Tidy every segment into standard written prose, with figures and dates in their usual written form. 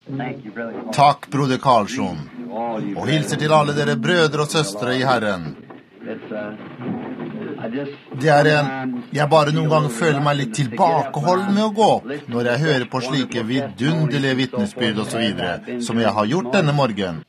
Takk, broder Karlsson, og hilser til alle dere brødre og søstre i Herren. Jeg bare noen ganger føler meg litt tilbakeholden med å gå opp når jeg hører på slike vidunderlige vitnesbyrd og så videre, som jeg har gjort denne morgen.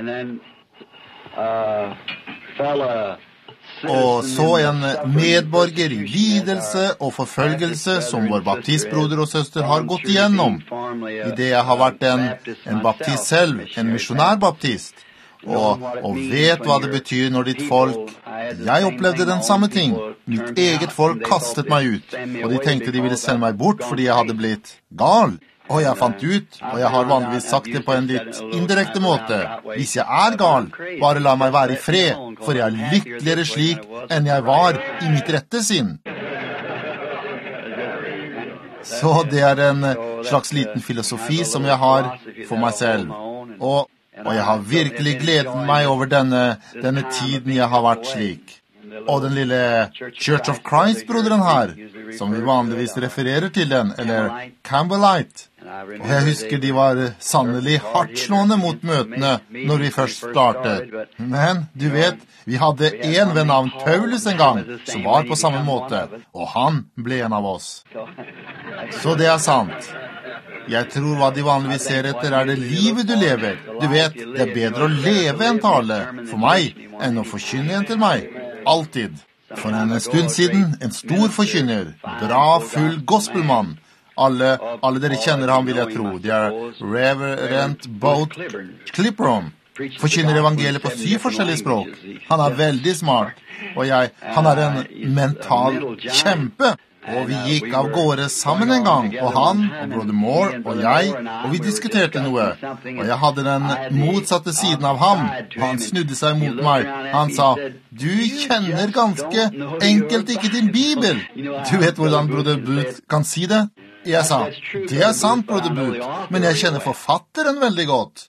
Og så en medborger i lidelse og forfølgelse som vår baptistbroder og søster har gått igjennom, i det jeg har vært en baptist selv, en misjonærbaptist, og vet hva det betyr når ditt folk... Jeg opplevde den samme ting. Mitt eget folk kastet meg ut, og de tenkte de ville sende meg bort fordi jeg hadde blitt gal. Og jeg fant ut, og jeg har vanligvis sagt det på en litt indirekte måte, hvis jeg er gal, bare la meg være i fred, for jeg er lykkeligere slik enn jeg var i mitt rette sinn. Så det er en slags liten filosofi som jeg har for meg selv, og jeg har virkelig gledet meg over denne tiden jeg har vært slik. Og den lille Church of Christ-broderen her, som vi vanligvis refererer til den, eller Campbellite. Og jeg husker de var sannelig hardtslående mot møtene når vi først startet. Men du vet, vi hadde en ved navn Paulus en gang, som var på samme måte, og han ble en av oss. Så det er sant. Jeg tror hva de vanligvis ser etter er det livet du lever. Du vet, det er bedre å leve en tale for meg enn å forkynne en til meg. Alltid. For en stund siden, en stor forkynner, bra, full gospelmann. Alle dere kjenner ham, vil jeg tro. Det er Reverend Boat Clipperon. Forkynner evangeliet på 7 forskjellige språk. Han er veldig smart, og han er en mental kjempe. Og vi gikk av gårde sammen en gang, og han, og Brother Moore, og vi diskuterte noe. Og jeg hadde den motsatte siden av ham, og han snudde seg mot meg. Han sa, du kjenner ganske enkelt ikke din Bibel. Du vet hvordan Brother Booth kan si det? Jeg sa, det er sant, Brother Booth, men jeg kjenner forfatteren veldig godt.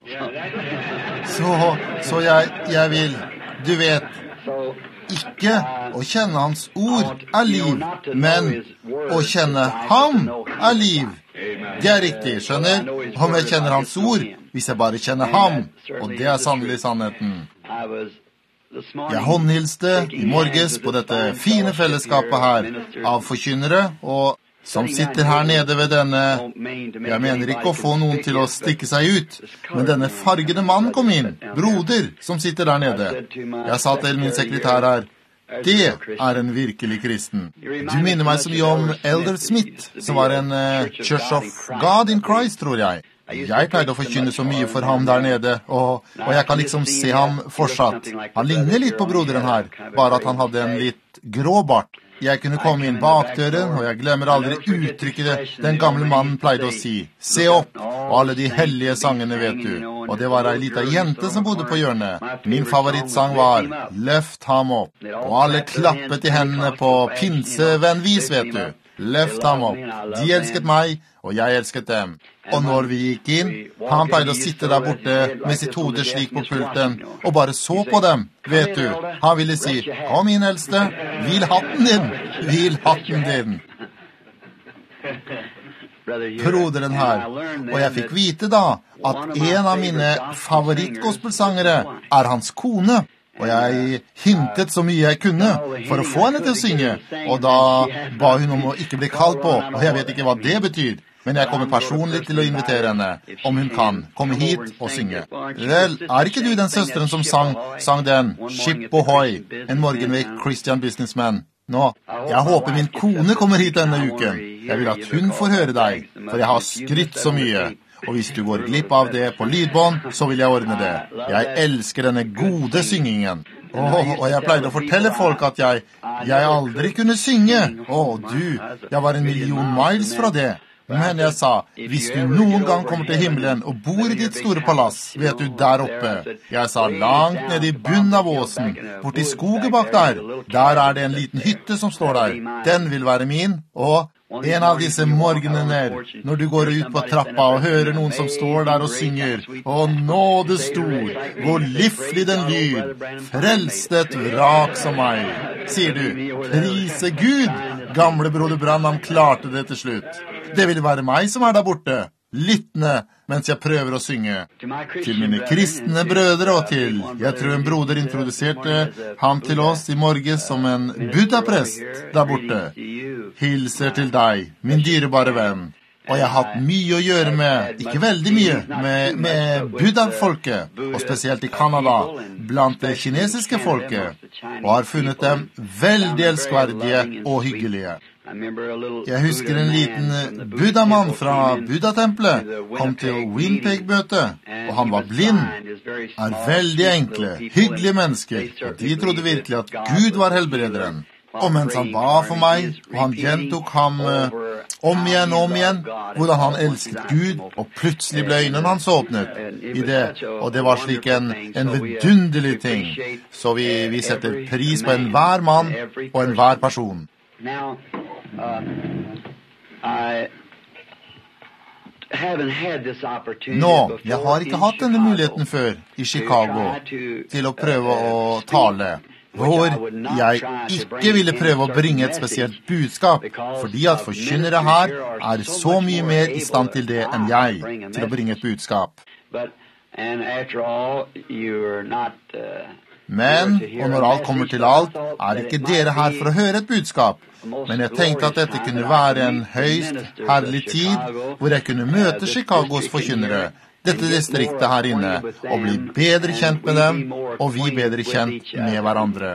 Så jeg vil, du vet, ikke å kjenne hans ord er liv, men å kjenne ham er liv. Det er riktig, skjønner? Om jeg kjenner hans ord, hvis jeg bare kjenner ham, og det er sannelig sannheten. Jeg håndhilste i morges på dette fine fellesskapet her av forkynnere, og som sitter her nede ved denne, jeg mener ikke å få noen til å stikke seg ut, men denne fargede mannen kom inn, broder, som sitter der nede. Jeg sa til min sekretær her, det er en virkelig kristen. Du minner meg så mye om Elder Smith, som var en Church of God in Christ, tror jeg. Jeg pleide å forkynne så mye for ham der nede, og jeg kan liksom se ham fortsatt. Han ligner litt på broderen her, bare at han hadde en litt grå bart. Jeg kunne komme inn bak døren, og jeg glemmer aldri uttrykket den gamle mannen pleide å si. Se opp, og alle de hellige sangene vet du. Og det var en liten jente som bodde på hjørnet. Min favorittsang var Løft ham opp. Og alle klappet i hendene på pinsevennvis, vet du. Løft ham opp. De elsket meg, og jeg elsket dem. Og når vi gikk inn, han pleide å sitte der borte med sitt hode slik på pulten, og bare så på dem, vet du. Han ville si, kom inn, eldste, hvil hatten din. Broderen her, og jeg fikk vite da, at en av mine favorittgospelsangere er hans kone. Og jeg hintet så mye jeg kunne for å få henne til å synge, og da ba hun om å ikke bli kalt på, og jeg vet ikke hva det betyr. Men jeg kommer personlig til å invitere henne, om hun kan, komme hit og synge. Vel, er ikke du den søsteren som sang den, Ship Ahoy, en morgen ved Christian Businessman? Nå, jeg håper min kone kommer hit denne uken. Jeg vil at hun får høre deg, for jeg har skrytt så mye. Og hvis du går glipp av det på lydbånd, så vil jeg ordne det. Jeg elsker denne gode syngingen. Og jeg pleide å fortelle folk at jeg aldri kunne synge. Jeg var 1 million miles fra det. Men jeg sa, hvis du noen gang kommer til himmelen og bor i ditt store palass, vet du, der oppe. Jeg sa, langt nede i bunnen av åsen, bort i skogen bak der er det en liten hytte som står der. Den vil være min, og en av disse morgenene, når du går ut på trappa og hører noen som står der og synger, «Å nåde stor, hvor livlig den lyr, frelst et vrak som meg», sier du, «Prise Gud, gamle broder Branham klarte det til slutt». Det vil være meg som er der borte, lyttende mens jeg prøver å synge. Til mine kristne brødre og til, jeg tror en broder introduserte ham til oss i morges som en buddha-prest der borte. Hilser til deg, min dyrebare venn. Og jeg har hatt mye å gjøre med, ikke veldig mye, med buddha-folket, og spesielt i Kanada, blant det kinesiske folket, og har funnet dem veldig elskverdige og hyggelige. Jeg husker en liten buddha-mann fra buddha-tempelet kom til Winnipeg-møte, og han var blind, er veldig enkle, hyggelige mennesker, og de trodde virkelig at Gud var helbrederen. Og mens han ba for meg, og han gjentok ham om igjen og om igjen, hvordan han elsket Gud, og plutselig ble øynene hans åpnet i det, og det var slik en vidunderlig ting. Så vi setter pris på enhver mann og enhver person. Nå, jeg har ikke hatt denne muligheten før i Chicago til å prøve å tale, hvor jeg ikke ville prøve å bringe et spesielt budskap, fordi at forkynnere her er så mye mer i stand til det enn jeg, til å bringe et budskap. Men, og når alt kommer til alt, er ikke dere her for å høre et budskap. Men jeg tenkte at dette kunne være en høyst herlig tid, hvor jeg kunne møte Chicagos forkynnere, dette distriktet her inne, og bli bedre kjent med dem, og vi bedre kjent med hverandre.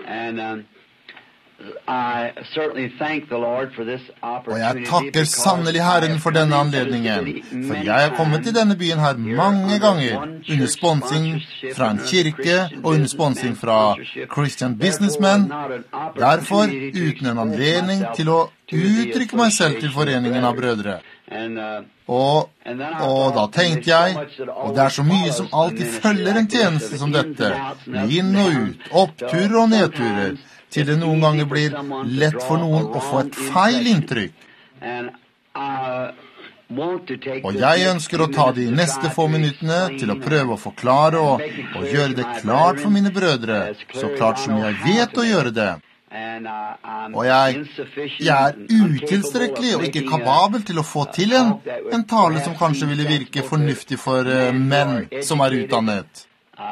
Og jeg takker sannelig Herren for denne anledningen, for jeg har kommet til denne byen her mange ganger, under sponsing fra en kirke og under sponsing fra Christian Businessmen, derfor uten en anledning til å uttrykke meg selv til foreningen av brødre. Og da tenkte jeg, og det er så mye som alltid følger en tjeneste som dette, med inn og ut, oppturer og nedturer, til det noen ganger blir lett for noen å få et feil inntrykk. Og jeg ønsker å ta de neste få minuttene til å prøve å forklare og gjøre det klart for mine brødre, så klart som jeg vet å gjøre det. Og jeg er utilstrekkelig og ikke kapabel til å få til en tale som kanskje ville virke fornuftig for menn som er utdannet.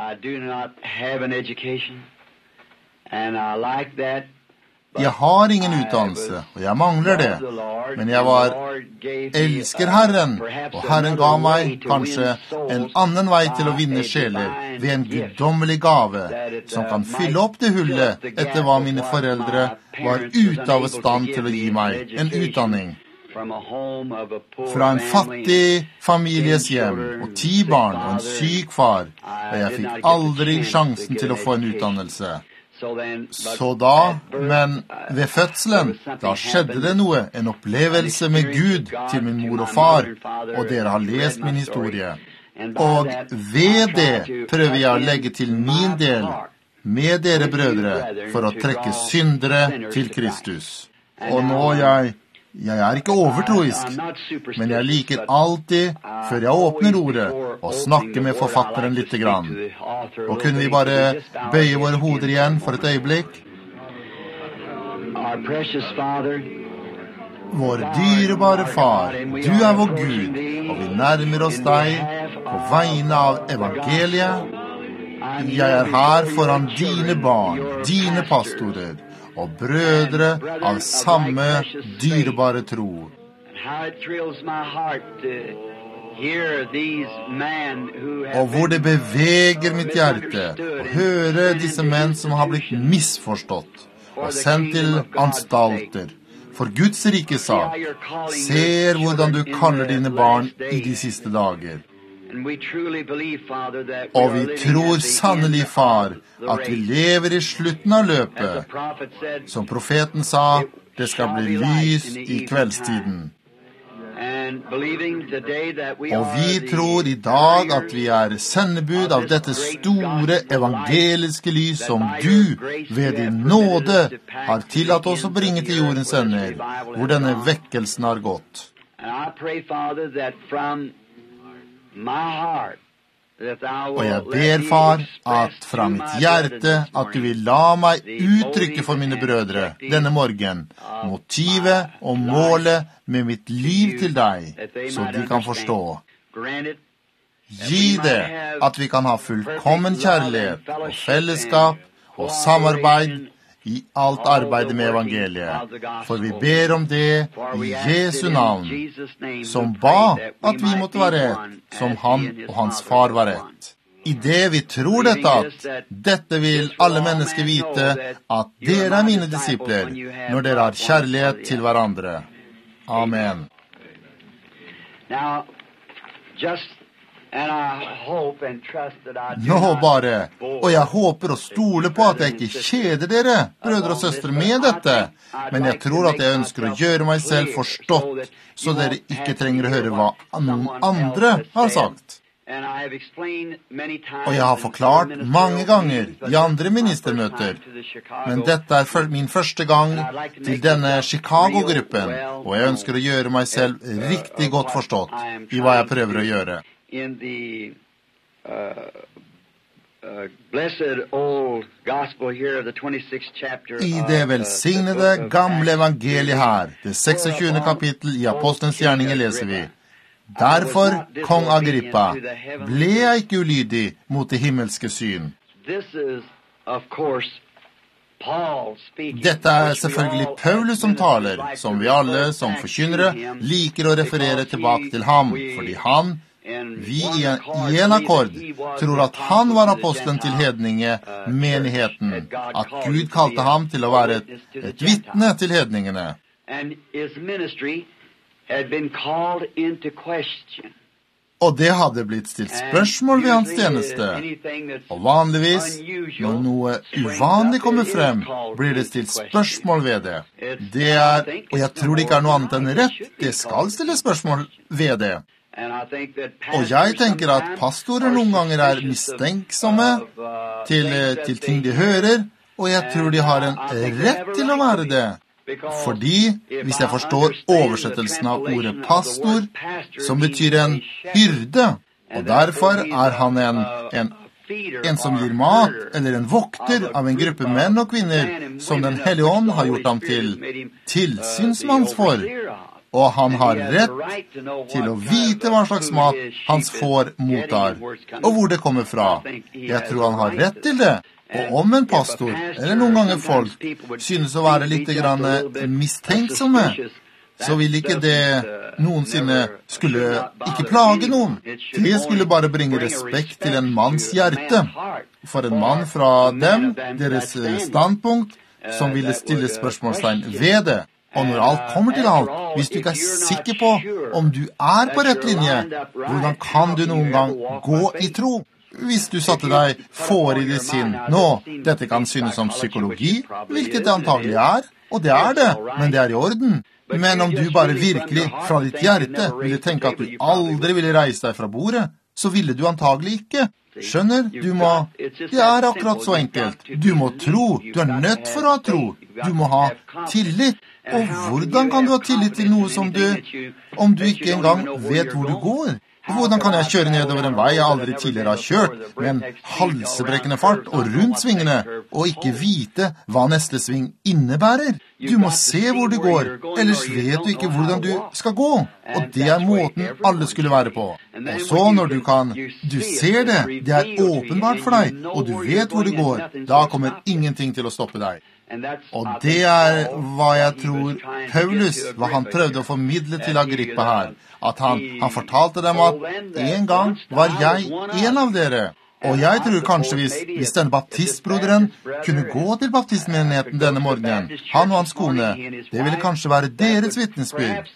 Jeg har ingen utdannelse, og jeg mangler det, men jeg elsker Herren, og Herren ga meg kanskje en annen vei til å vinne sjeler ved en guddommelig gave, som kan fylle opp det hullet etter hva mine foreldre var ute av stand til å gi meg, en utdanning. Fra en fattig families hjem, og 10 barn og en syk far, og jeg fikk aldri sjansen til å få en utdannelse. Så da, men ved fødselen, da skjedde det noe, en opplevelse med Gud til min mor og far, og dere har lest min historie. Og ved det prøver jeg å legge til min del med dere brødre, for å trekke syndere til Kristus. Og nå jeg er ikke overtroisk, men jeg liker alltid, før jeg åpner ordet, å snakke med forfatteren litt grann. Og kunne vi bare bøye våre hoder igjen for et øyeblikk? Vår dyrebare far, du er vår Gud, og vi nærmer oss deg på vegne av evangeliet. Jeg er her foran dine barn, dine pastorer, og brødre av samme dyrebare tro. Og hvor det beveger mitt hjerte å høre disse menn som har blitt misforstått og sendt til anstalter for Guds rikes sak, ser hvordan du kaller dine barn i de siste dager. Og vi tror sannelig, far, at vi lever i slutten av løpet. Som profeten sa, det skal bli lys i kveldstiden. Og vi tror i dag at vi er sendebud av dette store evangeliske lys som du, ved din nåde, har tillatt oss å bringe til jordens ender, hvor denne vekkelsen har gått. Og jeg ber, far, at fra mitt hjerte at du vil la meg uttrykke for mine brødre denne morgen motivet og målet med mitt liv til deg, så de kan forstå. Gi det at vi kan ha fullkommen kjærlighet og fellesskap og samarbeid i alt arbeidet med evangeliet. For vi ber om det i Jesu navn, som ba at vi måtte være ett, som han og hans far var ett. I det vi tror dette vil alle mennesker vite at dere mine disipler, når dere har kjærlighet til hverandre. Amen. Nå bare, og jeg håper og stoler på at jeg ikke kjeder dere, brødre og søstre, med dette, men jeg tror at jeg ønsker å gjøre meg selv forstått, så dere ikke trenger å høre hva noen andre har sagt. Og jeg har forklart mange ganger i andre ministermøter, men dette er min første gang til denne Chicago-gruppen, og jeg ønsker å gjøre meg selv riktig godt forstått i hva jeg prøver å gjøre. I det velsignede gamle evangeliet her, det 26. kapittel i Apostelens gjerninger, leser vi: Derfor, kong Agrippa, ble jeg ikke ulydig mot det himmelske syn. Dette er selvfølgelig Paulus som taler, som vi alle som forkynnere liker å referere tilbake til ham, fordi vi i en akkord tror at han var apostelen til hedningemenigheten, at Gud kalte ham til å være et vitne til hedningene. Og det hadde blitt stilt spørsmål ved hans tjeneste. Og vanligvis, når noe uvanlig kommer frem, blir det stilt spørsmål ved det. Og jeg tror det ikke er noe annet enn rett, det skal stille spørsmål ved det. Og jeg tenker at pastorer noen ganger er mistenksomme til ting de hører, og jeg tror de har en rett til å være det. Fordi, hvis jeg forstår oversettelsen av ordet pastor, som betyr en hyrde, og derfor er han en som gir mat, eller en vokter av en gruppe menn og kvinner, som Den Hellige Ånd har gjort ham til tilsynsmann for. Og han har rett til å vite hva slags mat hans får mottar, og hvor det kommer fra. Jeg tror han har rett til det. Og om en pastor, eller noen ganger folk, synes å være litt mistenksomme, så vil ikke det noensinne skulle ikke plage noen. Det skulle bare bringe respekt til en manns hjerte. For en mann fra dem, deres standpunkt, som ville stille spørsmålstegn ved det. Og når alt kommer til alt, hvis du ikke er sikker på om du er på rett linje, hvordan kan du noen gang gå i tro? Hvis du satte deg for i ditt sinn, dette kan synes som psykologi, hvilket det antagelig er, og det er det, men det er i orden. Men om du bare virkelig fra ditt hjerte ville tenke at du aldri ville reise deg fra bordet, så ville du antagelig ikke. Skjønner, det er akkurat så enkelt. Du må tro, du er nødt for å ha tro. Du må ha tillit. Og hvordan kan du ha tillit til noe som om du ikke engang vet hvor du går? Hvordan kan jeg kjøre nedover en vei jeg aldri tidligere har kjørt, med en halsebrekkende fart og rundt svingene, og ikke vite hva neste sving innebærer? Du må se hvor du går, ellers vet du ikke hvordan du skal gå. Og det er måten alle skulle være på. Og så når du ser det, det er åpenbart for deg, og du vet hvor du går, da kommer ingenting til å stoppe deg. Og det er hva jeg tror Paulus, hva han prøvde å formidle til Agrippa her, at han fortalte dem at en gang var jeg en av dere. Og jeg tror kanskje hvis denne baptistbroderen kunne gå til baptistmenigheten denne morgenen, han og hans kone, det ville kanskje være deres vittnesbyrd.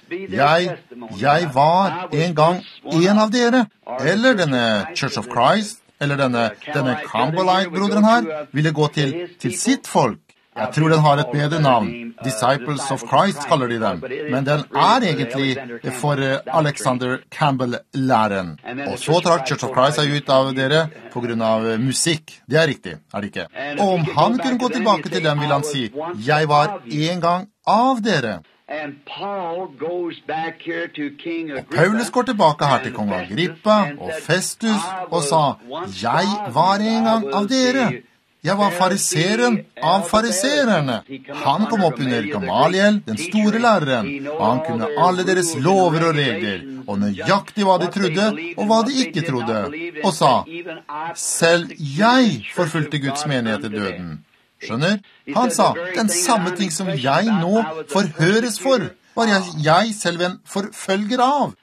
Jeg var en gang en av dere. Eller denne Church of Christ, eller denne Campbellite-broderen her, ville gå til sitt folk. Jeg tror den har et bedre navn. Disciples of Christ kaller de dem. Men den er egentlig for Alexander Campbell-læren. Og så trakk Church of Christ seg ut av dere på grunn av musikk. Det er riktig, er det ikke? Og om han kunne gå tilbake til dem, vil han si, jeg var en gang av dere. Og Paulus går tilbake her til kong Agrippa og Festus og sa, jeg var en gang av dere. Jeg var fariseren av farisererne. Han kom opp under Gamaliel, den store læreren, og han kunne alle deres lover og regler, og nøyaktig hva de trodde, og hva de ikke trodde, og sa, selv jeg forfulgte Guds menighet til døden. Skjønner? Han sa, den samme ting som jeg nå forhøres for, var jeg selv en forfølger av.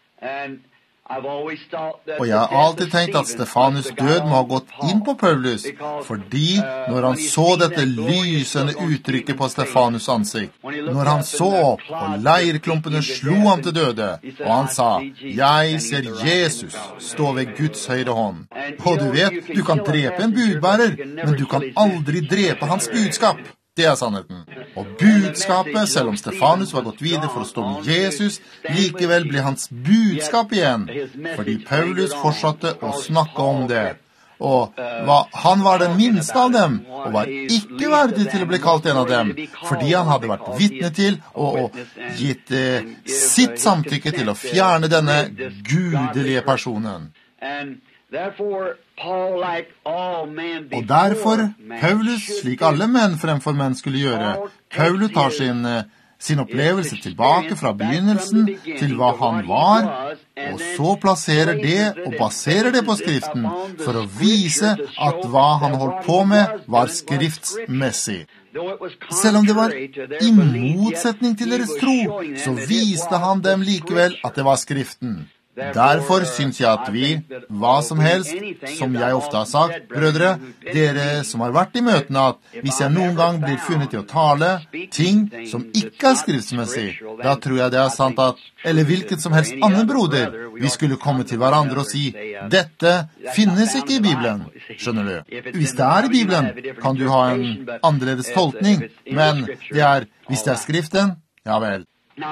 Og jeg har alltid tenkt at Stefanus død må ha gått inn på Paulus, fordi når han så dette lysende uttrykket på Stefanus ansikt, når han så opp og leirklumpene slo ham til døde, og han sa, jeg ser Jesus stå ved Guds høyre hånd. Og du vet, du kan drepe en budbærer, men du kan aldri drepe hans budskap. Det er sannheten. Og budskapet, selv om Stefanus var gått videre for å stå med Jesus, likevel ble hans budskap igjen, fordi Paulus fortsatte å snakke om det. Og han var den minste av dem, og var ikke verdig til å bli kalt en av dem, fordi han hadde vært vitne til og gitt sitt samtykke til å fjerne denne gudelige personen. Og derfor, Paulus, slik alle menn fremfor menn skulle gjøre, Paulus tar sin opplevelse tilbake fra begynnelsen til hva han var, og så plasserer det og baserer det på Skriften for å vise at hva han holdt på med var skriftsmessig. Selv om det var i motsetning til deres tro, så viste han dem likevel at det var Skriften. Derfor synes jeg at vi, hva som helst, som jeg ofte har sagt, brødre, dere som har vært i møtene, at hvis jeg noen gang blir funnet til å tale ting som ikke er skriftsmessig, da tror jeg det er sant at, eller hvilket som helst annen broder, vi skulle komme til hverandre og si, dette finnes ikke i Bibelen, skjønner du? Hvis det er i Bibelen, kan du ha en annerledes tolkning, men det er, hvis det er Skriften, ja vel.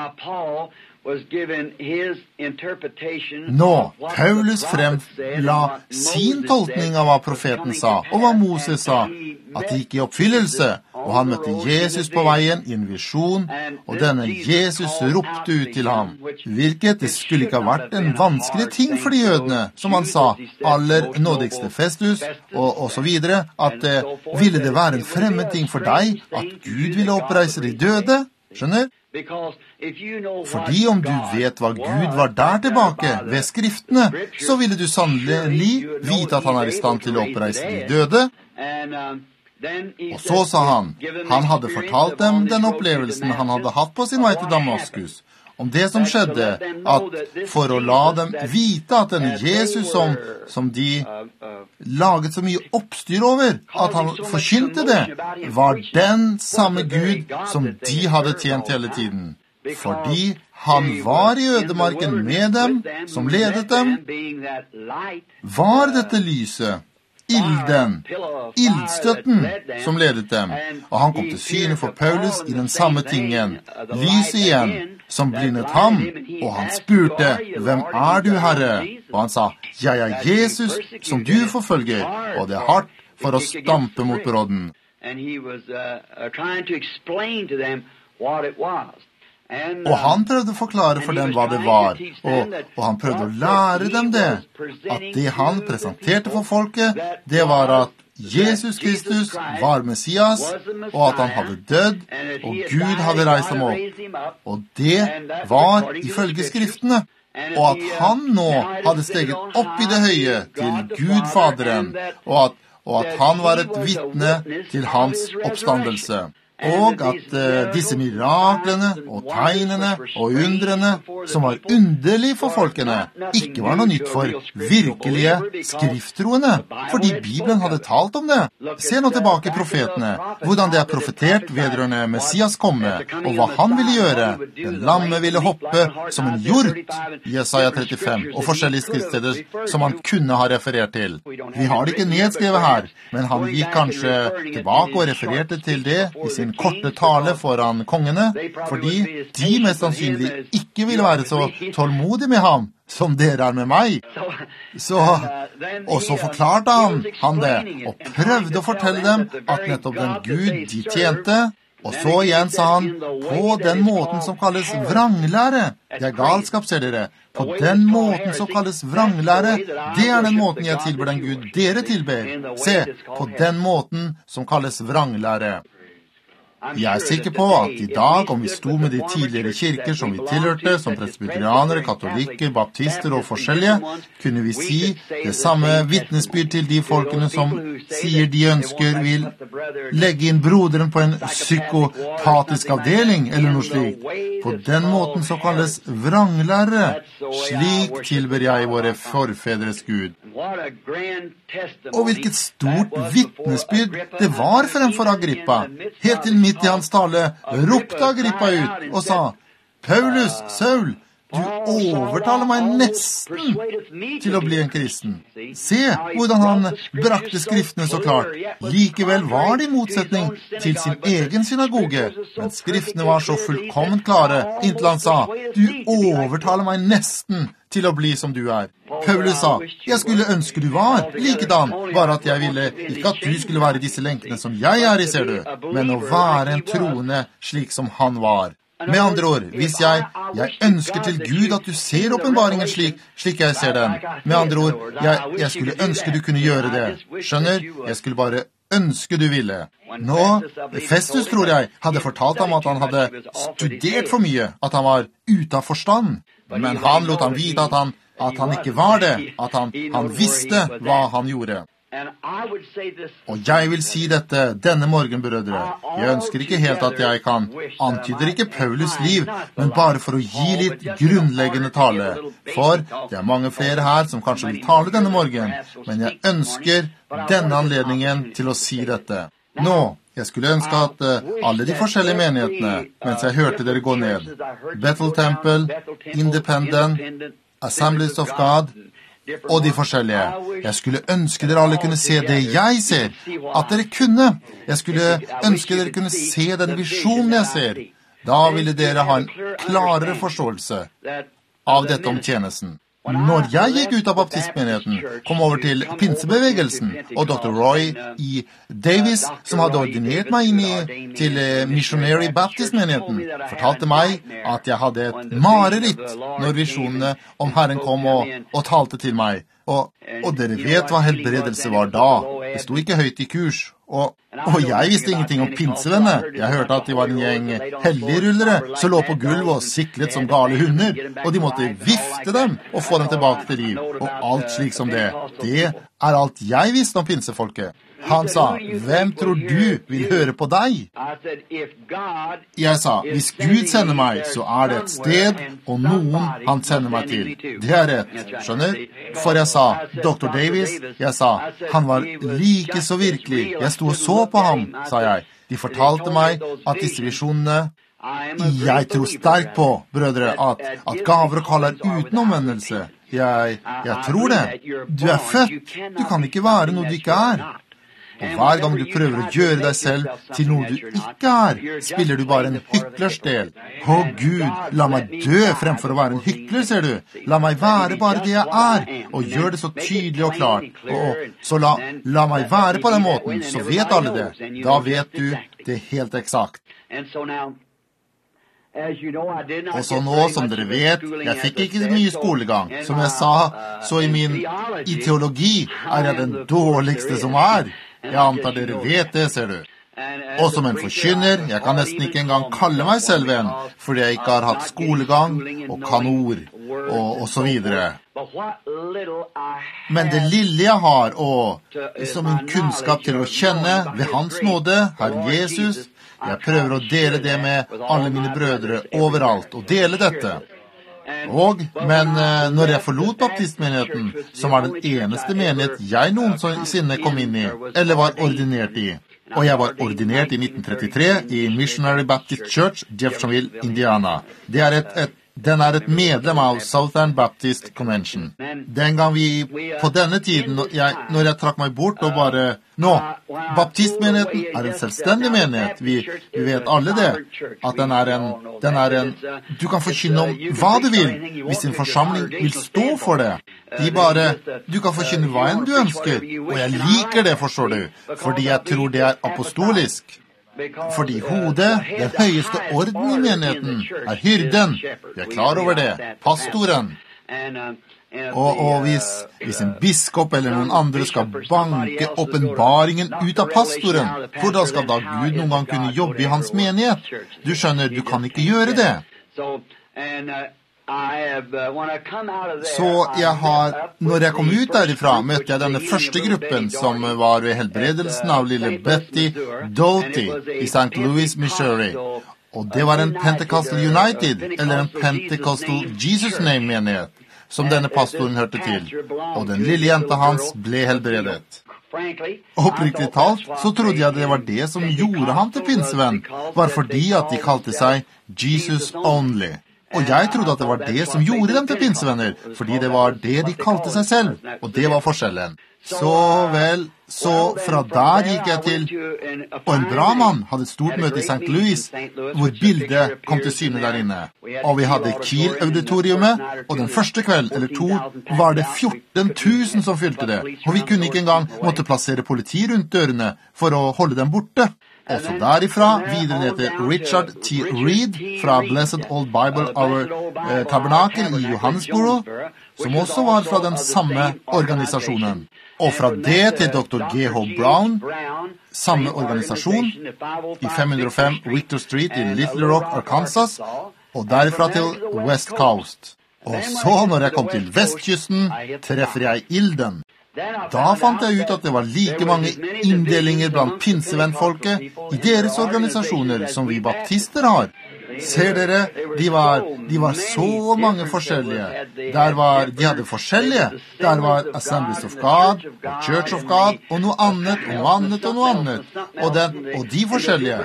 Nå, Paulus fremla sin tolkning av hva profeten sa, og hva Moses sa, at det gikk i oppfyllelse, og han møtte Jesus på veien i en visjon, og denne Jesus ropte ut til ham, hvilket det skulle ikke ha vært en vanskelig ting for de jødene, som han sa, aller nådigste Festus, og så videre, at ville det være en fremmed ting for deg, at Gud ville oppreise de døde, skjønner? Fordi om du vet hva Gud var der tilbake ved Skriftene, så ville du sannelig vite at han er i stand til å oppreise de døde. Og så sa han hadde fortalt dem den opplevelsen han hadde hatt på sin vei til Damaskus, om det som skjedde, at for å la dem vite at denne Jesus som de laget så mye oppstyr over, at han forkynte det, var den samme Gud som de hadde tjent hele tiden. Fordi han var i ødemarken med dem, som ledet dem, var dette lyset, ilden, ildstøtten som ledet dem, og han kom til syne for Paulus i den samme tingen, lyset igjen, som blindet ham, og han spurte, hvem er du, Herre? Og han sa, jeg er Jesus, som du forfølger, og det er hardt for å stampe mot brodden. Og han prøvde å forklare for dem hva det var, og han prøvde å lære dem det, at det han presenterte for folket, det var at Jesus Kristus var Messias, og at han hadde dødd, og Gud hadde reist ham opp. Og det var ifølge Skriftene, og at han nå hadde steget opp i det høye til Gud Faderen, og at han var et vitne til hans oppstandelse. Og at disse miraklene og tegnene og undrene som var underlige for folkene, ikke var noe nytt for virkelige skrifttroende, fordi Bibelen hadde talt om det. Se nå tilbake i profetene, hvordan det er profetert vedrørende Messias komme, og hva han ville gjøre. Den lamme ville hoppe som en hjort, Jesaja 35, og forskjellige skriftsteder som han kunne ha referert til. Vi har det ikke nedskrevet her, men han gikk kanskje tilbake og refererte til det i sin korte tale foran kongene, fordi de mest sannsynlig ikke ville være så tålmodige med ham som dere er med meg. Og så forklarte han det, og prøvde å fortelle dem at nettopp den Gud de tjente, Og så igjen sa han, på den måten som kalles vranglære. Det galskap, ser dere. På den måten som kalles vranglære, det den måten jeg tilber den Gud dere tilber. Se, på den måten som kalles vranglære. Jeg sikker på at I dag, om vi sto med de tidligere kirker som vi tilhørte, som presbyterianere, katolikker, baptister og forskjellige, kunne vi si det samme vittnesbyrd til de folkene som sier de ønsker vil legge inn broderen på en psykopatisk avdeling, eller noe slikt. På den måten så kalles vranglære. Slik tilber jeg våre forfedres Gud. Og hvilket stort vittnesbyrd det var for Agrippa. Helt til midt I hans tale ropte Agrippa ut og sa, Paulus, Saul, du overtaler meg nesten til å bli en kristen. Se hvordan han brakte skriftene så klart. Likevel var det I motsetning til sin egen synagoge, men skriftene var så fullkomment klare, inntil han sa, du overtaler meg nesten til å bli som du Paulus sa, jeg skulle ønske du var likedan, bare at jeg ville ikke at du skulle være disse lenkene som jeg I, ser du, men å være en troende slik som han var. Med andre ord, hvis jeg ønsker til Gud at du ser åpenbaringen slik jeg ser den. Med andre ord, jeg skulle ønske du kunne gjøre det. Skjønner? Jeg skulle bare ønske du ville. Nå, Festus, tror jeg, hadde fortalt ham at han hadde studert for mye, at han var ute av forstand. Men han lot ham vite at han ikke var det, at han visste hva han gjorde. Og jeg vil si dette denne morgen, brødre. Jeg ønsker ikke helt at jeg kan antyder ikke Paulus liv, men bare for å gi litt grunnleggende tale. For det mange flere her som kanskje vil tale denne morgen, men jeg ønsker denne anledningen til å si dette. Nå, jeg skulle ønske at alle de forskjellige menighetene, mens jeg hørte dere gå ned, Bethel Temple, Independent, Assemblies of God, og de forskjellige. Jeg skulle ønske dere alle kunne se det jeg ser, at dere kunne. Jeg skulle ønske dere kunne se den visjonen jeg ser. Da ville dere ha en klarere forståelse av dette om tjenesten. Når jeg gikk ut av baptistmenigheten, kom over til pinsebevegelsen, og Dr. Roy E. Davis, som hadde ordinert meg inn til Missionary Baptist-menigheten, fortalte meg at jeg hadde et mareritt når visjonene om Herren kom og talte til meg. Og dere vet hva helbredelse var da. Det sto ikke høyt I kurs. Og jeg visste ingenting om pinsevenner. Jeg hørte at de var en gjeng helligrullere som lå på gulv og siklet som gale hunder, og de måtte vifte dem og få dem tilbake til liv, og alt slik som det. Det alt jeg visste om pinsefolket. Han sa, hvem tror du vil høre på deg? Jeg sa, hvis Gud sender meg, så det et sted og noen han sender meg til. Det rett, skjønner? For jeg sa, Dr. Davis, jeg sa, han var like så virkelig. Jeg sto og så på ham, sa jeg. De fortalte meg at disse visjonene, jeg tror sterkt på, brødre, at gaver og kall uten omvendelse. Jeg tror det. Du født. Du kan ikke være noe du ikke Og hver gang du prøver å gjøre deg selv til noe du ikke spiller du bare en hyklers del. Å Gud, la meg dø fremfor å være en hykler, ser du. La meg være bare det jeg og gjør det så tydelig og klart. Og så la meg være på den måten, så vet alle det. Da vet du det helt eksakt. Og så nå, som dere vet, jeg fikk ikke mye skolegang. Som jeg sa, så I teologi jeg den dårligste som Jeg antar dere vet det, ser du. Og som en forkynner, jeg kan nesten ikke engang kalle meg selv en, fordi jeg ikke har hatt skolegang og kan ord, og så videre. Men det lille jeg har, og som en kunnskap til å kjenne ved hans nåde, Herren Jesus, jeg prøver å dele det med alle mine brødre overalt, og dele dette. Men når jeg forlot baptistmenigheten, som var den eneste menighet jeg noensinne kom inn I, eller var ordinert I, og jeg var ordinert I 1933 I Missionary Baptist Church, Jeffersonville, Indiana. Den et medlem av Southern Baptist Convention. Den gang vi, på denne tiden, når jeg trakk meg bort og bare, baptistmenigheten en selvstendig menighet. Vi vet alle det, at den en, du kan forkynne om hva du vil, hvis en forsamling vil stå for det. Du kan forkynne hva enn du ønsker, og jeg liker det, forstår du, fordi jeg tror det apostolisk. Fordi hodet, den høyeste orden i menigheten, hyrden. Vi klar over det, pastoren. Og hvis en biskop eller noen andre skal banke åpenbaringen ut av pastoren, hvordan skal da Gud noen gang kunne jobbe i hans menighet? Du skjønner, du kan ikke gjøre det. Så når jeg kom ut derifra, møtte jeg denne første gruppen som var ved helbredelsen av lille Betty Doty i St. Louis, Missouri. Og det var en Pentecostal United, eller en Pentecostal Jesus Name-menighet, som denne pastoren hørte til, og den lille jenta hans ble helbredet. Oppriktig talt, så trodde jeg det var det som gjorde ham til pinsevenn, var fordi at de kalte seg Jesus Only. Og jeg trodde at det var det som gjorde dem til pinsevenner, fordi det var det de kalte seg selv, og det var forskjellen. Så fra der gikk jeg til, og en bra mann hadde et stort møte i St. Louis, hvor bildet kom til syne der inne. Og vi hadde Kiel-auditoriumet, og den første kveld eller to var det 14 000 som fylte det, og vi kunne ikke engang måtte plassere politi rundt dørene for å holde dem borte. Og så derifra videre ned til Richard T. Reed fra Blessed Old Bible Hour Tabernakel i Johannesburg, som også var fra den samme organisasjonen. Og fra det til Dr. G.H. Brown, samme organisasjon, i 505 Victor Street i Little Rock, Arkansas, og derifra til West Coast. Og så, når jeg kom til vestkysten, treffer jeg ilden. Da fant jeg ut at det var like mange inndelinger blant pinsevennfolket i deres organisasjoner som vi baptister har. Ser dere, de var så mange forskjellige. De hadde forskjellige. Der var Assemblies of God, og Church of God, og noe annet, og noe annet, og noe annet. Og de forskjellige.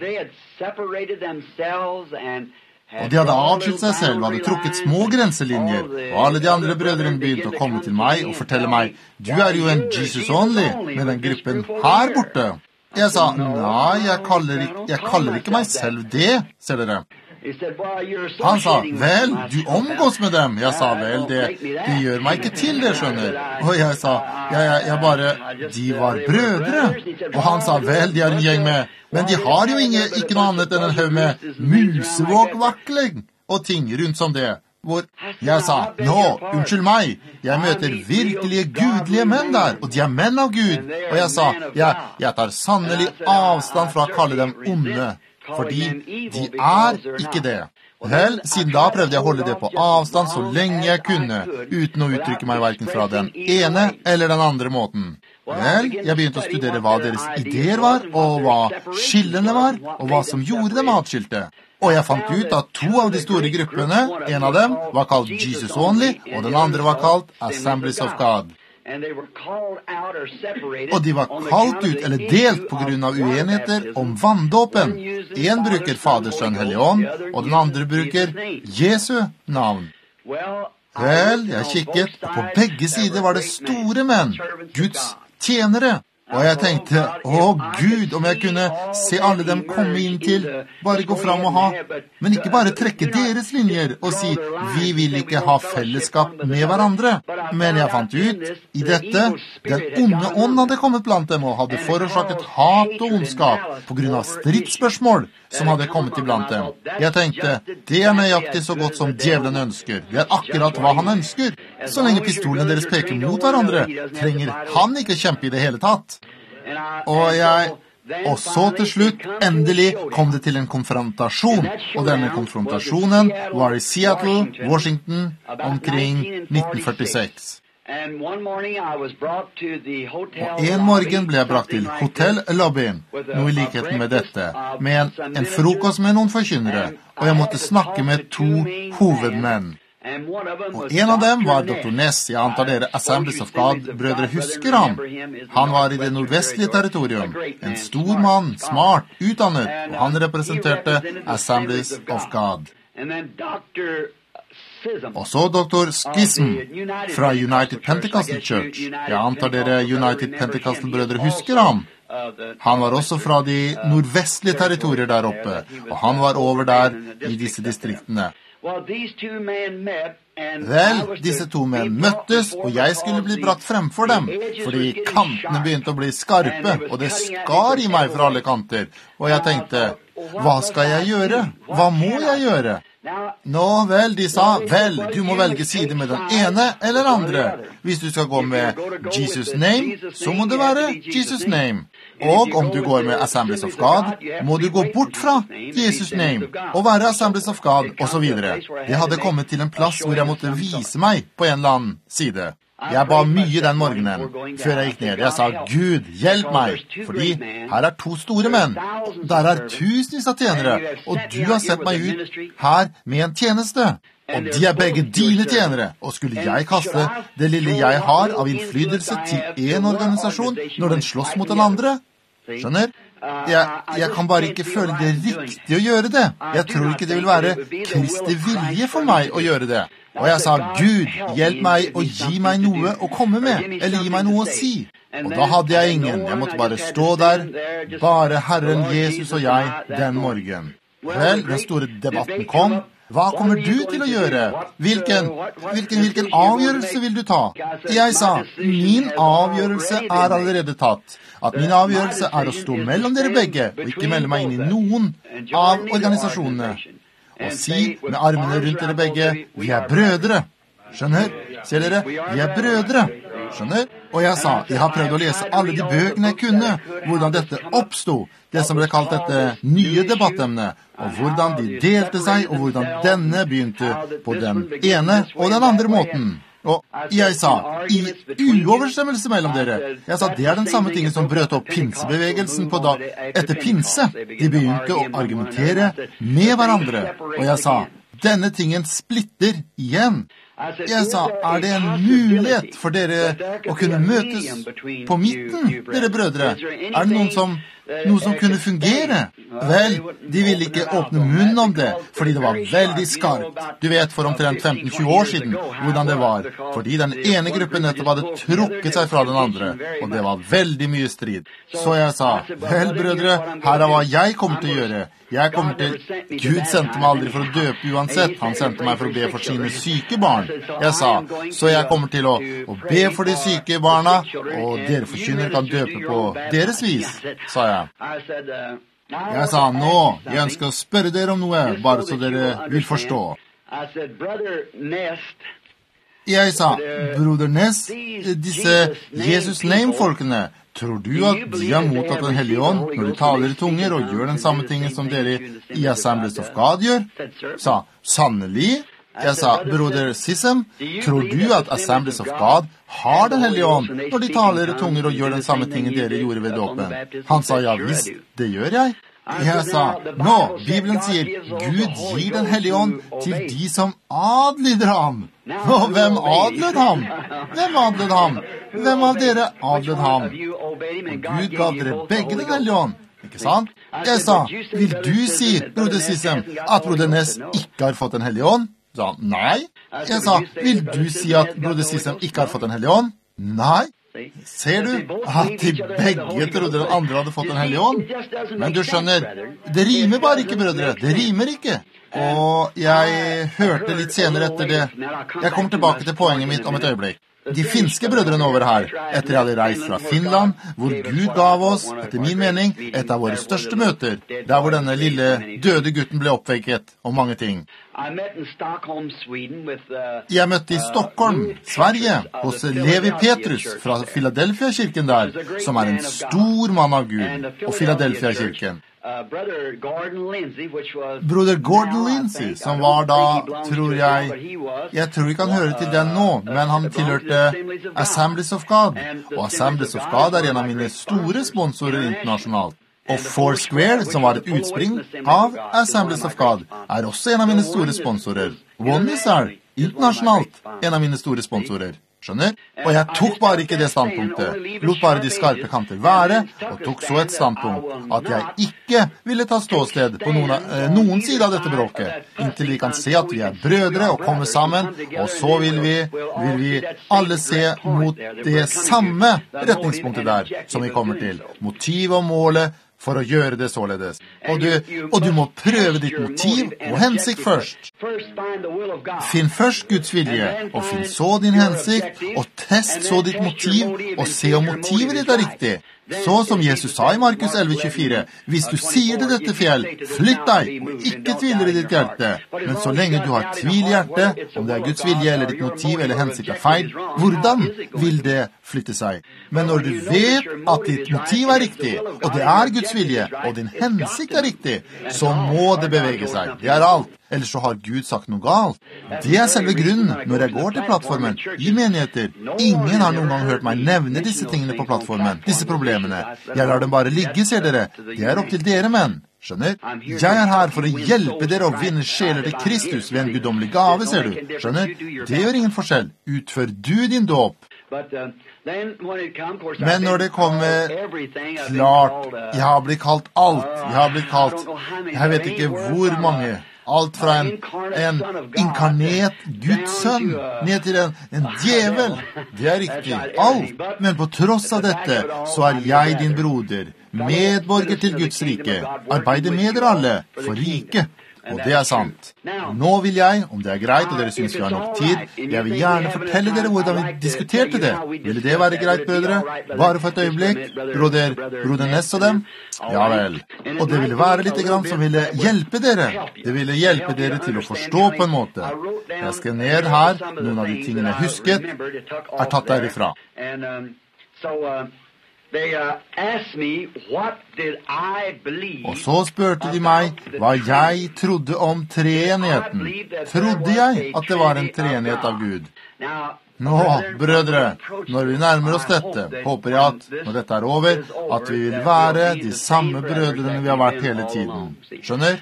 Og de hadde avskilt seg selv og hadde trukket små grenselinjer, og alle de andre brødrene begynte å komme til meg og fortelle meg, du er jo en Jesus Only med den gruppen her borte. Jeg sa, nei, jeg kaller ikke meg selv det, ser dere. Han sa, vel, du omgås med dem. Jeg sa, vel, det gjør meg ikke til det, skjønner. Og jeg sa, de var brødre. Og han sa, vel, de er en gjeng med, men de har jo ikke noe annet enn en haug med musevågvakling og ting rundt som det. Hvor jeg sa, unnskyld meg, jeg møter virkelige gudelige menn der, og de er menn av Gud. Og jeg sa, jeg tar sannelig avstand fra å kalle dem onde, fordi de er ikke det. Vel, siden da prøvde jeg å holde det på avstand så lenge jeg kunne, uten å uttrykke meg hverken fra den ene eller den andre måten. Vel, jeg begynte å studere hva deres ideer var, og hva skillene var, og hva som gjorde dem atskilte. Og jeg fant ut at to av de store gruppene, en av dem var kalt Jesus Only, og den andre var kalt Assemblies of God. Og de var kalt ut eller delt på grunn av uenigheter om vanndåpen. En bruker Fader, Sønn, Hellig Ånd, og den andre bruker Jesu navn. Vel, jeg kikket, og på begge sider var det store menn, Guds tjenere. Og jeg tenkte, Gud, om jeg kunne se alle dem komme inn til, bare gå fram og ha, men ikke bare trekke deres linjer og si, vi vil ikke ha fellesskap med hverandre. Men jeg fant ut, i dette, den onde ånd hadde kommet blant dem og hadde forårsaket hat og ondskap på grunn av stridsspørsmål som hadde kommet iblant dem. Jeg tenkte, det er nøyaktig så godt som djevelen ønsker. Det er akkurat hva han ønsker. Så lenge pistolene deres peker mot hverandre, trenger han ikke kjempe i det hele tatt. Og så til slutt, endelig kom det til en konfrontasjon, og denne konfrontasjonen var i Seattle, Washington, omkring 1946. Og en morgen ble jeg brakt til hotellobbyen, noe i likheten med dette, med en frokost med noen forkynnere, og jeg måtte snakke med to hovedmenn. Og en av dem var Dr. Ness. Jeg antar dere Assemblies of God-brødre husker ham. Han var i det nordvestlige territorium. En stor mann, smart, utdannet, og han representerte Assemblies of God. Og så Dr. Schism fra United Pentecostal Church. Jeg antar dere United Pentecostal-brødre husker ham. Han var også fra de nordvestlige territorier der oppe, og han var over der i disse distriktene. Vel, disse to menn møttes, og jeg skulle bli brakt fremfor dem, fordi kantene begynte å bli skarpe, og det skar i meg fra alle kanter. Og jeg tenkte, hva skal jeg gjøre? Hva må jeg gjøre? Nå vel, de sa, vel, du må velge side med den ene eller andre. Hvis du skal gå med Jesus' name, så må det være Jesus' name. Og om du går med Assemblies of God, må du gå bort fra Jesus' name og være Assemblies of God, og så videre. Jeg hadde kommet til en plass hvor jeg måtte vise meg på en eller annen side. Jeg ba mye den morgenen, før jeg gikk ned. Jeg sa, Gud, hjelp meg, fordi her er to store menn. Der er tusenvis av tjenere, og du har sett meg ut her med en tjeneste. Og de er begge dine tjenere, og skulle jeg kaste det lille jeg har av innflytelse til en organisasjon når den slåss mot den andre? Skjønner? Jeg kan bare ikke føle det riktig å gjøre det. Jeg tror ikke det vil være Kristi vilje for meg å gjøre det. Og jeg sa, Gud, hjelp meg og gi meg noe å komme med, eller gi meg noe å si. Og da hadde jeg ingen. Jeg måtte bare stå der, bare Herren Jesus og jeg den morgen. Vel, den store debatten kom. Hva kommer du til å gjøre? Hvilken avgjørelse vil du ta? Jeg sa, min avgjørelse er allerede tatt. At min avgjørelse er å stå mellom dere begge, og ikke melde meg inn i noen av organisasjonene. Og si med armene rundt dere begge, vi er brødre. Skjønner? Ser dere? Vi er brødre. Skjønner? Og jeg sa, jeg har prøvd å lese alle de bøkene jeg kunne, hvordan dette oppstod, det som ble kalt dette nye debattemne, og hvordan de delte seg, og hvordan denne begynte på den ene og den andre måten. Og jeg sa, i uoverensstemmelse mellom dere. Jeg sa, det er den samme tingen som brøt opp pinsebevegelsen på da, etter pinse. De begynte å argumentere med hverandre. Og jeg sa, denne tingen splitter igjen. Jeg sa, er det en mulighet for dere å kunne møtes på midten, dere brødre? Er det noe som kunne fungere? Vel, de ville ikke åpne munnen om det, fordi det var veldig skarpt. Du vet, for omtrent 15-20 år siden, hvordan det var. Fordi den ene gruppen nettopp hadde trukket seg fra den andre, og det var veldig mye strid. Så jeg sa, vel, brødre, her er hva jeg kommer til å gjøre. Gud sendte meg aldri for å døpe uansett. Han sendte meg for å be for sine syke barn. Jeg sa, så jeg kommer til å be for de syke barna, og dere forkynner kan døpe på deres vis, sa jeg. Jeg sa, jeg ønsker å spørre dere om noe, bare så dere vil forstå. Jeg sa, Broder Ness, disse Jesus Name-folkene, tror du at de har mottatt den hellige ånd når de taler i tunger og gjør den samme tingen som dere i Assemblies of God gjør? Sa, sannelig. Jeg sa, Broder Sissem, tror du at Assemblies of God har den hellige ånd når de taler i tunger og gjør den samme tingen dere gjorde ved dåpen? Han sa, ja visst, det gjør jeg. Jeg sa, Bibelen sier, Gud gir den hellige ånd til de som adlyder ham. Og hvem adlød ham? Hvem av dere adlød ham? Og Gud gav dere begge den hellige ånd, ikke sant? Jeg sa, vil du si, Broder Sissem, at Broder Ness ikke har fått den hellige ånd? Så, nei. Jeg sa, vil du si at Broder Sissem ikke har fått den hellige ånd? Nei. Ser du at de begge trodde den andre hadde fått den hellige ånd? Men du skjønner, det rimer bare ikke, brødre. Det rimer ikke. Og jeg hørte litt senere etter det. Jeg kommer tilbake til poenget mitt om et øyeblikk. De finske brødrene over her, etter jeg hadde reist fra Finland, hvor Gud gav oss, etter min mening, et av våre største møter, der hvor denne lille døde gutten ble oppvekket, og mange ting. Jeg møtte i Stockholm, Sverige, hos Levi Petrus fra Philadelphia-kirken der, som er en stor mann av Gud, og Philadelphia-kirken. Broder Gordon Lindsay, som var da, tror jeg tror ikke han hører til den nå, men han tilhørte Assemblies of God, og Assemblies of God er en av mine store sponsorer internasjonalt. Og Foursquare, som var et utspring av Assemblies of God, er også en av mine store sponsorer. Oneness er internasjonalt en av mine store sponsorer. Skjønner? Og jeg tok bare ikke det standpunktet, lot bare de skarpe kanter være, og tok så et standpunkt at jeg ikke ville ta ståsted på noen side av dette bråket, inntil vi kan se at vi er brødre og komme sammen, og så vil vi alle se mot det samme retningspunktet der, som vi kommer til. Motivet og målet for å gjøre det således. Og du må prøve ditt motiv og hensikt først. Finn først Guds vilje, og finn så din hensikt, og test så ditt motiv, og se om motivet ditt riktig. Så som Jesus sa i Markus 11,24, hvis du sier til dette fjell, flytt deg, og ikke tviler i ditt hjerte. Men så lenge du har tvil i hjertet, om det Guds vilje eller ditt motiv eller hensikt feil, hvordan vil det flytte seg? Men når du vet at ditt motiv riktig, og det Guds vilje, og din hensikt riktig, så må det bevege seg. Det alt. Ellers så har Gud sagt noe galt. Det selve grunnen når jeg går til plattformen i menigheter. Ingen har noen gang hørt meg nevne disse tingene på plattformen, disse problemene. Jeg lar dem bare ligge, ser dere. Det opp til dere, menn. Skjønner? Jeg her for å hjelpe dere å vinne sjeler til Kristus ved en guddommelig gave, ser du. Skjønner? Det gjør ingen forskjell. Utfør du din dåp. Men når det kommer klart, jeg har blitt kalt alt. Jeg vet ikke hvor mange. Alt fra en inkarnet Guds sønn ned til en djevel. Det riktig. Alt. Men på tross av dette, så jeg din broder, medborger til Guds rike. Arbeider med dere alle, for riket. Og det sant. Nå vil jeg, om det greit, og dere synes vi har nok tid, jeg vil gjerne fortelle dere hvordan vi diskuterte det. Ville det være greit, brødre? Bare for et øyeblikk. Broder Ness og dem? Ja vel. Og det ville være litt grann som ville hjelpe dere. Det ville hjelpe dere til å forstå på en måte. Jeg skal ned her. Noen av de tingene jeg husket, tatt derifra. Og så spurte de meg hva jeg trodde om treenigheten. Trodde jeg at det var en treenighet av Gud? Nå, brødre, når vi nærmer oss dette, håper jeg at, når dette over, at vi vil være de samme brødrene vi har vært hele tiden. Skjønner?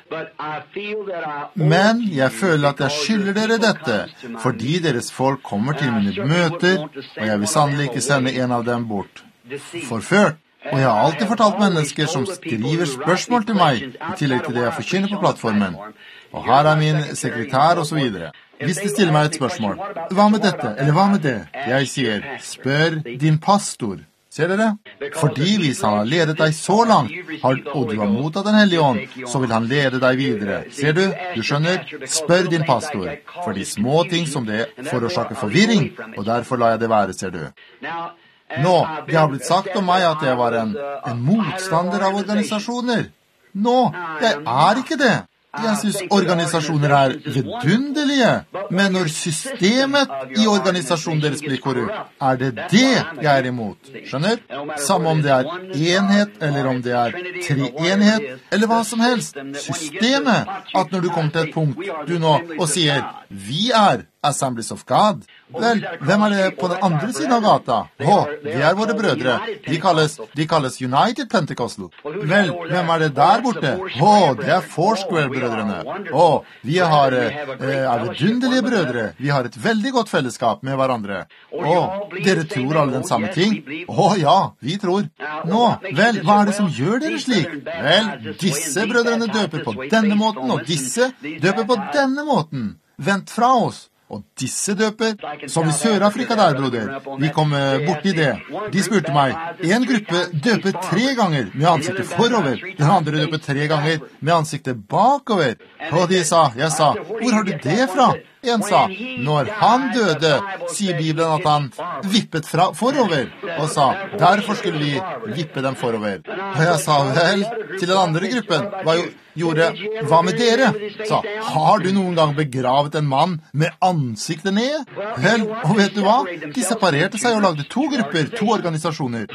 Men jeg føler at jeg skylder dere dette, fordi deres folk kommer til mine møter, og jeg vil sannelig ikke sende en av dem bort. Forført. Og jeg har alltid fortalt mennesker som skriver spørsmål til meg, i tillegg til det jeg forkynner på plattformen. Og her min sekretær og så videre. Hvis de stiller meg et spørsmål, hva med dette, eller hva med det? Jeg sier, spør din pastor. Ser dere? Fordi hvis han har ledet deg så langt, og du har mottatt den hellige ånd, så vil han lede deg videre. Ser du? Du skjønner? Spør din pastor. For de små ting som det forårsaker forvirring, og derfor lar jeg det være, ser du. Nå, det har blitt sagt om meg at jeg var en motstander av organisasjoner. Nå, jeg ikke det. Jeg synes organisasjoner vidunderlige, men når systemet i organisasjonen deres blir korrupt, det jeg imot. Skjønner? Samme om det enhet, eller om det treenighet, eller hva som helst. Systemet, at når du kommer til et punkt, du nå, og sier, vi Assemblies of God. Vel, hvem det på den andre siden av gata? De våre brødre. De kalles United Pentecostal. Vel, hvem det der borte? Det Foursquare-brødrene. Vi har vidunderlige brødre. Vi har et veldig godt fellesskap med hverandre. Dere tror alle den samme ting? Ja, vi tror. Nå, vel, hva det som gjør dere slik? Vel, disse brødrene døper på denne måten, og disse døper på denne måten. Vent fra oss. Og disse døper, som i Sør-Afrika der, broder, vi kom bort i det. De spurte meg, en gruppe døper 3 ganger med ansiktet forover, den andre døper 3 ganger med ansiktet bakover. Og jeg sa, hvor har du det fra? En sa, når han døde, sier Bibelen at han vippet forover, og sa, derfor skulle vi vippe dem forover. Og jeg sa, vel, til den andre gruppen, hva med dere? Sa, har du noen gang begravet en mann med ansiktet ned? Vel, og vet du hva? De separerte seg og lagde 2 grupper, 2 organisasjoner.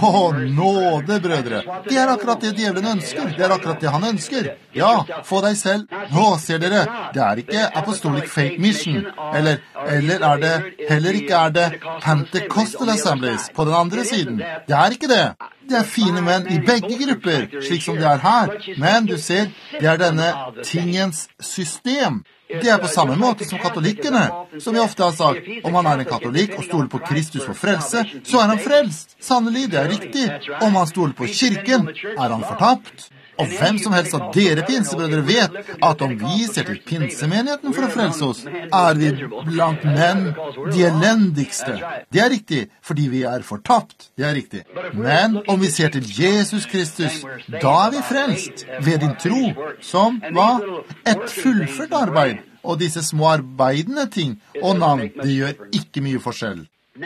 Nåde, brødre. Det akkurat det djevelen ønsker. Det akkurat det han ønsker. Ja, få deg selv. Ser dere, det ikke apostolic faith mission, eller det heller ikke det Pentecostal Assemblies på den andre siden. Det ikke det. Det fine menn i begge grupper, slik som det her. Men du ser, det denne tingens system. Det på samme måte som katolikkene, som jeg ofte har sagt. Om han en katolikk og stoler på Kristus for frelse, så han frelst. Sannelig, det riktig. Om han stoler på kirken, han fortapt. Og hvem som helst av dere pinsebrødre vet at om vi ser til pinsemenigheten for å frelse oss, vi blant menn de elendigste. Det riktig, fordi vi fortapt. Det riktig. Men om vi ser til Jesus Kristus, da vi frelst ved din tro, som var et fullført arbeid. Og disse små arbeidende ting og navn, det gjør ikke mye forskjell.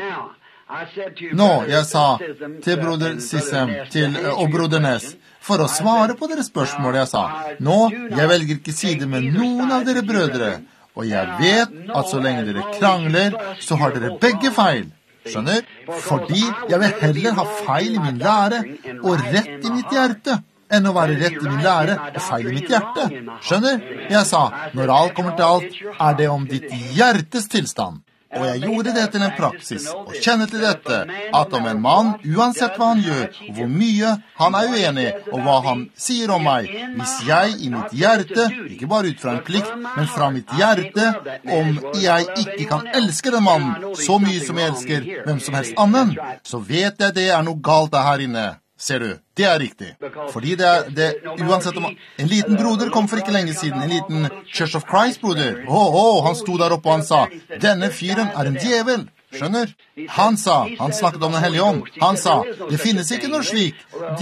Nå, jeg sa til broder Sissem og broder Ness, for å svare på deres spørsmål, jeg sa, nå, jeg velger ikke side med noen av dere brødre, og jeg vet at så lenge dere krangler, så har dere begge feil. Skjønner? Fordi jeg vil heller ha feil i min lære og rett i mitt hjerte, enn å være rett i min lære og feil i mitt hjerte. Skjønner? Jeg sa, når alt kommer til alt, det om ditt hjertes tilstand. Og jeg gjorde det til en praksis, og kjenner til dette, at om en mann, uansett hva han gjør, og hvor mye han uenig, og hva han sier om meg, hvis jeg i mitt hjerte, ikke bare ut fra en plikt, men fra mitt hjerte, om jeg ikke kan elske den mannen, så mye som jeg elsker hvem som helst annen, så vet jeg det noe galt her inne. Ser du, det riktig. Fordi det uansett om en liten broder kom for ikke lenge siden, en liten Church of Christ-broder. Han sto der oppe og han sa, denne fyren en djevel. Skjønner? Han snakket om den hellige ånd. Han sa, det finnes ikke noe slik.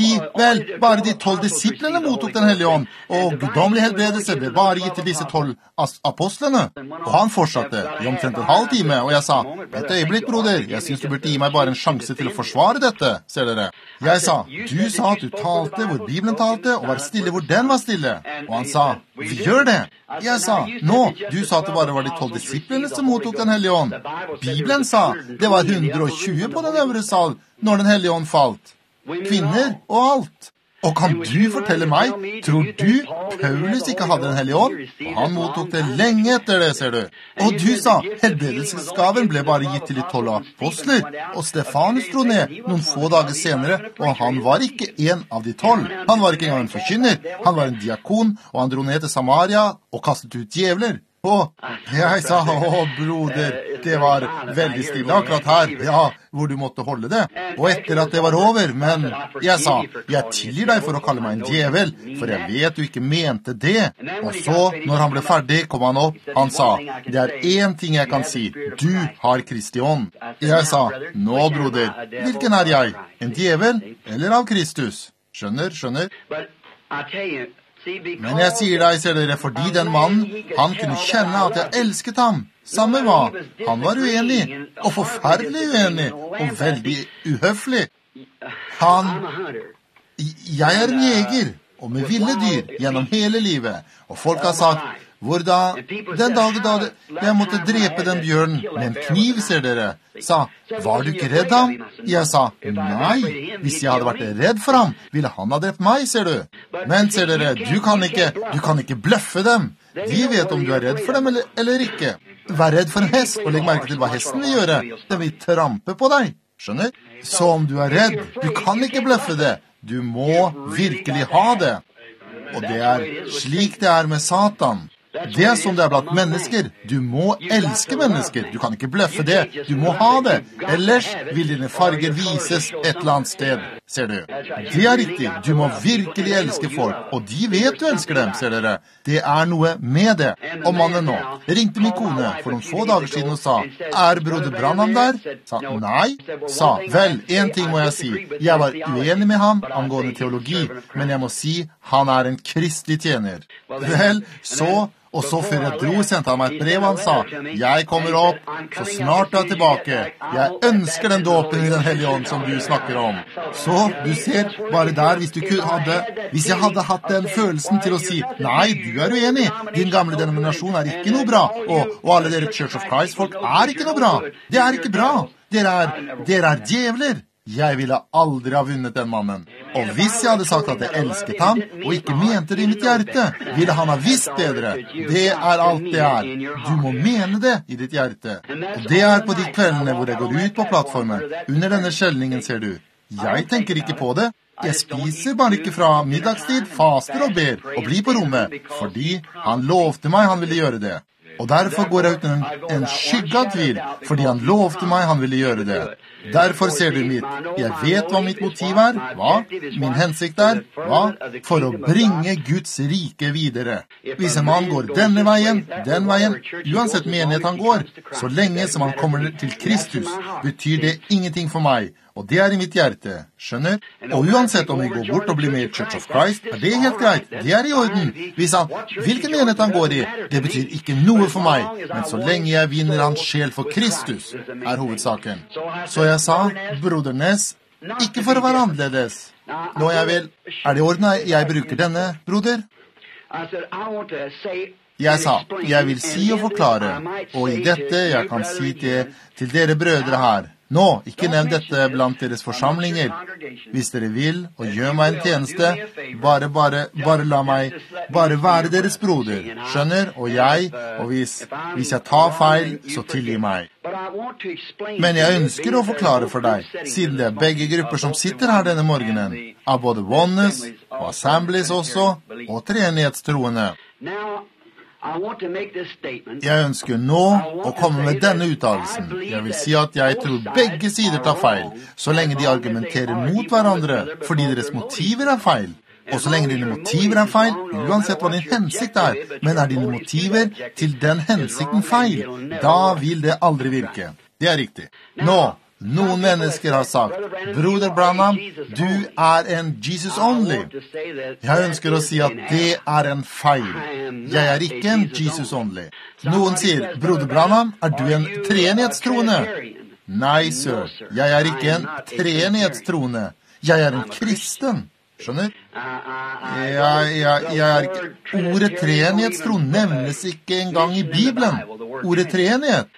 Bare de 12 disiplene mottok den hellige ånd, og guddommelig helbredelse ble bare gitt til disse 12 apostlene. Og han fortsatte i omtrent en halv time, og jeg sa, et øyeblikk, broder, jeg synes du burde gi meg bare en sjanse til å forsvare dette, ser dere. Jeg sa, du sa at du talte hvor Bibelen talte, og var stille hvor den var stille. Og han sa, vi gjør det. Jeg sa, du sa at det bare var de 12 disiplene som mottok den hellige ånd. Bibelen sa, det var 120 på den øvre sal når den hellige ånd falt. Kvinner og alt. Og kan du fortelle meg, tror du Paulus ikke hadde den hellige ånd? Og han mottok det lenge etter det, ser du. Og du sa, helbredelsesgaven ble bare gitt til de 12 apostler, og Stefanus dro ned noen få dager senere, og han var ikke en av de 12. Han var ikke engang en forkynner, han var en diakon, og han dro ned til Samaria og kastet ut djevler. Og jeg sa, broder, det var veldig stille akkurat her, hvor du måtte holde det. Og etter at det var over, men jeg sa, jeg tilgir deg for å kalle meg en djevel, for jeg vet du ikke mente det. Og så, når han ble ferdig, kom han opp, han sa, det en ting jeg kan si, du har Kristi ånd. Jeg sa, nå broder, hvilken jeg? En djevel eller av Kristus? Skjønner? Men jeg sier deg, ser dere, fordi den mannen, han kunne kjenne at jeg elsket ham. Samme hva. Han var uenig, og forferdelig uenig, og veldig uhøflig. Jeg en jeger, og med ville dyr, gjennom hele livet. Og folk har sagt, den dagen da jeg måtte drepe den bjørnen med en kniv, ser dere, sa, var du ikke redd ham? Jeg sa, nei, hvis jeg hadde vært redd for ham, ville han ha drept meg, ser du. Men ser dere, du kan ikke bløffe dem. De vet om du redd for dem eller ikke. Vær redd for en hest, og legg merke til hva hesten vil gjøre. Den vil trampe på deg, skjønner? Så om du redd, du kan ikke bløffe det. Du må virkelig ha det. Og det slik det med Satan. Det som det blant mennesker. Du må elske mennesker. Du kan ikke bløffe det. Du må ha det. Ellers vil dine farger vises et eller annet sted, ser du. Det riktig. Du må virkelig elske folk. Og de vet du elsker dem, ser dere. Det noe med det. Og mannen nå ringte min kone for noen få dager siden og sa, broder Branham der? Sa, nei. Sa, vel, en ting må jeg si. Jeg var uenig med ham angående teologi, men jeg må si, han en kristelig tjener. Vel, og så før jeg dro, sendte han meg et brev, han sa, jeg kommer opp, så snart jeg tilbake. Jeg ønsker den dåpen i den hellige ånd som du snakker om. Så, du ser, bare der, hvis jeg hadde hatt den følelsen til å si, nei, du uenig, din gamle denominasjon ikke noe bra, og alle dere Church of Christ-folk ikke noe bra. Det ikke bra. Dere djevler. Jeg ville aldri ha vunnet den mannen. Og hvis jeg hadde sagt at jeg elsket ham, og ikke mente det i mitt hjerte, ville han ha visst bedre. Det alt det Du må mene det i ditt hjerte. Og det på de kveldene hvor jeg går ut på plattformen. Under denne skjelningen, ser du. Jeg tenker ikke på det. Jeg spiser bare ikke fra middagstid, faster og ber, og blir på rommet, fordi han lovte meg han ville gjøre det. Og derfor går jeg uten en skygge av tvil, fordi han lovte meg han ville gjøre det. Derfor ser du jeg vet hva mitt motiv er, hva? Min hensikt er, hva? For å bringe Guds rike videre. Hvis en mann går denne veien, den veien, uansett menighet han går, så lenge som han kommer til Kristus, betyr det ingenting for meg. Og det er i mitt hjerte, skjønner? Og uansett om vi går bort og blir med i Church of Christ, er det helt greit, det er i orden. Hvis hvilken menighet han går i, det betyr ikke noe for meg, men så lenge jeg vinner hans sjel for Kristus, er hovedsaken. Så jeg sa, broder Ness, ikke for å være annerledes. Nå jeg vil, er det i orden jeg bruker denne, broder? Jeg sa, jeg vil si og forklare, og i dette jeg kan si til dere brødre her, nå, ikke nevn dette blant deres forsamlinger. Hvis dere vil, og gjør meg en tjeneste, bare la meg bare være deres broder, skjønner? Og hvis jeg tar feil, så tilgi meg. Men jeg ønsker å forklare for deg, siden det er begge grupper som sitter her denne morgenen, av både Oneness og Assemblies også, og treenighetstroende. Jeg ønsker nå å komme med denne uttalelsen. Jeg vil si at jeg tror begge sider tar feil, så lenge de argumenterer mot hverandre, fordi deres motiver er feil. Og så lenge dine motiver er feil, uansett hva din hensikt er, men er dine motiver til den hensikten feil, da vil det aldri virke. Det er riktig. Nå, noen mennesker har sagt, broder Branham, du er en Jesus only. Jeg ønsker å si at det er en feil. Jeg er ikke en Jesus only. Noen sier, broder Branham, er du en treenighetstroende? Nei, sir, jeg er ikke en treenighetstroende. Jeg er en kristen. Skjønner? Ordet treenighetsstro nevnes ikke engang i Bibelen. Ordet treenighet.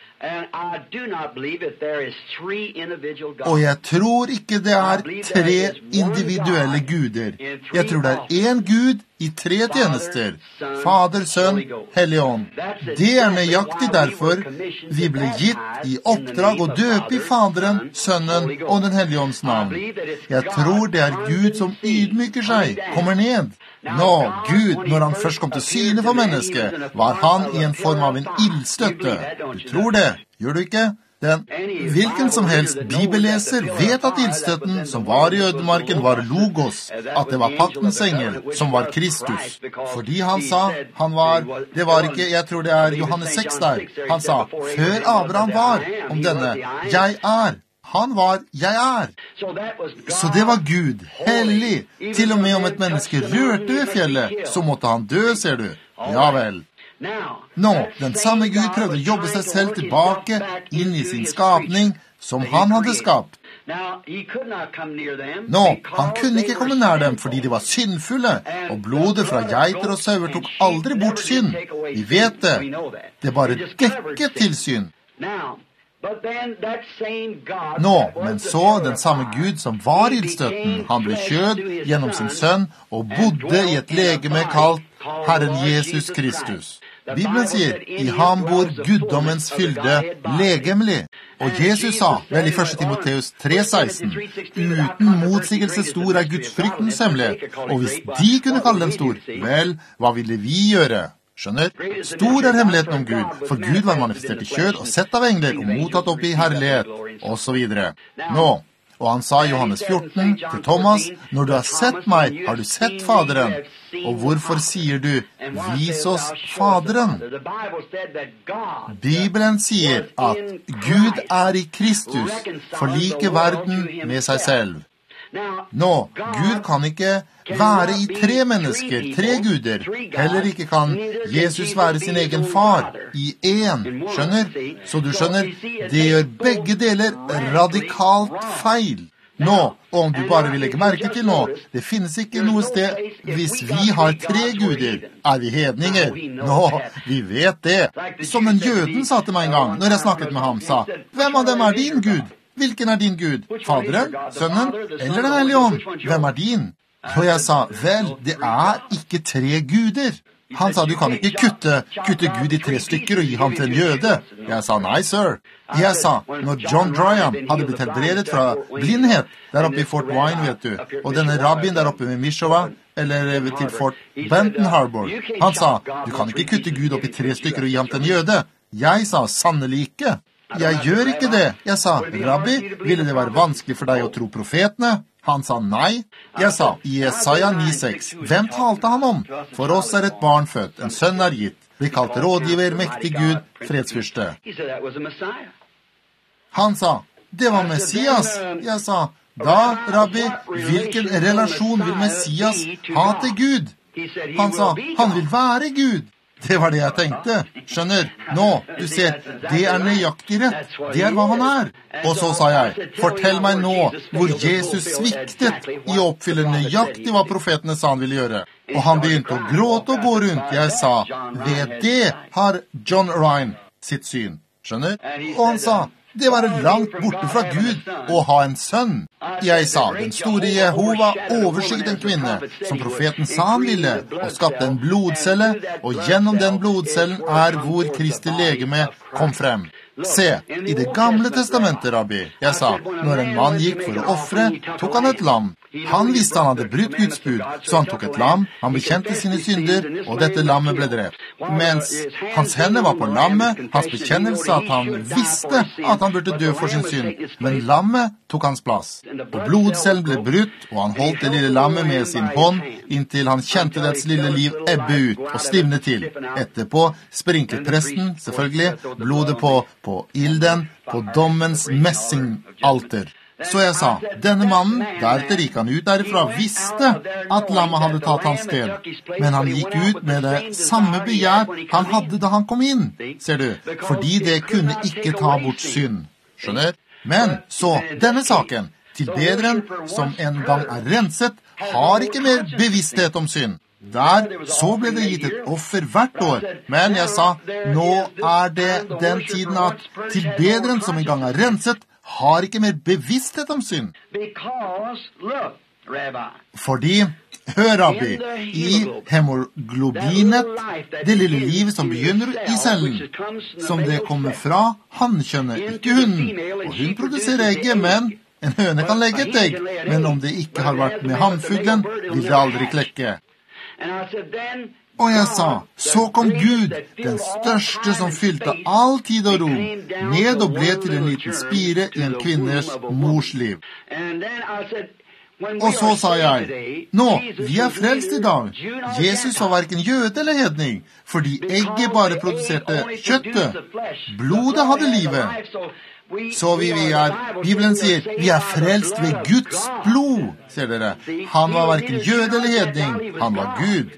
Og jeg tror ikke det er 3 individuelle guder. Jeg tror det er en Gud i 3 tjenester. Fader, Sønn, Hellig Ånd. Det er nøyaktig derfor vi ble gitt i oppdrag å døpe i Faderen, Sønnen og Den Hellige Ånds navn. Jeg tror det er Gud som ydmyker seg, kommer ned. Nå, Gud, når han først kom til syne for mennesket, var han i en form av en ildstøtte. Du tror det, gjør du ikke? Hvilken som helst bibelleser vet at ildstøtten som var i ødemarken var Logos, at det var paktens engel, som var Kristus. Fordi han sa, det var ikke, jeg tror det er Johannes 6 der, han sa, før Abraham var om denne, jeg er. Han var, jeg er. Så det var Gud, hellig. Til og med om et menneske rørte ved fjellet, så måtte han dø, ser du. Ja vel. Nå, den samme Gud prøvde å jobbe seg selv tilbake inn i sin skapning som han hadde skapt. Nå, han kunne ikke komme nær dem fordi de var syndfulle, og blodet fra geiter og sauer tok aldri bort synd. Vi vet det. Det bare dekket til synd. Nå, men så den samme Gud som var ildstøtten, han ble kjød gjennom sin sønn og bodde i et legeme kalt Herren Jesus Kristus. Bibelen sier, i ham bor guddommens fylde legemlig. Og Jesus sa, vel i 1. Timoteus 3,16, uten motsigelse stor er Guds fryktens hemmelighet, og hvis de kunne kalle den stor, vel, hva ville vi gjøre? Skjønner? Stor er hemmeligheten om Gud, for Gud var manifestert i kjød og sett av engler og mottatt opp i herlighet, og så videre. Nå, og han sa i Johannes 14 til Thomas, når du har sett meg, har du sett Faderen. Og hvorfor sier du, vis oss Faderen? Bibelen sier at Gud er i Kristus, forliker verden med seg selv. Nå, Gud kan ikke være i 3 mennesker, 3 guder. Heller ikke kan Jesus være sin egen far i 1, skjønner? Så du skjønner, det gjør begge deler radikalt feil. Nå, og om du bare vil legge merke til nå, det finnes ikke noe sted hvis vi har 3 guder. Er vi hedninger? Nå, vi vet det. Som en jøden sa til meg en gang, når jeg snakket med ham, sa, hvem av dem er din Gud? Hvilken er din Gud? Faderen, Sønnen eller Den Hellige Ånd? Hvem er din? Og jeg sa, vel, det er ikke 3 guder. Han sa, du kan ikke kutte Gud i 3 stykker og gi ham til en jøde. Jeg sa, nei, sir. Jeg sa, når John Dryan hadde blitt helbredet fra blindhet, der oppe i Fort Wayne, vet du, og denne rabbin der oppe med Mishova, eller revet til Fort Benton Harbor. Han sa, du kan ikke kutte Gud opp i 3 stykker og gi ham til en jøde. Jeg sa, sannelig ikke. Jeg gjør ikke det. Jeg sa, Rabbi, ville det være vanskelig for deg å tro profetene? Han sa nei. Jeg sa, i Jesaja 9,6, hvem talte han om? For oss et barn født, en sønn gitt. Blir kalt rådgiver, mektig Gud, fredsfyrste. Han sa, det var Messias. Jeg sa, da, Rabbi, hvilken relasjon vil Messias ha til Gud? Han sa, han vil være Gud. Det var det jeg tenkte. Skjønner? Nå, du ser, det nøyaktig rett. Det hva han Og så sa jeg, fortell meg nå hvor Jesus sviktet i å oppfylle nøyaktig hva profetene sa han ville gjøre. Og han begynte å gråte og gå rundt. Jeg sa, ved det har John Ryan sitt syn. Skjønner? Og han sa, det var langt borte fra Gud å ha en sønn. Jeg sa, den store Jehova overskygget en kvinne, som profeten sa han ville, og skapte en blodcelle, og gjennom den blodcellen hvor Kristi legeme kom frem. Se, i det gamle testamentet, Rabbi, jeg sa, når en mann gikk for å offre, tok han et lam. Han visste han hadde brutt Guds bud, så han tok et lam, han bekjente sine synder, og dette lammet ble drept. Mens hans hender var på lammet, hans bekjennelse at han visste at han burde dø for sin synd, men lammet tok hans plass. Og blodcellen ble brutt, og han holdt det lille lammet med sin hånd, inntil han kjente dets lille liv ebbe ut og stivne til. Etterpå sprinklet presten, selvfølgelig, blodet på ilden, på dommens messingalter. Så jeg sa, denne mannen, deretter gikk han ut derifra, visste at lammet hadde tatt hans sted. Men han gikk ut med det samme begjær han hadde da han kom inn, ser du, fordi det kunne ikke ta bort synd. Skjønner? Men så, denne saken, tilbederen som en gang renset, har ikke mer bevissthet om synd. Så ble det gitt et offer hvert år, men jeg sa, nå det den tiden at tilbederen som en gang renset, har ikke mer bevissthet om synd. Fordi, hør Rabbi, i hemoglobinet, det lille livet som begynner i cellen, som det kommer fra hannkjønnet, ikke hunden, og hun produserer egget, men en høne kan legge et egg, men om det ikke har vært med hannfuglen, vil det aldri klekke. Og jeg sa, så kom Gud, den største som fylte all tid og rom, ned og ble til en liten spire i en kvinnes mors liv. Og så sa jeg, nå, vi frelst i dag. Jesus var hverken jøde eller hedning, fordi egget bare produserte kjøttet. Blodet hadde livet. Så Bibelen sier, vi frelst ved Guds blod, ser dere. Han var hverken jøde eller hedning, han var Gud.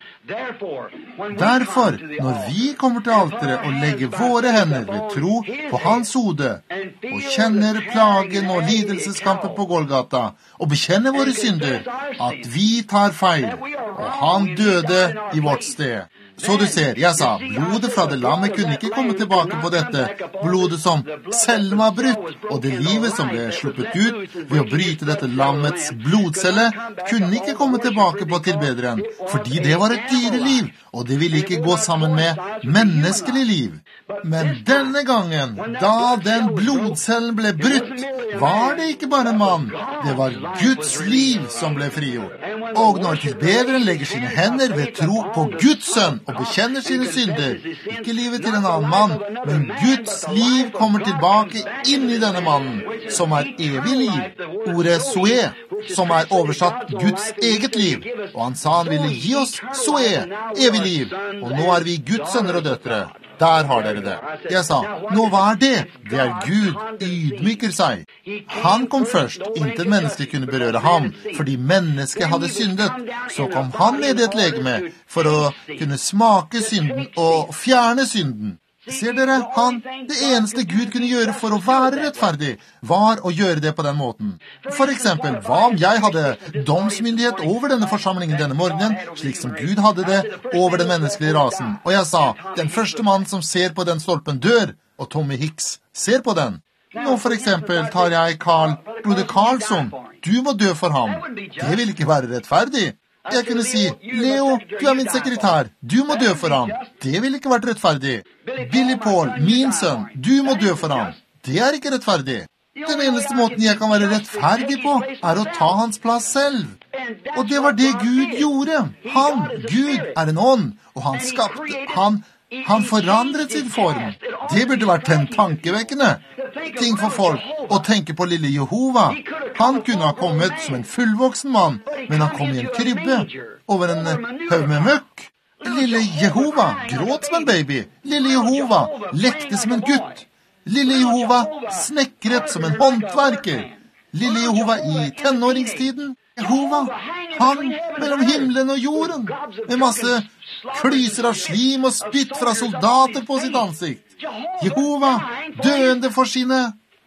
Derfor, når vi kommer til alteret og legger våre hender ved tro på hans hode, og kjenner plagen og lidelseskampen på Golgata, og bekjenner våre synder, at vi tar feil, og han døde i vårt sted. Så du ser, jeg sa, blodet fra det lammet kunne ikke komme tilbake på dette, blodet som selv var brutt, og det livet som ble sluppet ut ved å bryte dette lammets blodcelle, kunne ikke komme tilbake på tilbederen, fordi det var et dyreliv, og det ville ikke gå sammen med menneskelig liv. Men denne gangen, da den blodcellen ble brutt, var det ikke bare en mann, det var Guds liv som ble frigjort. Og når tilbederen legger sine hender ved tro på Guds sønn, og bekjenner sine synder, ikke livet til en annen mann, men Guds liv kommer tilbake inn i denne mannen, som evig liv. Ordet Zoe, som oversatt Guds eget liv. Og han sa han ville gi oss Zoe, evig liv. Og nå vi Guds sønner og døtre. Der har dere det. Jeg sa, nå hva det? Det Gud ydmyker seg. Han kom først, inntil mennesket kunne berøre ham, fordi mennesket hadde syndet. Så kom han ned i et legeme for å kunne smake synden og fjerne synden. Ser dere, det eneste Gud kunne gjøre for å være rettferdig, var å gjøre det på den måten. For eksempel, hva om jeg hadde domsmyndighet over denne forsamlingen denne morgenen, slik som Gud hadde det over den menneskelige rasen? Og jeg sa, den første mann som ser på den stolpen dør, og Tommy Hicks ser på den. Nå for eksempel tar jeg Broder Karlsson, du må dø for ham. Det vil ikke være rettferdig. Jeg kunne si, Leo, du min sekretær, du må dø for ham. Det ville ikke vært rettferdig. Billy Paul, min sønn, du må dø for ham. Det ikke rettferdig. Den eneste måten jeg kan være rettferdig på, å ta hans plass selv. Og det var det Gud gjorde. Gud er en ånd, og han skapte, han forandret sin form. Det burde vært en tankevekkende ting for folk å tenke på lille Jehova. Han kunne ha kommet som en fullvoksen mann, men han kom i en krybbe over en haug med møkk. Lille Jehova gråt som en baby. Lille Jehova lekte som en gutt. Lille Jehova snekret som en håndverker. Lille Jehova i tenåringstiden. Jehova hang mellom himmelen og jorden, med masse klyser av slim og spytt fra soldater på sitt ansikt. Jehova døende for sine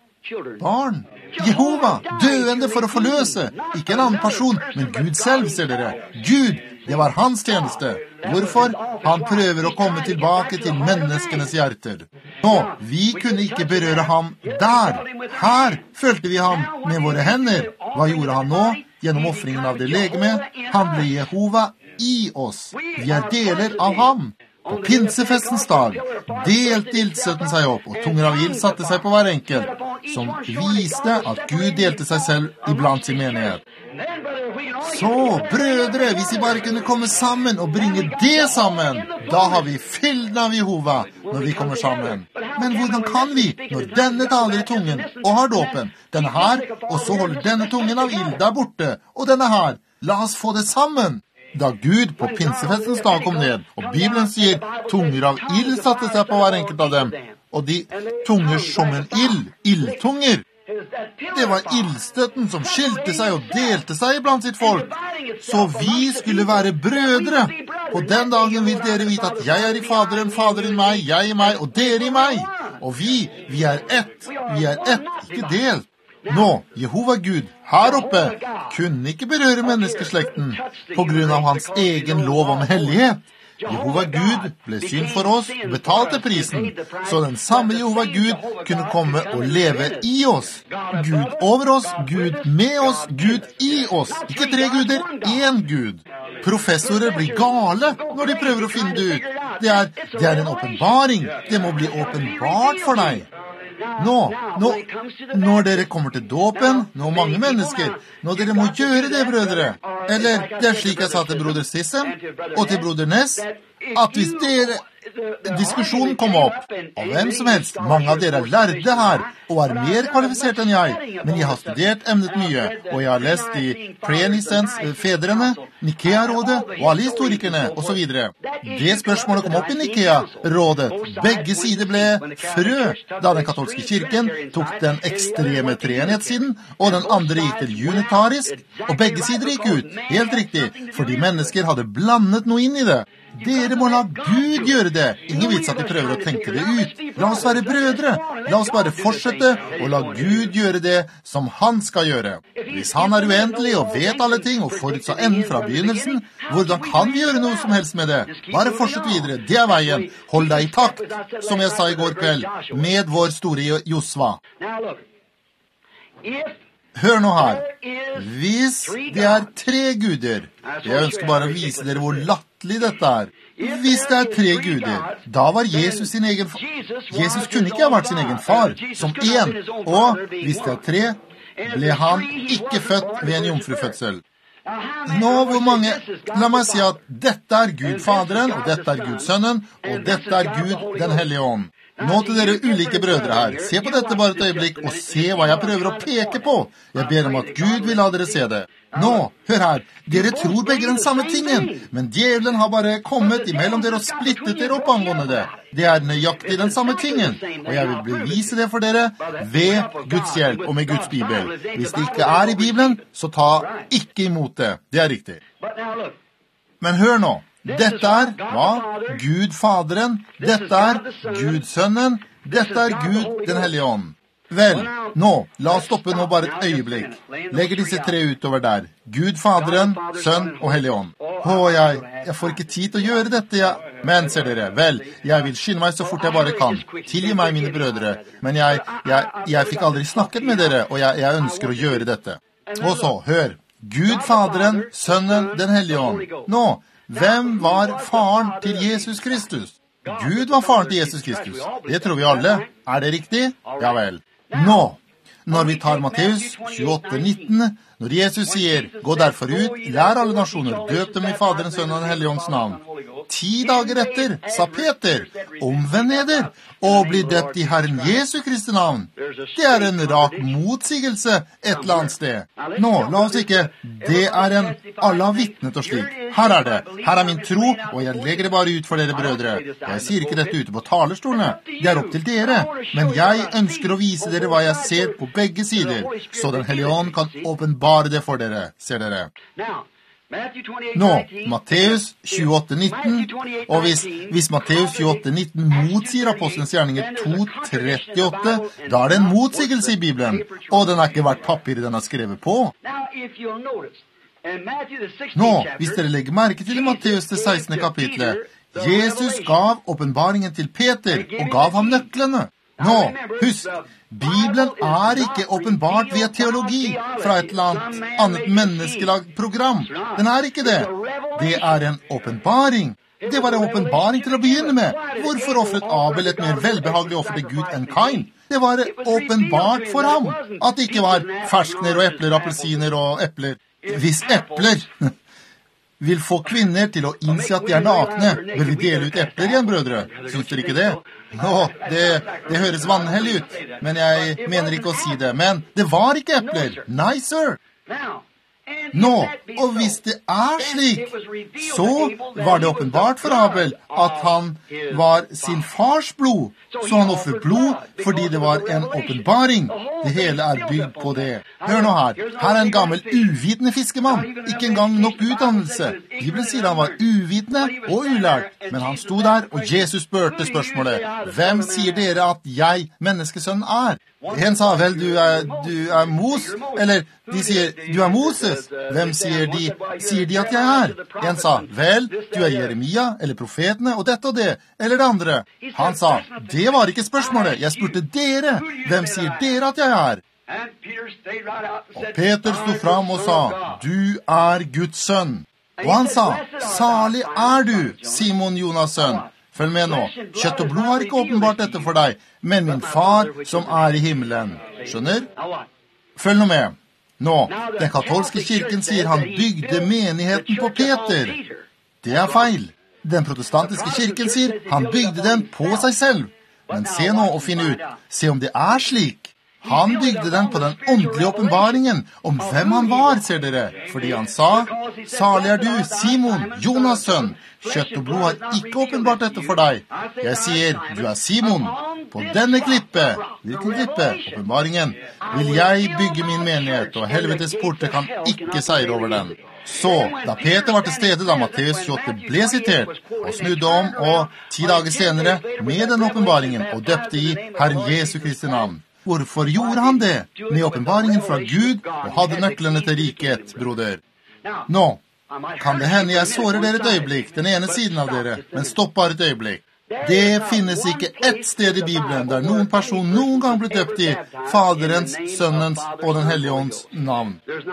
barn. Jehova døende for å forløse. Ikke en annen person, men Gud selv, ser dere. Gud, det var hans tjeneste. Hvorfor? Han prøver å komme tilbake til menneskenes hjerter. Nå, vi kunne ikke berøre ham der. Her følte vi ham med våre hender. Hva gjorde han nå? Gjennom offringen av det legeme. Han ble Jehova i oss. Vi er deler av ham. På pinsefestens dag delte ildstøtten seg opp, og tunger av ild satte seg på hver enkelt, som viste at Gud delte seg selv iblant sin menighet. Så, brødre, hvis vi bare kunne komme sammen og bringe det sammen, da har vi fylden av Jehova når vi kommer sammen. Men hvordan kan vi, når denne taler i tungen og har dåpen, denne her, og så holder denne tungen av ild der borte, og denne her, la oss få det sammen. Da Gud på pinsefestens dag kom ned, og Bibelen sier tunger av ild satte seg på hver enkelt av dem, og de tunger som en ildtunger. Det var ildstøtten som skilte seg og delte seg blant sitt folk. Så vi skulle være brødre. På den dagen vil dere vite at jeg er i Faderen, Faderen i meg, jeg i meg, og dere i meg. Og vi er ett. Vi er ett, ikke delt. Nå, Jehova Gud, her oppe, kunne ikke berøre menneskeslekten på grunn av hans egen lov om hellighet. Jehova Gud ble synd for oss og betalte prisen, så den samme Jehova Gud kunne komme og leve i oss. Gud over oss, Gud med oss, Gud i oss. Ikke 3 guder, 1 Gud. Professorer blir gale når de prøver å finne det ut. Det er en åpenbaring. Det må bli åpenbart for deg. Når dere kommer til dåpen, nå mange mennesker, når dere må gjøre det, brødre, eller det er slik jeg sa til broder Sissem og til broder Ness, at hvis diskusjonen kom opp, og hvem som helst, mange av dere er lærde her, og er mer kvalifisert enn jeg, men jeg har studert emnet mye, og jeg har lest i Prenisens, Fedrene, Nikea-rådet, og alle historikerne, og så videre. Det spørsmålet kom opp i Nikea-rådet. Begge sider ble frø, da den katolske kirken tok den ekstreme treenhetssiden, og den andre gikk til unitarisk, og begge sider gikk ut, helt riktig, fordi mennesker hadde blandet noe inn i det. Dere må la Gud gjøre det. Ingen vits at de prøver å tenke det ut. La oss være brødre. La oss bare fortsette og la Gud gjøre det som han skal gjøre. Hvis han er uendelig og vet alle ting og forutsa enden fra begynnelsen, hvordan kan vi gjøre noe som helst med det? Bare fortsett videre. Det er veien. Hold deg i takt, som jeg sa i går kveld, med vår store Josva. Hør nå her. Hvis det er 3 guder, jeg ønsker bare å vise dere hvor latterlig dette er. Hvis det er 3 guder, da var Jesus sin egen far. Jesus kunne ikke ha vært sin egen far, som 1. Og hvis det er 3, ble han ikke født ved en jomfrufødsel. Nå, hvor mange? La meg si at dette er Gud Faderen, og dette er Gud Sønnen, og dette er Gud den Hellige Ånd. Nå til dere ulike brødre her. Se på dette bare et øyeblikk, og se hva jeg prøver å peke på. Jeg ber om at Gud vil la dere se det. Nå, hør her. Dere tror begge den samme tingen, men djevelen har bare kommet imellom dere og splittet dere opp angående det. Det er nøyaktig den samme tingen, og jeg vil bevise det for dere ved Guds hjelp og med Guds Bibel. Hvis det ikke er i Bibelen, så ta ikke imot det. Det er riktig. Men hør nå. Dette er, hva? Gud Faderen, dette er Gud Sønnen, dette er Gud den Hellige Ånd. Vel, nå, la oss stoppe nå bare et øyeblikk. Legger disse 3 utover der. Gud Faderen, Sønn og Hellige Ånd. Jeg får ikke tid til å gjøre dette, Men ser dere, vel, jeg vil skynde meg så fort jeg bare kan. Tilgi meg, mine brødre, men jeg fikk aldri snakket med dere, og jeg ønsker å gjøre dette. Og så, hør, Gud Faderen, Sønnen, den Hellige Ånd. Nå, hvem var faren til Jesus Kristus? Gud var faren til Jesus Kristus. Det tror vi alle. Er det riktig? Ja vel. når vi tar Matteus 28:19, når Jesus sier, gå derfor ut, lær alle nasjoner, døp dem i Faderens, Sønn og Den hellige ånds navn. 10 dager etter sa Peter, omvend eder, og bli døpt i Herren Jesu Kristi navn. Det er en rak motsigelse et eller annet sted. Nå, la oss ikke, det er en alle har vittnet og slik. Her er det, her er min tro, og jeg legger det bare ut for dere brødre. Jeg sier ikke dette ute på talerstolene, det er opp til dere, men jeg ønsker å vise dere hva jeg ser på begge sider, så Den hellige ånd kan åpenbare det for dere, ser dere. Nå, Matteus 28:19, og hvis Matteus 28:19 motsier Apostelens gjerninger 2:38, da er det en motsigelse i Bibelen, og den er ikke verdt papiret den er skrevet på. Nå, hvis dere legger merke til i Matteus det 16. kapitlet, Jesus gav åpenbaringen til Peter og gav ham nøklene. Nå, husk, Bibelen er ikke åpenbart via teologi fra et eller annet menneskelagt program. Den er ikke det. Det er en åpenbaring. Det var en åpenbaring til å begynne med. Hvorfor offret Abel et mer velbehagelig offer til Gud enn Kain? Det var åpenbart for ham at det ikke var ferskner og epler, appelsiner og epler. Hvis epler vil få kvinner til å innse at de er nakne, bør vi dele ut epler igjen, brødre. Synes dere ikke det? Nå, det høres vanhellig ut, men jeg mener ikke å si det. Men det var ikke epler. Nei, sir. Nå, og hvis det er slik, så var det åpenbart for Abel at han var sin fars blod, så han offret blod fordi det var en åpenbaring. Det hele er bygd på det. Hør nå her, her er en gammel uvitende fiskemann, ikke engang nok utdannelse. Bibelen sier han var uvitende og ulært, men han sto der, og Jesus spurte spørsmålet, hvem sier dere at jeg, menneskesønnen, er? En sa, vel, du er Mos, eller de sier, du er Moses. Hvem sier de? Sier de at jeg er? En sa, vel, du er Jeremia, eller profetene, og dette og det, eller det andre. Han sa, det var ikke spørsmålet, jeg spurte dere, hvem sier dere at jeg er? Og Peter sto fram og sa, du er Guds sønn. Og han sa, salig er du, Simon Jonas' sønn. Følg med nå. Kjøtt og blod har ikke åpenbart dette for deg, men min far som er i himmelen. Skjønner? Følg nå med. Nå, den katolske kirken sier han bygde menigheten på Peter. Det er feil. Den protestantiske kirken sier han bygde den på seg selv. Men se nå og finne ut. Se om det er slik. Han bygde den på den åndelige åpenbaringen om hvem han var, ser dere. Fordi han sa, salig er du, Simon, Jonas' sønn. Kjøtt og blod har ikke åpenbart dette for deg. Jeg sier, du er Simon. På denne klippe, hvilken klippe? Åpenbaringen. Vil jeg bygge min menighet, og helvetes porte kan ikke seire over den. Så, da Peter var til stede da Matteus 28 ble sitert, og snudde om, og 10 dager senere, med den åpenbaringen, og døpte i Herren Jesu Kristi navn. Hvorfor gjorde han det? Med åpenbaringen fra Gud, og hadde nøklene til riket, broder. Nå, kan det hende jeg sårer dere et øyeblikk, den ene siden av dere, men stopp bare et øyeblikk. Det finnes ikke ett sted i Bibelen der noen person noen gang ble døpt i Faderens, Sønnens og Den hellige ånds navn.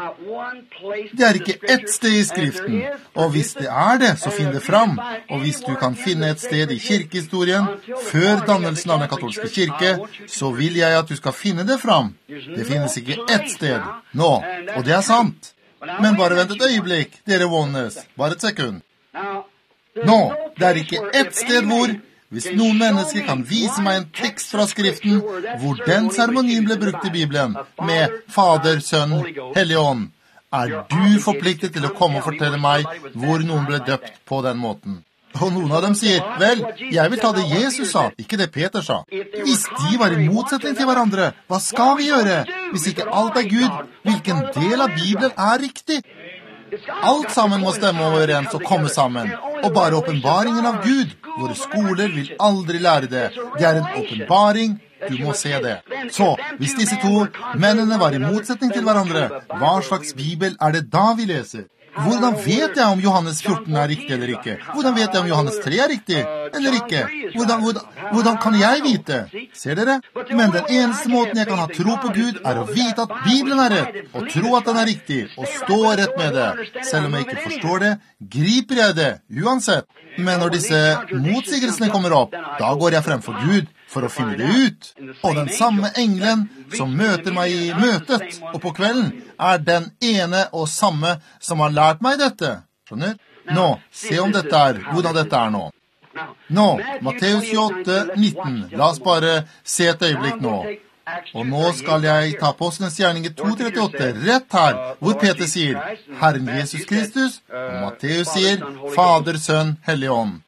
Det er ikke ett sted i Skriften, og hvis det er det, så finn det fram. Og hvis du kan finne et sted i kirkehistorien før dannelsen av den katolske kirke, så vil jeg at du skal finne det fram. Det finnes ikke ett sted. Nå, og det er sant. Men bare vent et øyeblikk, dere Wones, bare et sekund. Nå, det er ikke ett sted hvor, hvis noen mennesker kan vise meg en tekst fra Skriften, hvor den seremonien ble brukt i Bibelen, med Fader, Sønn, Hellig Ånd, er du forpliktet til å komme og fortelle meg hvor noen ble døpt på den måten. Og noen av dem sier, vel, jeg vil ta det Jesus sa, ikke det Peter sa. Hvis de var i motsetning til hverandre, hva skal vi gjøre? Hvis ikke alt er Gud, hvilken del av Bibelen er riktig? Alt sammen må stemme overens og komme sammen. Og bare åpenbaringen av Gud. Våre skoler vil aldri lære det. Det er en åpenbaring. Du må se det. Så, hvis disse to mennene var i motsetning til hverandre, hva slags bibel er det da vi leser? Hvordan vet jeg om Johannes 14 er riktig eller ikke? Hvordan vet jeg om Johannes 3 er riktig eller ikke? Hvordan kan jeg vite? Ser dere? Men den eneste måten jeg kan ha tro på Gud er å vite at Bibelen er rett, og tro at den er riktig, og stå rett med det. Selv om jeg ikke forstår det, griper jeg det, uansett. Men når disse motsigelsene kommer opp, da går jeg frem for Gud. for å finne det ut. Og den samme engelen som møter meg i møtet, og på kvelden, den ene og samme som har lært meg dette. Skjønner? Nå, se om dette hvordan dette nå. Nå, Matteus 28, 19. La oss bare se et øyeblikk nå. Og nå skal jeg ta Apostlenes gjerninger 2:38, rett her, hvor Peter sier, Herren Jesus Kristus, og Matteus sier, Fader, Sønn, Hellig Ånd.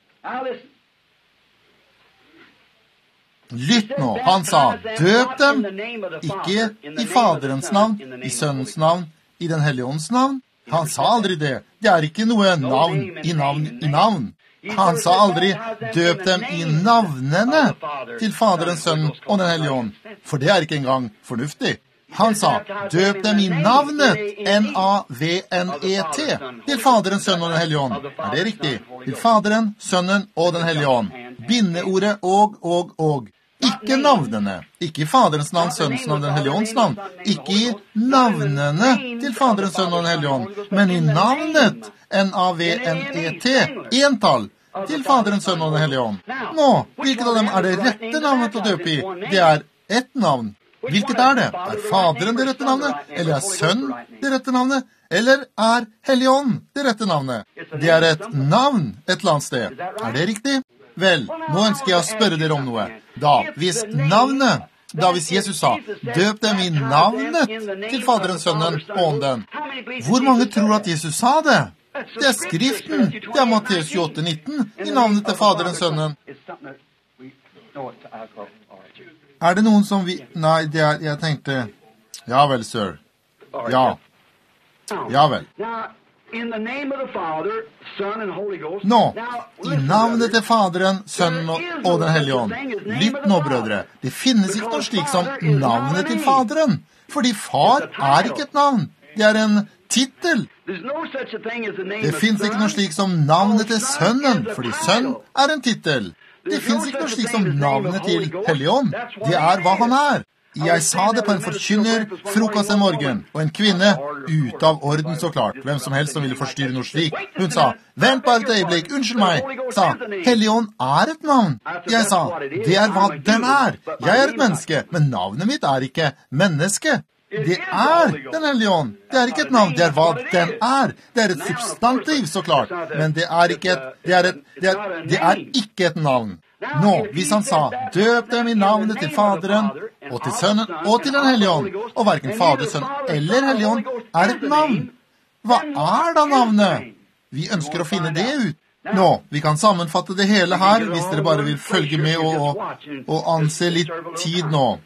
Lytt nå, han sa, døp dem, ikke i Faderens navn, i Sønnens navn, i den Hellige Ånds navn. Han sa aldri det. Det ikke noe navn i navn. Han sa aldri, døp dem i navnene til Faderen, Sønnen og den Hellige Ånd, for det ikke engang fornuftig. Han sa, døp dem i navnet, N-A-V-N-E-T, til Faderen, Sønnen og den Hellige Ånd. Det riktig? Til Faderen, Sønnen og den Hellige Ånd. Bindeordet og. Ikke navnene, ikke i Faderens navn, Sønnens navn, den Hellige Ånds navn. Ikke i navnene til Faderen, Sønnen og den Hellige Ånd, men i navnet, N-A-V-N-E-T, entall, til Faderen, Sønnen og den Hellige Ånd. Nå, hvilket av dem det rette navnet å døpe i? Det ett navn. Hvilket det? Faderen det rette navnet? Eller Sønnen det rette navnet? Eller Hellige Ånd det rette navnet? Det et navn et eller annet sted. Det riktig? Vel, nå ønsker jeg å spørre dere om noe. Hvis Jesus sa, døp dem i navnet til Faderen, Sønnen og Ånden. Hvor mange tror at Jesus sa det? Det Skriften. Det Matteus 28, 19, i navnet til Faderen, Sønnen. Det noen som Nei, jeg tenkte, ja vel, sir. Ja vel. Nå, i navnet til Faderen, Sønnen og den Hellige Ånd. Lytt nå, brødre. Det finnes ikke noe slik som navnet til Faderen, fordi far ikke et navn. Det en titel. Det finnes ikke noe slik som navnet til Sønnen, fordi Sønn en titel. Det finnes ikke noe slik som navnet til Hellige Ånd. Det hva han Jeg sa det på en forkynner frokost en morgen, og en kvinne, ut av orden så klart, hvem som helst som ville forstyrre noe slik. Hun sa, vent bare et øyeblikk, unnskyld meg, sa, Hellige Ånd et navn. Jeg sa, det hva den Jeg et menneske, men navnet mitt ikke menneske. Det den Hellige Ånd. Det ikke et navn, det hva den Det et substantiv så klart, men det ikke et navn. Nå, hvis han sa, døp dem i navnet til Faderen, og til Sønnen, og til den Hellige Ånd, og hverken Fader, Sønn eller Hellige Ånd et navn. Hva da navnet? Vi ønsker å finne det ut. Nå, vi kan sammenfatte det hele her, hvis dere bare vil følge med og anse litt tid nå.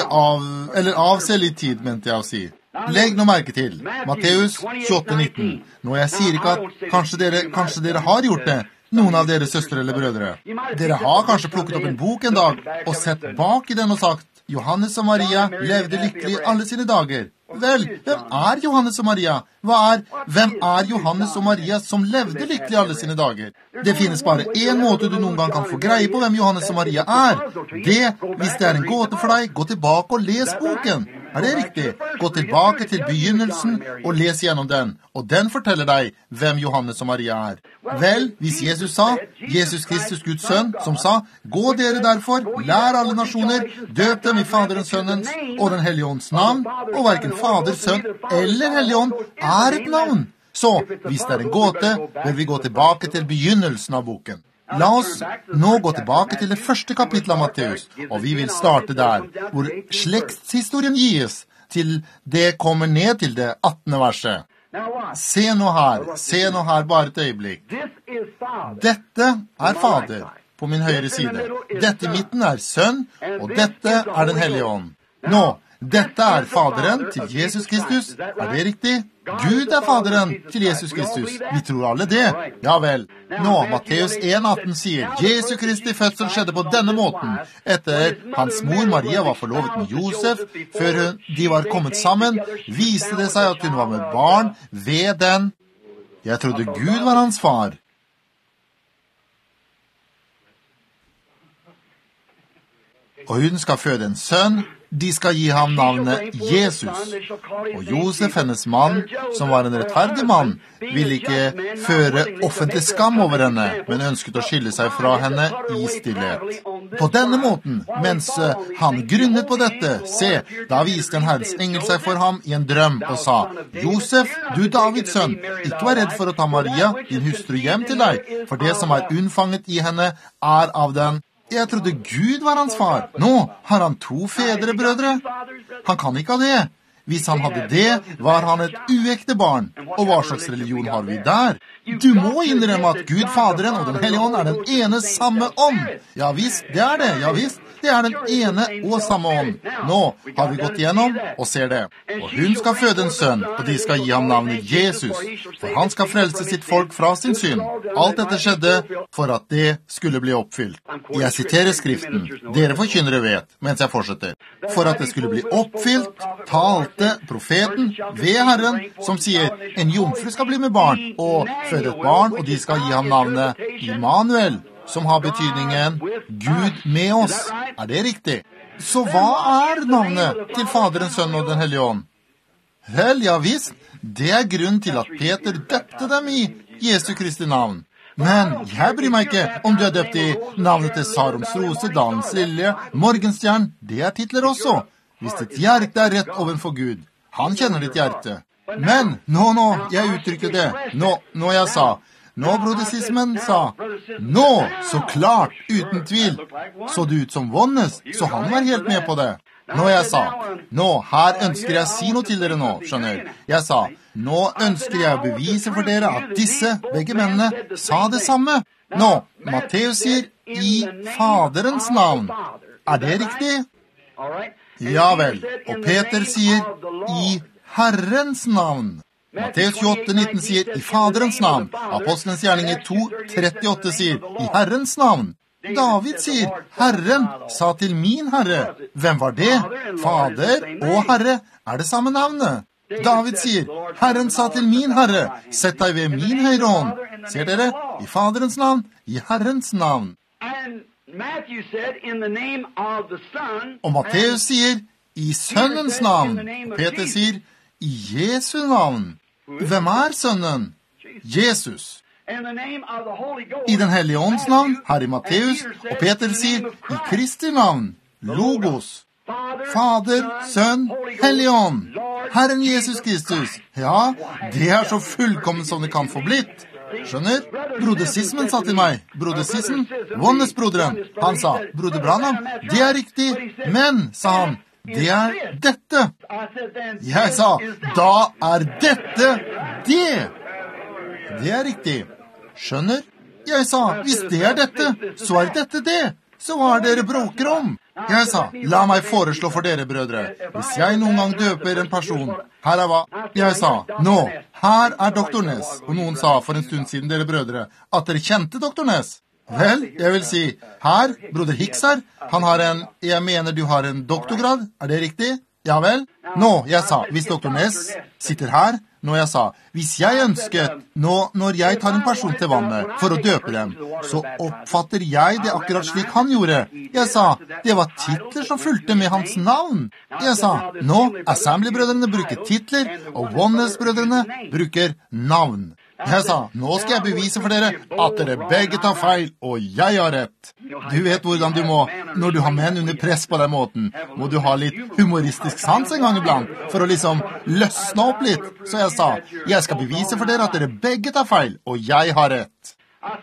Avse litt tid, mente jeg å si. Legg nå merke til, Matteus 28, 19. Nå, jeg sier ikke at kanskje dere har gjort det, noen av deres søstre eller brødre. Dere har kanskje plukket opp en bok en dag, og sett bak i den og sagt, Johannes og Maria levde lykkelig alle sine dager. Vel, hvem Johannes og Maria? Hvem Johannes og Maria som levde lykkelig alle sine dager? Det finnes bare en måte du noen gang kan få greie på hvem Johannes og Maria hvis det en gåte for deg, gå tilbake og les boken. Det riktig? Gå tilbake til begynnelsen og les gjennom den, og den forteller deg hvem Johannes og Maria Vel, hvis Jesus sa, Jesus Kristus Guds sønn, som sa, gå dere derfor, lær alle nasjoner, døp dem i Faderens, Sønnens og den Hellige Ånds navn, og hverken Fader, Sønn eller Hellige Ånd et navn. Så, hvis det en gåte, vil vi gå tilbake til begynnelsen av boken. La oss nå gå tilbake til det første kapitlet av Matteus, og vi vil starte der, hvor slektshistorien gis, til det kommer ned til det 18. verset. Se nå her bare et øyeblikk. Dette Fader på min høyre side. Dette i midten Sønn, og dette den Hellige Ånd. Nå, dette Faderen til Jesus Kristus. Det riktig? Gud Faderen til Jesus Kristus. Vi tror alle det. Ja vel. Nå, Matteus 1,18 sier, Jesu Kristi fødsel skjedde på denne måten. Etter hans mor Maria var forlovet med Josef, før de var kommet sammen, viste det seg at hun var med barn ved den. Jeg trodde Gud var hans far. Og hun skal føde en sønn. De skal gi ham navnet Jesus. Og Josef, hennes mann, som var en rettferdig mann, ville ikke føre offentlig skam over henne, men ønsket å skille seg fra henne i stillhet. På denne måten, mens han grunnet på dette, se, da viste en Herrens engel seg for ham i en drøm og sa, Josef, du Davids sønn, ikke vær redd for å ta Maria, din hustru, hjem til deg, for det som er unnfanget i henne er av den. Jeg trodde Gud var hans far. Nå har han 2 fedrebrødre. Han kan ikke ha det. Hvis han hadde det, var han et uekte barn. Og hva slags religion har vi der? Du må innrømme at Gud, Faderen og Den Hellige Ånd er den ene samme ånd. Ja visst, det er det. Ja visst, det er den ene og samme ånd. Nå har vi gått igjennom og ser det. Og hun skal føde en sønn, og de skal gi ham navnet Jesus. For han skal frelse sitt folk fra sin synd. Alt dette skjedde for at det skulle bli oppfylt. Jeg siterer skriften. Dere forkynnere vet, mens jeg fortsetter. For at det skulle bli oppfylt, talte profeten ved Herren, som sier, en jomfru skal bli med barn, og føde et barn, og de skal gi ham navnet Immanuel, som har betydningen Gud med oss. Er det riktig? Så hva er navnet til Faderen, Sønnen og Den Hellige Ånd? Vel, ja visst, det er grunn til at Peter døpte dem i Jesu Kristi navn. Men jeg bryr meg ikke om du er døpt i navnet til Sarons rose, Dalens lilje, Morgenstjern. Det er titler også. Hvis ditt hjerte er rett ovenfor Gud, han kjenner ditt hjerte. Men, jeg uttrykker det. Nå jeg sa, broder Sismen sa, så klart, uten tvil, så det ut som Vonnes, så han var helt med på det. Jeg sa, her ønsker jeg si noe til dere nå, skjønner. Jeg sa, nå ønsker jeg å bevise for dere at disse, begge mennene, sa det samme. Matteus sier, i Faderens navn. Er det riktig? Ja vel, og Peter sier, i Herrens navn. Matteus 28,19 sier, i Faderens navn. Apostelens gjerninger 2,38 sier, i Herrens navn. David sier, Herren sa til min Herre. Hvem var det? Fader og Herre er det samme navnet. David sier, Herren sa til min Herre, sett deg ved min høyre hånd. Ser dere? I Faderens navn, i Herrens navn. Og Matteus sier, i Sønnens navn. Peter sier, i Jesu navn. Hvem er Sønnen? Jesus. I Den Hellige Ånds navn, her i Matteus, og Peter sier, i Kristi navn. Logos. Fader, Sønn, Hellige Ånd. Herren Jesus Kristus. Ja, det er så fullkommen som det kan få blitt. Skjønner? Broder Sismen sa til meg, broder Sismen, Vonnes-broderen, han sa, broder Branham, det er riktig, men, sa han, det er dette. Jeg sa, da er dette det. Det er riktig. Skjønner? Jeg sa, hvis det er dette, så er dette det. Så hva er dere bråker om? Jeg sa, la meg foreslå for dere, brødre, hvis jeg noen gang døper en person, her er hva? Jeg sa, her er Dr. Ness, og noen sa for en stund siden, dere brødre, at dere kjente Dr. Ness. Vel, jeg vil si, her, broder Hicks her, han har jeg mener du har en doktorgrad, er det riktig? Ja vel? Jeg sa, hvis Dr. Ness sitter her, jeg sa, hvis jeg ønsket, når jeg tar en person til vannet for å døpe dem, så oppfatter jeg det akkurat slik han gjorde. Jeg sa, det var titler som fulgte med hans navn. Jeg sa, Assembly-brødrene bruker titler, og Oneness-brødrene bruker navn. Jeg sa, nå skal jeg bevise for dere at dere begge tar feil, og jeg har rett. Du vet hvordan du må, når du har menn under press på den måten, må du ha litt humoristisk sans en gang iblant, for å liksom løsne opp litt. Så jeg sa, jeg skal bevise for dere at dere begge tar feil, og jeg har rett.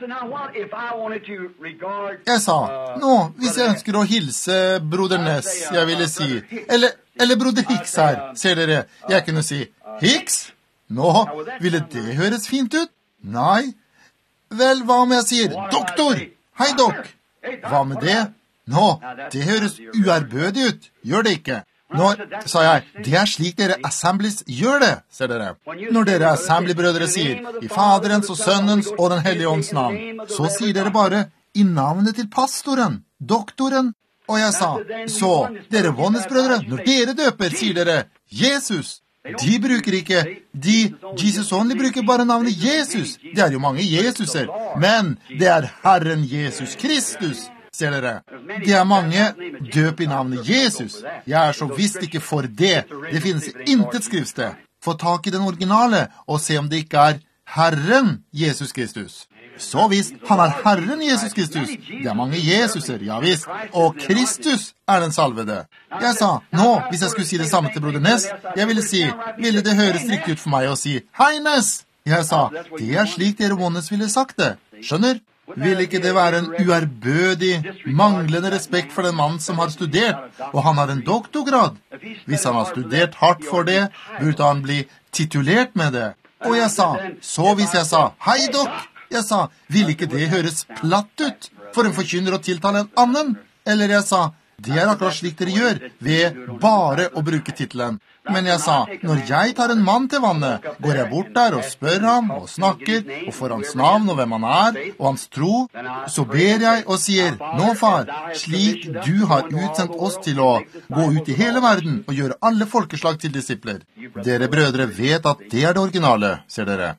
Jeg sa, hvis jeg ønsker å hilse broder Ness, jeg ville si, eller broder Hicks her, ser dere, jeg kunne si, Hicks? Ville det høres fint ut? Nei. Vel, hva om jeg sier, doktor? Hei, dok. Hva med det? Det høres uærbødig ut. Gjør det ikke. Sa jeg, det er slik dere Assemblies gjør det, ser dere. Når dere Assembly-brødre sier, i Faderens og Sønnens og Den Hellige Ånds navn, så sier dere bare, i navnet til pastoren, doktoren. Og jeg sa, så, dere Oneness-brødre, når dere døper, sier dere, Jesus. De bruker ikke, Jesus Only bruker bare navnet Jesus. Det er jo mange Jesuser, men det er Herren Jesus Kristus. Ser dere, det mange døp i navnet Jesus. Jeg så visst ikke for det. Det finnes intet skriftsted. Få tak i den originale og se om det ikke Herren Jesus Kristus. Så visst, han Herren Jesus Kristus. Det mange Jesuser, ja visst. Og Kristus den salvede. Jeg sa, nå, hvis jeg skulle si det samme til broder Ness, jeg ville si, ville det høres riktig ut for meg å si, hei Ness! Jeg sa, det slik dere Oneness ville sagt det. Skjønner? Vil ikke det være en uærbødig, manglende respekt for den mannen som har studert, og han har en doktorgrad? Hvis han har studert hardt for det, burde han bli titulert med det. Og jeg sa, så hvis jeg sa, hei dok, jeg sa, vil ikke det høres platt ut for en forkynner å tiltale en annen? Eller jeg sa, det akkurat slik dere gjør, ved bare å bruke titelen. Men jeg sa, når jeg tar en mann til vannet, går jeg bort der og spør ham og snakker, og får hans navn og hvem han og hans tro, så ber jeg og sier, nå far, slik du har utsendt oss til å gå ut i hele verden og gjøre alle folkeslag til disipler. Dere brødre vet at det det originale, ser dere.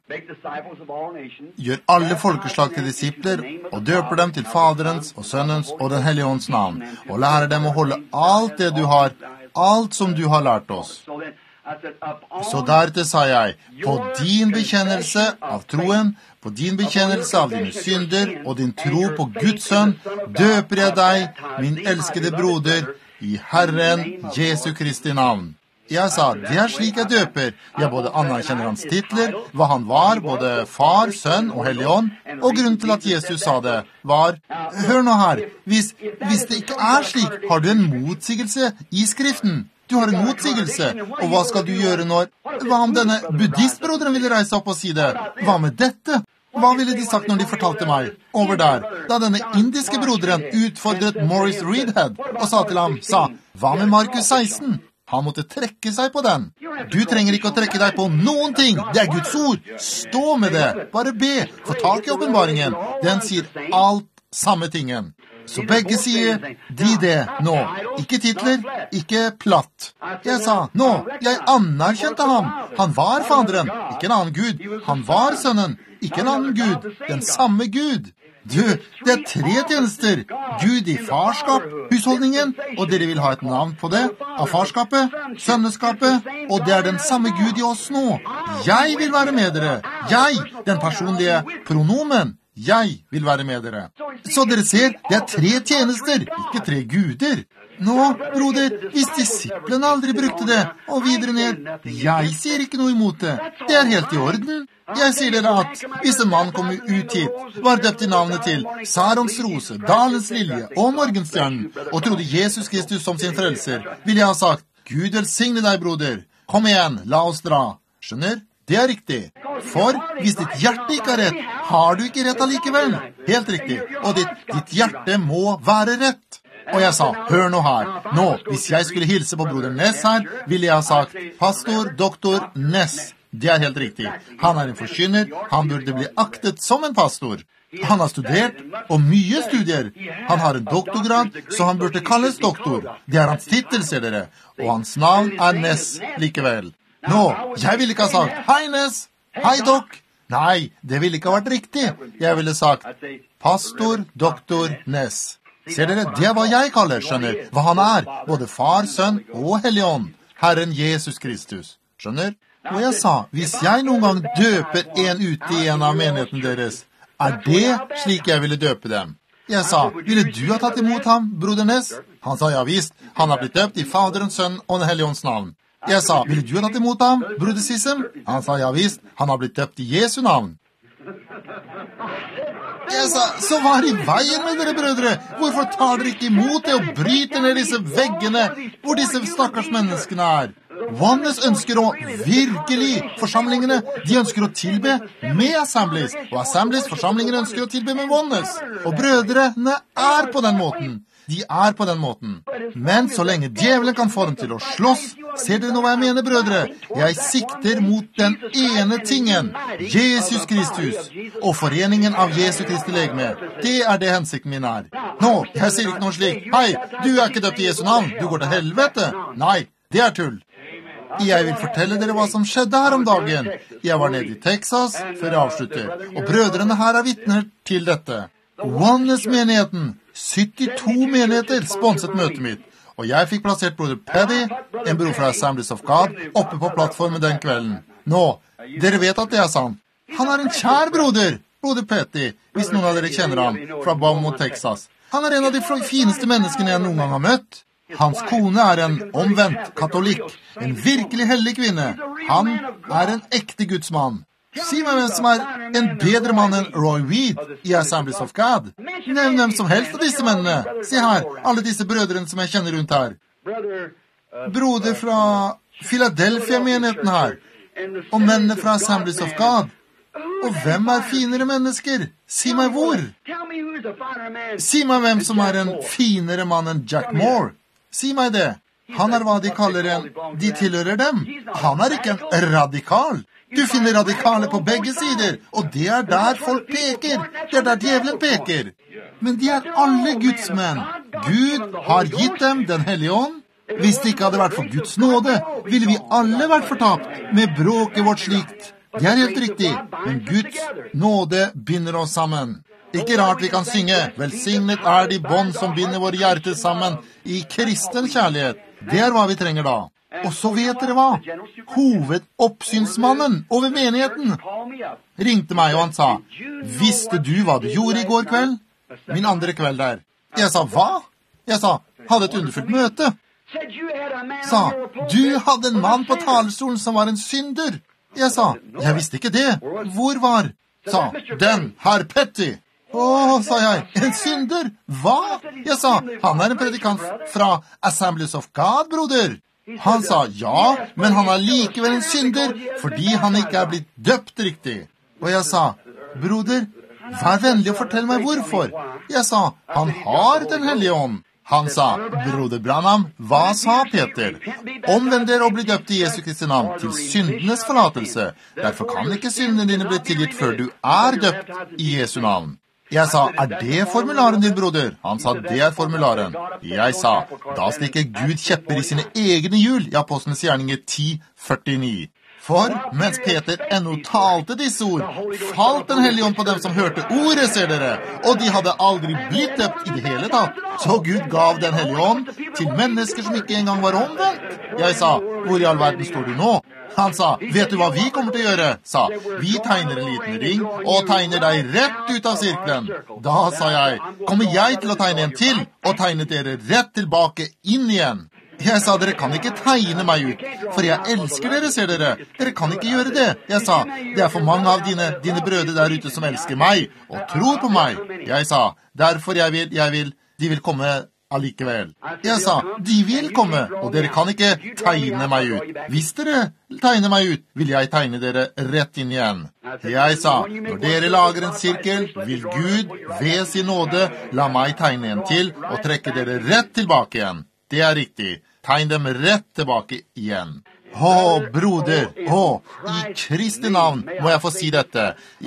Gjør alle folkeslag til disipler og døper dem til Faderens og Sønnens og Den Hellige Ånds navn, og lærer dem å holde alt det du har, alt som du har lært oss. Så deretter sa jeg, på din bekjennelse av troen, på din bekjennelse av dine synder og din tro på Guds sønn, døper jeg deg, min elskede broder, i Herren Jesu Kristi navn. Jeg sa, det slik jeg døper. Jeg både anerkjenner hans titler, hva han var, både far, sønn og hellig ånd, og grunnen til at Jesus sa det var, hør nå her, hvis det ikke slik, har du en motsigelse i skriften. Du har en motsigelse, og hva skal du gjøre når? Hva om denne buddhistbroderen ville reise opp og si det? Hva med dette? Hva ville de sagt når de fortalte meg, over der, da denne indiske broderen utfordret Maurice Reedhead, og sa til ham, hva med Markus 16? Han måtte trekke seg på den. Du trenger ikke å trekke deg på noen ting. Det Guds ord. Stå med det. Bare be. Få tak i åpenbaringen. Den sier alt samme tingen. Så begge sier de det nå. Ikke titler, ikke platt. Jeg sa, nå, jeg anerkjente ham. Han var Faderen, ikke en annen Gud. Han var Sønnen, ikke en annen Gud. Den samme Gud. Du, det 3 tjenester. Gud i farskap, husholdningen, og dere vil ha et navn på det, av farskapet, sønneskapet, og det den samme Gud i oss nå. Jeg vil være med dere. Jeg, den personlige pronomen. Jeg vil være med dere. Så dere ser, det 3 tjenester, ikke 3 guder. Nå, broder, hvis disiplene aldri brukte det, og videre ned, jeg sier ikke noe imot det. Det helt i orden. Jeg sier dere at hvis en mann kom ut hit, var døpt i navnet til Sarons rose, Dalens lilje og Morgenstjernen, og trodde Jesus Kristus som sin frelser, ville jeg ha sagt, Gud velsigne deg, broder. Kom igjen, la oss dra. Skjønner? Det riktig. For hvis ditt hjerte ikke rett, har du ikke rett allikevel. Helt riktig. Og ditt hjerte må være rett. Og jeg sa, hør nå her. Nå, hvis jeg skulle hilse på broder Ness her, ville jeg ha sagt, pastor, doktor Ness. Det helt riktig. Han en forkynner, han burde bli aktet som en pastor. Han har studert, og mye studier. Han har en doktorgrad, så han burde kalles doktor. Det hans titel, ser dere. Og hans navn Ness likevel. Nå, jeg ville ikke ha sagt, hei Ness, hei dok. Nei, det ville ikke ha vært riktig. Jeg ville sagt, pastor, doktor Ness. Ser dere, det hva jeg kaller, skjønner, hva han både far, sønn og hellig ånd. Herren Jesus Kristus. Skjønner? Og jeg sa, hvis jeg noen gang døper en ute i en av menigheten deres, det slik jeg ville døpe dem? Jeg sa, ville du ha tatt imot ham, broder Ness? Han sa, ja visst, han har blitt døpt i Faderens, Sønn og Den Hellige Ånds navn. Jeg sa, ville du ha tatt imot ham, broder Sissem? Han sa, ja visst, han har blitt døpt i Jesu navn. Jeg sa, så hva i veien med dere, brødre? Hvorfor tar dere ikke imot det og bryter ned disse veggene hvor disse stakkars menneskene Oneness ønsker å virkelig, forsamlingene, de ønsker å tilbe med Assemblies, og Assemblies, forsamlingene ønsker å tilbe med Oneness. Og brødrene på den måten. De på den måten. Men så lenge djevelen kan få dem til å slåss, ser dere nå hva jeg mener, brødre? Jeg sikter mot den ene tingen, Jesus Kristus, og foreningen av Jesu Kristi legeme. Det det hensikten min Nå, jeg sier ikke noe slik, hei, du ikke døpt i Jesu navn, du går til helvete. Nei, det tull. Jeg vil fortelle dere hva som skjedde her om dagen. Jeg var nede i Texas før jeg avslutter, og brødrene her vitner til dette. Oneness-menigheten, 72 menigheter sponset møtet mitt, og jeg fikk plassert broder Paddy, en bror fra Assemblies of God, oppe på plattformen den kvelden. Nå, dere vet at det er sant. Han er en kjær broder, broder Petty, hvis noen av dere kjenner ham, fra Beaumont, Texas. Han er en av de fineste menneskene jeg noen gang har møtt. Hans kone er en omvendt katolikk, en virkelig hellig kvinne. Han er en ekte gudsmann. Si meg hvem som er en bedre mann enn Roy Reed i Assemblies of God. Nevn hvem som helst av disse mennene. Se her, alle disse brødrene som jeg kjenner rundt her. Broder fra Philadelphia-menigheten her, og mennene fra Assemblies of God. Og hvem er finere mennesker? Si meg hvor. Si meg hvem som er en finere mann enn Jack Moore. Si meg det. Han er hva de kaller de tilhører dem. Han er ikke en radikal. Du finner radikale på begge sider, og det er der folk peker. Det er der djevelen peker. Men de er alle Guds menn. Gud har gitt dem den hellige ånd. Hvis det ikke hadde vært for Guds nåde, ville vi alle vært fortapt med bråket vårt slikt. Det er helt riktig, men Guds nåde binder oss sammen. Ikke rart vi kan synge, velsignet er de bånd som binder våre hjerter sammen i kristen kjærlighet. Det er hva vi trenger da. Og så vet dere hva? Hovedoppsynsmannen over menigheten ringte meg, og han sa, visste du hva du gjorde i går kveld? Min andre kveld der. Jeg sa, hva? Jeg sa, hadde et underfullt møte. Sa, du hadde en mann på talerstolen som var en synder. Jeg sa, jeg visste ikke det. Hvor var? Sa, den, herr Petty. Sa jeg, en synder? Hva? Jeg sa, han er en predikant fra Assemblies of God, broder. Han sa, ja, men han er likevel en synder, fordi han ikke er blitt døpt riktig. Og jeg sa, broder, vær vennlig og fortell meg hvorfor. Jeg sa, han har den hellige ånd. Han sa, broder Branham, hva sa Peter? Omvend dere og bli døpt i Jesu Kristi navn til syndenes forlatelse. Derfor kan ikke syndene dine bli tilgitt før du er døpt i Jesu navn. Jeg sa, er det formularen din, broder? Han sa, det er formularen. Jeg sa, da stikker Gud kjepper i sine egne hjul i Apostlenes gjerninger 10:49. For mens Peter ennå talte disse ord, falt den hellige ånd på dem som hørte ordet, ser dere, og de hadde aldri blitt døpt i det hele tatt. Så Gud gav den hellige ånd til mennesker som ikke engang var omvendt. Jeg sa, hvor i all verden står du nå? Han sa, vet du hva vi kommer til å gjøre? Sa, vi tegner en liten ring og tegner deg rett ut av sirkelen. Da sa jeg, kommer jeg til å tegne en til og tegne dere rett tilbake inn igjen? Jeg sa, dere kan ikke tegne meg ut, for jeg elsker dere, ser dere. Dere kan ikke gjøre det. Jeg sa, det er for mange av dine brødre der ute som elsker meg og tror på meg. Jeg sa, derfor de vil komme allikevel. Jeg sa, de vil komme, og dere kan ikke tegne meg ut. Hvis dere tegner meg ut, vil jeg tegne dere rett inn igjen. Jeg sa, når dere lager en sirkel, vil Gud ved sin nåde la meg tegne en til og trekke dere rett tilbake igjen. Det er riktig. Tegn dem rett tilbake igjen. Broder, i Kristi navn må jeg få si dette.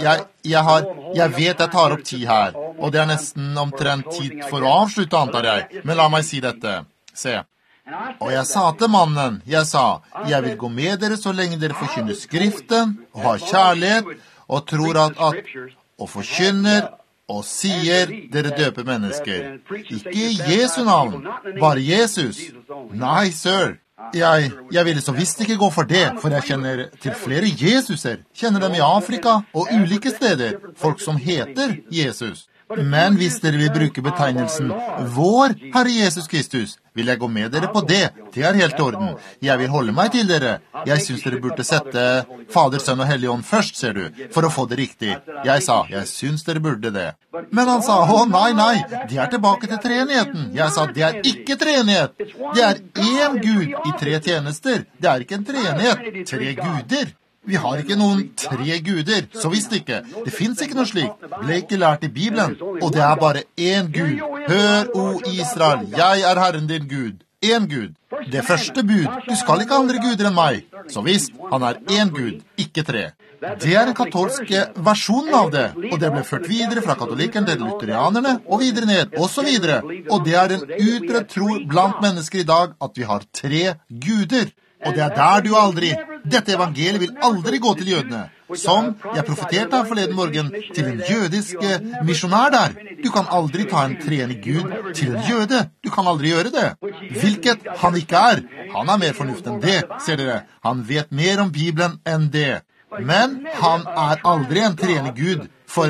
Jeg vet jeg tar opp tid her, og det er nesten omtrent tid for å avslutte, antar jeg. Men la meg si dette. Se. Og jeg sa til mannen, jeg vil gå med dere så lenge dere forkynner Skriften, og har kjærlighet, og tror og forkynner, og sier dere døper mennesker. Ikke i Jesu navn, bare Jesus. Nei, sir. Jeg ville så visst ikke gå for det, for jeg kjenner til flere Jesuser. Kjenner dem i Afrika og ulike steder, folk som heter Jesus. Men hvis dere vil bruke betegnelsen vår Herre Jesus Kristus, vil jeg gå med dere på det. Det er helt i orden. Jeg vil holde meg til dere. Jeg synes dere burde sette Fader, Sønn og Hellig Ånd først, ser du, for å få det riktig. Jeg sa, jeg synes dere burde det. Men han sa, nei, de er tilbake til treenigheten. Jeg sa, det er ikke treenighet. Det er én Gud i tre tjenester. Det er ikke en treenighet, tre guder. Vi har ikke noen tre guder, så visst ikke. Det finnes ikke noe slikt. Ble ikke lært i Bibelen. Og det er bare én Gud. Hør, o Israel, jeg er Herren din Gud. Én Gud. Det første bud. Du skal ikke ha andre guder enn meg. Så visst, han er én Gud, ikke tre. Det er den katolske versjonen av det, og det ble ført videre fra katolikken til lutherianerne, og videre ned, og så videre. Og det er en utbredt tro blant mennesker i dag at vi har tre guder. Og det er der du aldri... Dette evangeliet vil aldri gå til jødene. som jeg profeterte her forleden morgen til en jødisk misjonær der. Du kan aldri ta en treenig Gud til en jøde. Du kan aldri gjøre det. Hvilket han ikke er. Han er mer fornuft enn det, ser dere. Han vet mer om Bibelen enn det. Men han er aldri en treenig Gud for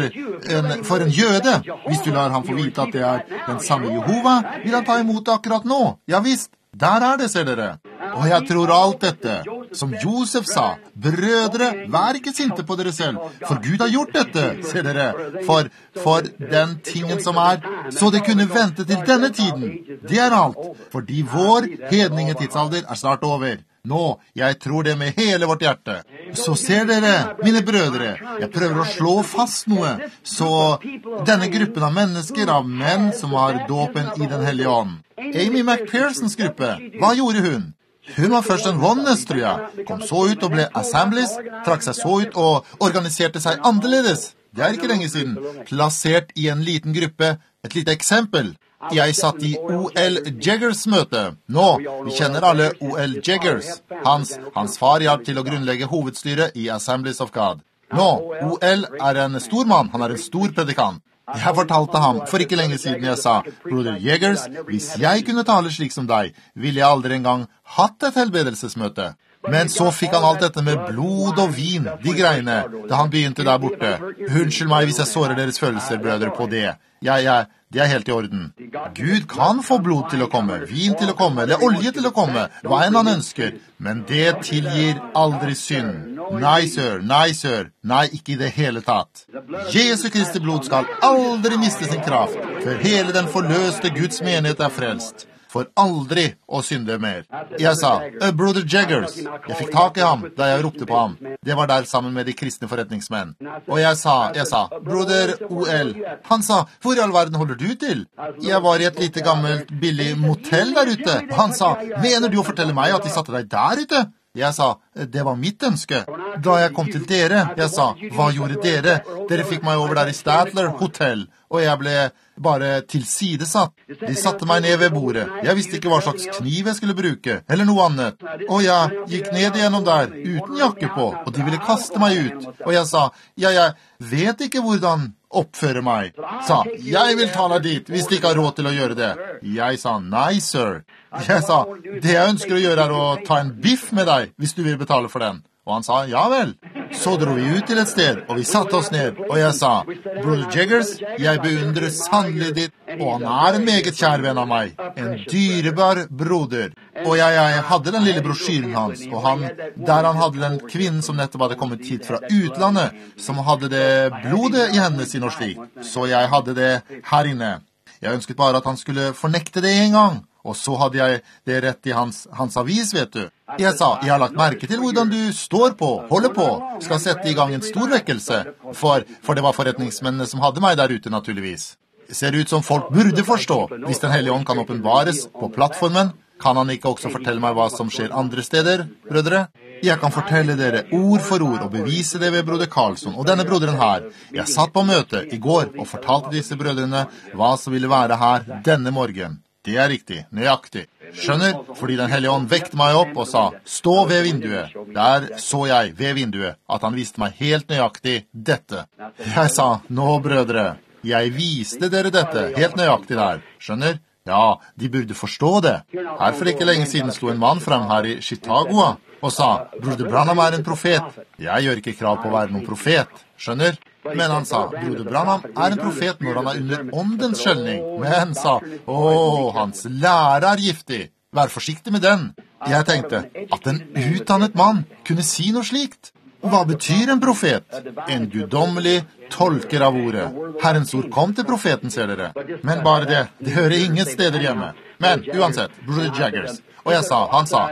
en jøde. Hvis du lar ham få vite at det er den samme Jehova, vil han ta imot det akkurat nå. Ja visst, der er det, ser dere. Og jeg tror alt dette, som Josef sa, brødre, vær ikke sinte på dere selv, for Gud har gjort dette, ser dere, for den tingen som er, så det kunne vente til denne tiden. Det er alt, fordi vår hedningetidsalder er snart over. Nå, jeg tror det med hele vårt hjerte. Så ser dere, mine brødre, jeg prøver å slå fast noe, så denne gruppen av mennesker, av menn som har dåpen i den hellige ånd. Amy McPhersons gruppe, hva gjorde hun? Hun var først en oneness, tror jeg. Kom så ut og ble Assemblies, trakk seg så ut og organiserte seg annerledes. Det er ikke lenge siden. Plassert i en liten gruppe. Et lite eksempel. Jeg satt i O.L. Jaggers møte. Nå, vi kjenner alle O.L. Jaggers. Hans far hjalp til å grunnlegge hovedstyret i Assemblies of God. Nå, O.L. er en stor mann. Han er en stor predikant. Jeg fortalte ham for ikke lenge siden jeg sa, Broder Jaggers, hvis jeg kunne tale slik som deg, ville jeg aldri engang hatt et helbredelsesmøte. Men så fikk han alt dette med blod og vin, de greiene, da han begynte der borte. Unnskyld meg hvis jeg sårer deres følelser, brødre, på det. Det er helt i orden. Gud kan få blod til å komme, vin til å komme, eller olje til å komme, hva enn han ønsker, men det tilgir aldri synd. Nei, sir, nei, ikke i det hele tatt. Jesu Kristi blod skal aldri miste sin kraft, for hele den forløste Guds menighet er frelst. For aldri å synde mer. Jeg sa, Broder Jaggers. Jeg fikk tak i ham da jeg ropte på ham. Det var der sammen med de kristne forretningsmenn. Og jeg sa, Broder O.L. Han sa, hvor i all verden holder du til? Jeg var i et lite gammelt, billig motell der ute. Og han sa, mener du å fortelle meg at de satte deg der ute? Jeg sa, det var mitt ønske. Da jeg kom til dere, jeg sa, hva gjorde dere? Dere fikk meg over der i Statler Hotel, og jeg ble bare tilsidesatt. De satte meg ned ved bordet. Jeg visste ikke hva slags kniv jeg skulle bruke, eller noe annet. Og jeg gikk ned igjennom der, uten jakke på, og de ville kaste meg ut. Og jeg sa, jeg vet ikke hvordan oppføre meg. Sa, jeg vil ta deg dit, hvis de ikke har råd til å gjøre det. Jeg sa, nei, sir. Jeg sa, det jeg ønsker å gjøre er å ta en biff med deg, hvis du vil betale for den. Og han sa, ja vel. Så dro vi ut til et sted, og vi satte oss ned, og jeg sa, Broder Jaggers, jeg beundrer sannelig ditt, og han er en meget kjær venn av meg, en dyrebar broder. Og jeg hadde den lille brosjyren hans, og der han hadde den kvinnen som nettopp hadde kommet hit fra utlandet, som hadde det blodet i hendene sine og slik. Så jeg hadde det her inne. Jeg ønsket bare at han skulle fornekte det en gang. Og så hadde jeg det rett i hans avis, vet du. Jeg sa, jeg har lagt merke til hvordan du står på, holder på, skal sette i gang en stor vekkelse. For det var forretningsmennene som hadde meg der ute, naturligvis. Det ser ut som folk burde forstå. Hvis den hellige ånd kan åpenbares på plattformen, kan han ikke også fortelle meg hva som skjer andre steder, brødre? Jeg kan fortelle dere ord for ord og bevise det ved broder Karlsson og denne broderen her. Jeg satt på møte i går og fortalte disse brødrene hva som ville være her denne morgen. Det er riktig, nøyaktig. Skjønner, fordi den hellige ånd vekte meg opp og sa, stå ved vinduet. Der så jeg ved vinduet at han viste meg helt nøyaktig dette. Jeg sa, nå brødre, jeg viste dere dette helt nøyaktig der. Skjønner? Ja, de burde forstå det. Her for ikke lenge siden slo en mann frem her i Chicago og sa, Broder Branham er en profet. Jeg gjør ikke krav på å være noen profet. Skjønner? Men han sa, Broder Branham er en profet når han er under åndens skjelning. Men sa, hans lære er giftig. Vær forsiktig med den. Jeg tenkte at en utdannet mann kunne si noe slikt. Hva betyr en profet? En guddommelig tolker av ordet. Herrens ord kom til profeten, ser dere. Men bare det hører ingen steder hjemme. Men uansett, Broder Jaggers. Og han sa,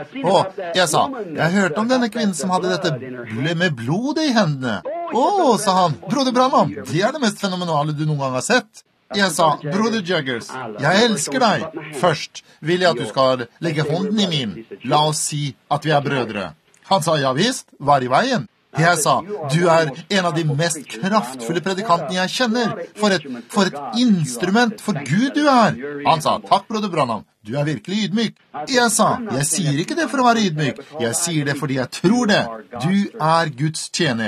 jeg hørte om denne kvinnen som hadde dette med blodet i hendene. Sa han, Broder Branham, det er det mest fenomenale du noen gang har sett. Jeg sa, Broder Jaggers, jeg elsker deg. Først vil jeg at du skal legge hånden i min. La oss si at vi er brødre. Han sa, ja visst, var i veien. Jeg sa, du er en av de mest kraftfulle predikantene jeg kjenner. For et instrument for Gud du er. Han sa, takk broder Branham, du er virkelig ydmyk. Jeg sa, jeg sier ikke det for å være ydmyk. Jeg sier det fordi jeg tror det. Du er Guds tjener.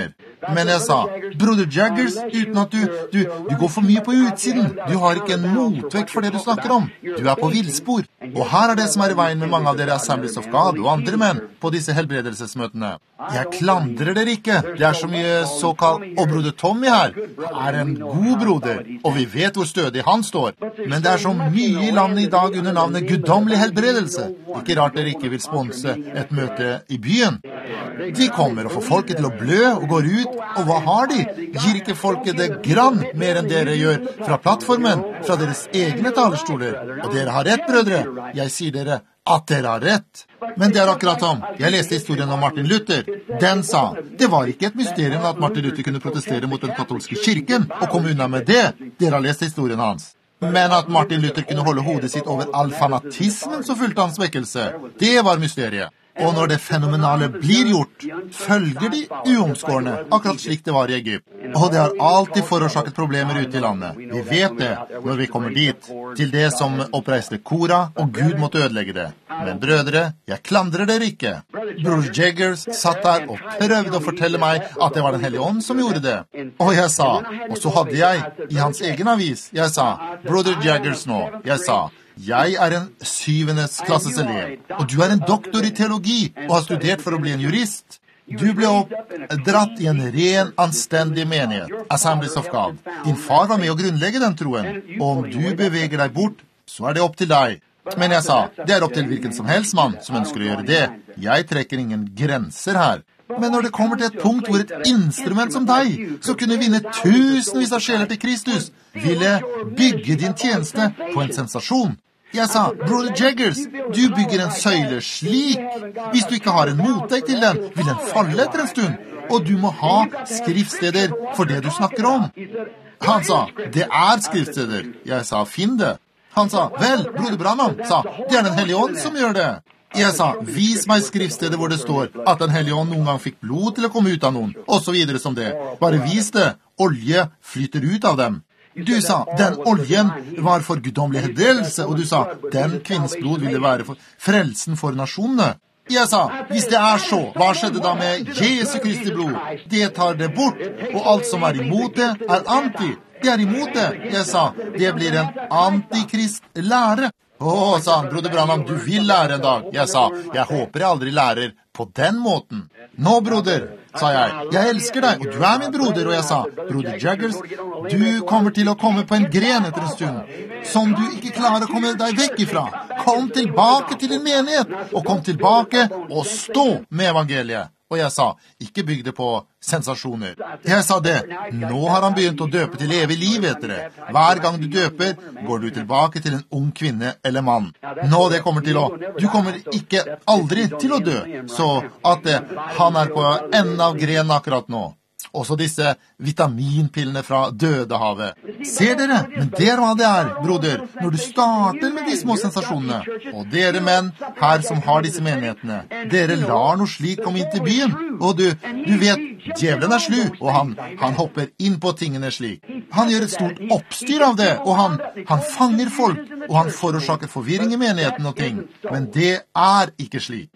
Men jeg sa, broder Jaggers, uten at du går for mye på utsiden. Du har ikke en motvekt for det du snakker om. Du på villspor. Og her det som I veien med mange av dere Assemblies of God og andre menn på disse helbredelsesmøtene. Jeg klandrer dere ikke. Det så mye såkalt, og broder Tommy her en god broder, og vi vet hvor stødig han står. Men det så mye I landet I dag under navnet guddommelig helbredelse. Ikke rart dere ikke vil sponse et møte I byen. De kommer og får folket til å blø og går ut, og hva har de? Gir ikke folket det grann mer enn dere gjør fra plattformen, fra deres egne talerstoler. Og dere har rett, brødre. Jeg sier dere at dere har rett. Men det akkurat om. Jeg leste historien om Martin Luther. Den sa, det var ikke et mysterium at Martin Luther kunne protestere mot den katolske kirken, og komme unna med det. Dere har lest historien hans. Men at Martin Luther kunne holde hodet sitt over all fanatismen som fulgte hans vekkelse, det var mysteriet. Og når det fenomenale blir gjort, følger de uomskårne, akkurat slik det var I Egypt. Og det har alltid forårsaket problemer ute I landet. Vi vet det når vi kommer dit, til det som oppreiste Kora, og Gud måtte ødelegge det. Men brødre, jeg klandrer dere ikke. Bror Jaggers satt der og prøvde å fortelle meg at det var den hellige ånd som gjorde det. Og jeg sa, og så hadde jeg I hans egen avis, jeg sa, Brother Jaggers nå, jeg sa, jeg en 7. klasses elev, og du en doktor I teologi og har studert for å bli en jurist. Du ble oppdratt I en ren, anstendig menighet, Assemblies of God. Din far var med å grunnlegge den troen, og om du beveger deg bort, så det opp til deg. Men jeg sa, det opp til hvilken som helst mann som ønsker å gjøre det. Jeg trekker ingen grenser her. Men når det kommer til et punkt hvor et instrument som deg, som kunne vinne tusenvis av sjeler til Kristus, ville bygge din tjeneste på en sensasjon. Jeg sa, Brother Jaggers, du bygger en søyle slik. Hvis du ikke har en motvekt til den, vil den falle etter en stund. Og du må ha skriftsteder for det du snakker om. Han sa, det skriftsteder. Jeg sa, finn det. Han sa, vel, broder Branham, sa, det den hellige ånd som gjør det. Jeg sa, vis meg skriftstedet hvor det står at den hellige ånd noen gang fikk blod til å komme ut av noen, og så videre som det. Bare vis det. Olje flyter ut av dem. Du sa, den oljen var for guddommelig helbredelse, og du sa, den kvinnes blod ville være for frelsen for nasjonene. Jeg sa, hvis det så, hva skjedde da med Jesu Kristi blod? Det tar det bort, og alt som imot det, anti. Det imot det. Jeg sa, det blir en antikrist-lære. Sa han, broder Branham, du vil lære en dag. Jeg sa, jeg håper jeg aldri lærer på den måten. Nå, broder, sa jeg elsker deg, og du min broder, og jeg sa, broder Jaggers, du kommer til å komme på en gren etter en stund, som du ikke klarer å komme deg vekk ifra. Kom tilbake til din menighet, og kom tilbake og stå med evangeliet. Og jeg sa, ikke bygg det på sensasjoner. Jeg sa det, nå har han begynt å døpe til evig liv etter det. Hver gang du døper, går du tilbake til en ung kvinne eller mann. Nå det kommer til å, du kommer ikke aldri til å dø, så at han på enden av grenen akkurat nå. Også disse vitaminpillene fra Dødehavet. Ser dere? Men det hva det broder, når du starter med de små sensasjonene. Og dere menn her som har disse menighetene, dere lar noe slik komme inn til byen. Og du vet, djevelen slu, og han hopper inn på tingene slik. Han gjør et stort oppstyr av det, og han fanger folk, og han forårsaker forvirring I menigheten og ting. Men det ikke slik.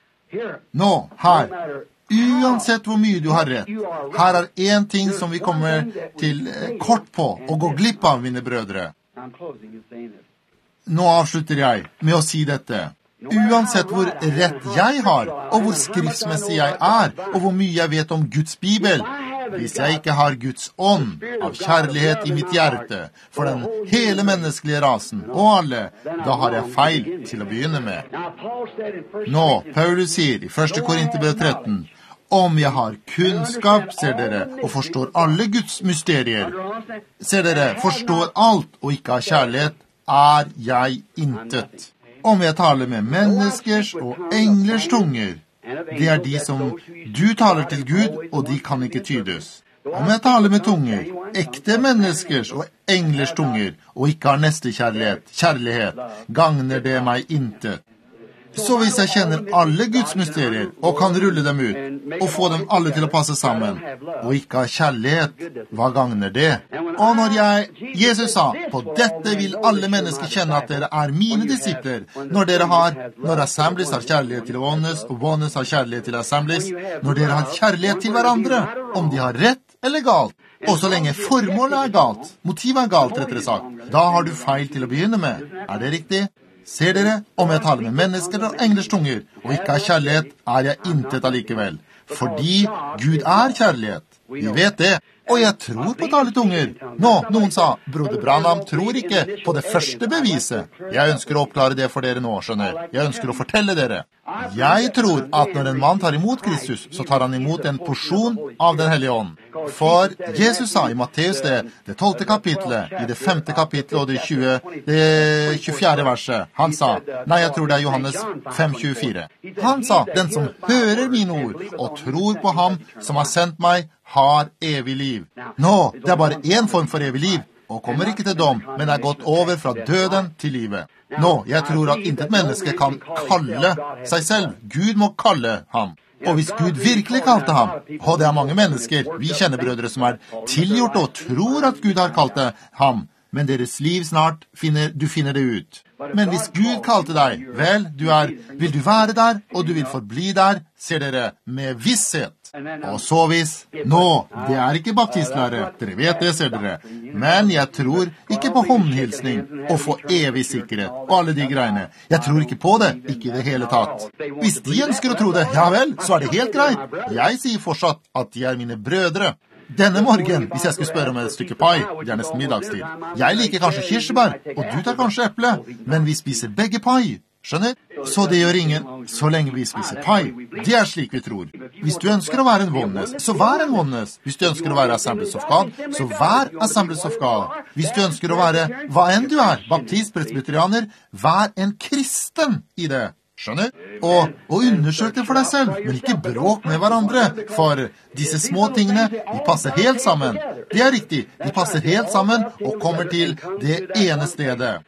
Nå, her, uansett hvor mye du har rett, her en ting som vi kommer til kort på og gå glipp av, mine brødre. Nå avslutter jeg med å si dette. Uansett hvor rett jeg har, og hvor skriftsmessig jeg og hvor mye jeg vet om Guds Bibel, hvis jeg ikke har Guds ånd av kjærlighet I mitt hjerte for den hele menneskelige rasen og alle, da har jeg feil til å begynne med. Nå, Paulus sier I 1. Korinterbrev 13, om jeg har kunnskap, ser dere, og forstår alle Guds mysterier. Ser dere, forstår alt og ikke har kjærlighet, jeg intet. Om jeg taler med menneskers og englers tunger, det de som du taler til Gud, og de kan ikke tydes. Om jeg taler med tunger, ekte menneskers og englers tunger, og ikke har kjærlighet, gagner det meg intet. Så hvis jeg kjenner alle Guds mysterier, og kan rulle dem ut, og få dem alle til å passe sammen, og ikke ha kjærlighet, hva gagner det? Og når Jesus sa, på dette vil alle mennesker kjenne at dere er mine disipler, når Assemblies har kjærlighet til Oneness, og Oneness har kjærlighet til Assemblies, når dere har kjærlighet til hverandre, om de har rett eller galt, og så lenge formålet er galt, motivet er galt, rettere sagt, da har du feil til å begynne med. Er det riktig? Ser dere, om jeg taler med mennesker og englers tunger, og ikke har kjærlighet, er jeg intet allikevel. Fordi Gud er kjærlighet. Vi vet det. Og jeg tror på taletunger. Nå, noen sa, broder Branham tror ikke på det første beviset. Jeg ønsker å oppklare det for dere nå, skjønner. Jeg ønsker å fortelle dere. Jeg tror at når en mann tar imot Kristus, så tar han imot en porsjon av den hellige ånd. For Jesus sa i Matteus det 12. kapitlet, i det 5. kapitlet og det 24. verset, han sa, nei, jeg tror det er Johannes 5:24. Han sa, den som hører mine ord og tror på ham som har sendt meg, har evig liv. Nå, det er bare en form for evig liv, og kommer ikke til dom, men er gått over fra døden til livet. Nå, jeg tror at intet menneske kan kalle seg selv. Gud må kalle ham. Og hvis Gud virkelig kalte ham, og det er mange mennesker, vi kjenner brødre som er tilgjort og tror at Gud har kalt ham, men deres liv snart du finner det ut. Men hvis Gud kalte deg, vel, vil du være der, og du vil forbli der, ser dere, med visshet. Og så hvis, nå, det er ikke baptistlære, dere vet det, ser dere, men jeg tror ikke på håndhilsning og få evig sikkerhet og alle de greiene. Jeg tror ikke på det, ikke i det hele tatt. Hvis de ønsker å tro det, ja vel, så er det helt greit. Jeg sier fortsatt at de er mine brødre. Denne morgen, hvis jeg skulle spørre om et stykke pai, det er nesten middagstid. Jeg liker kanskje kirsebær, og du tar kanskje eple, men vi spiser begge pai. Skjønner? Så det gjør ingen, så lenge vi spiser pai. Det er slik vi tror. Hvis du ønsker å være en Oneness, så vær en Oneness. Hvis du ønsker å være Assemblies of God, så vær Assemblies of God. Hvis du ønsker å være hva enn du er, baptist, presbyterianer, vær en kristen i det. Skjønner? Og undersøk det for deg selv, men ikke bråk med hverandre, for disse små tingene, de passer helt sammen. Det er riktig, de passer helt sammen og kommer til det ene stedet.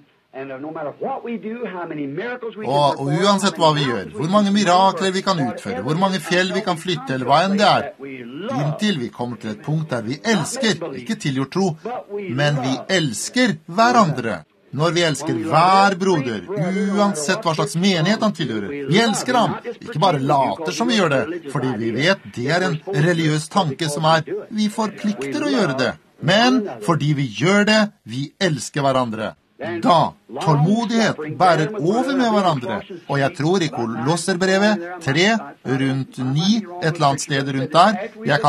Og uansett hva vi gjør, hvor mange mirakler vi kan utføre, hvor mange fjell vi kan flytte, eller hva enn det er, inntil vi kommer til et punkt der vi elsker, ikke tilgjort tro, men vi elsker hverandre. Når vi elsker hver broder, uansett hva slags menighet han tilhører. Vi elsker ham, ikke bare later som vi gjør det, fordi vi vet det er en religiøs tanke som vi forplikter å gjøre det. Men fordi vi gjør det, vi elsker hverandre. Da, tålmodighet bærer over med hverandre. Og jeg tror i Kolosserbrevet 3, rundt 9, et eller annet sted rundt der,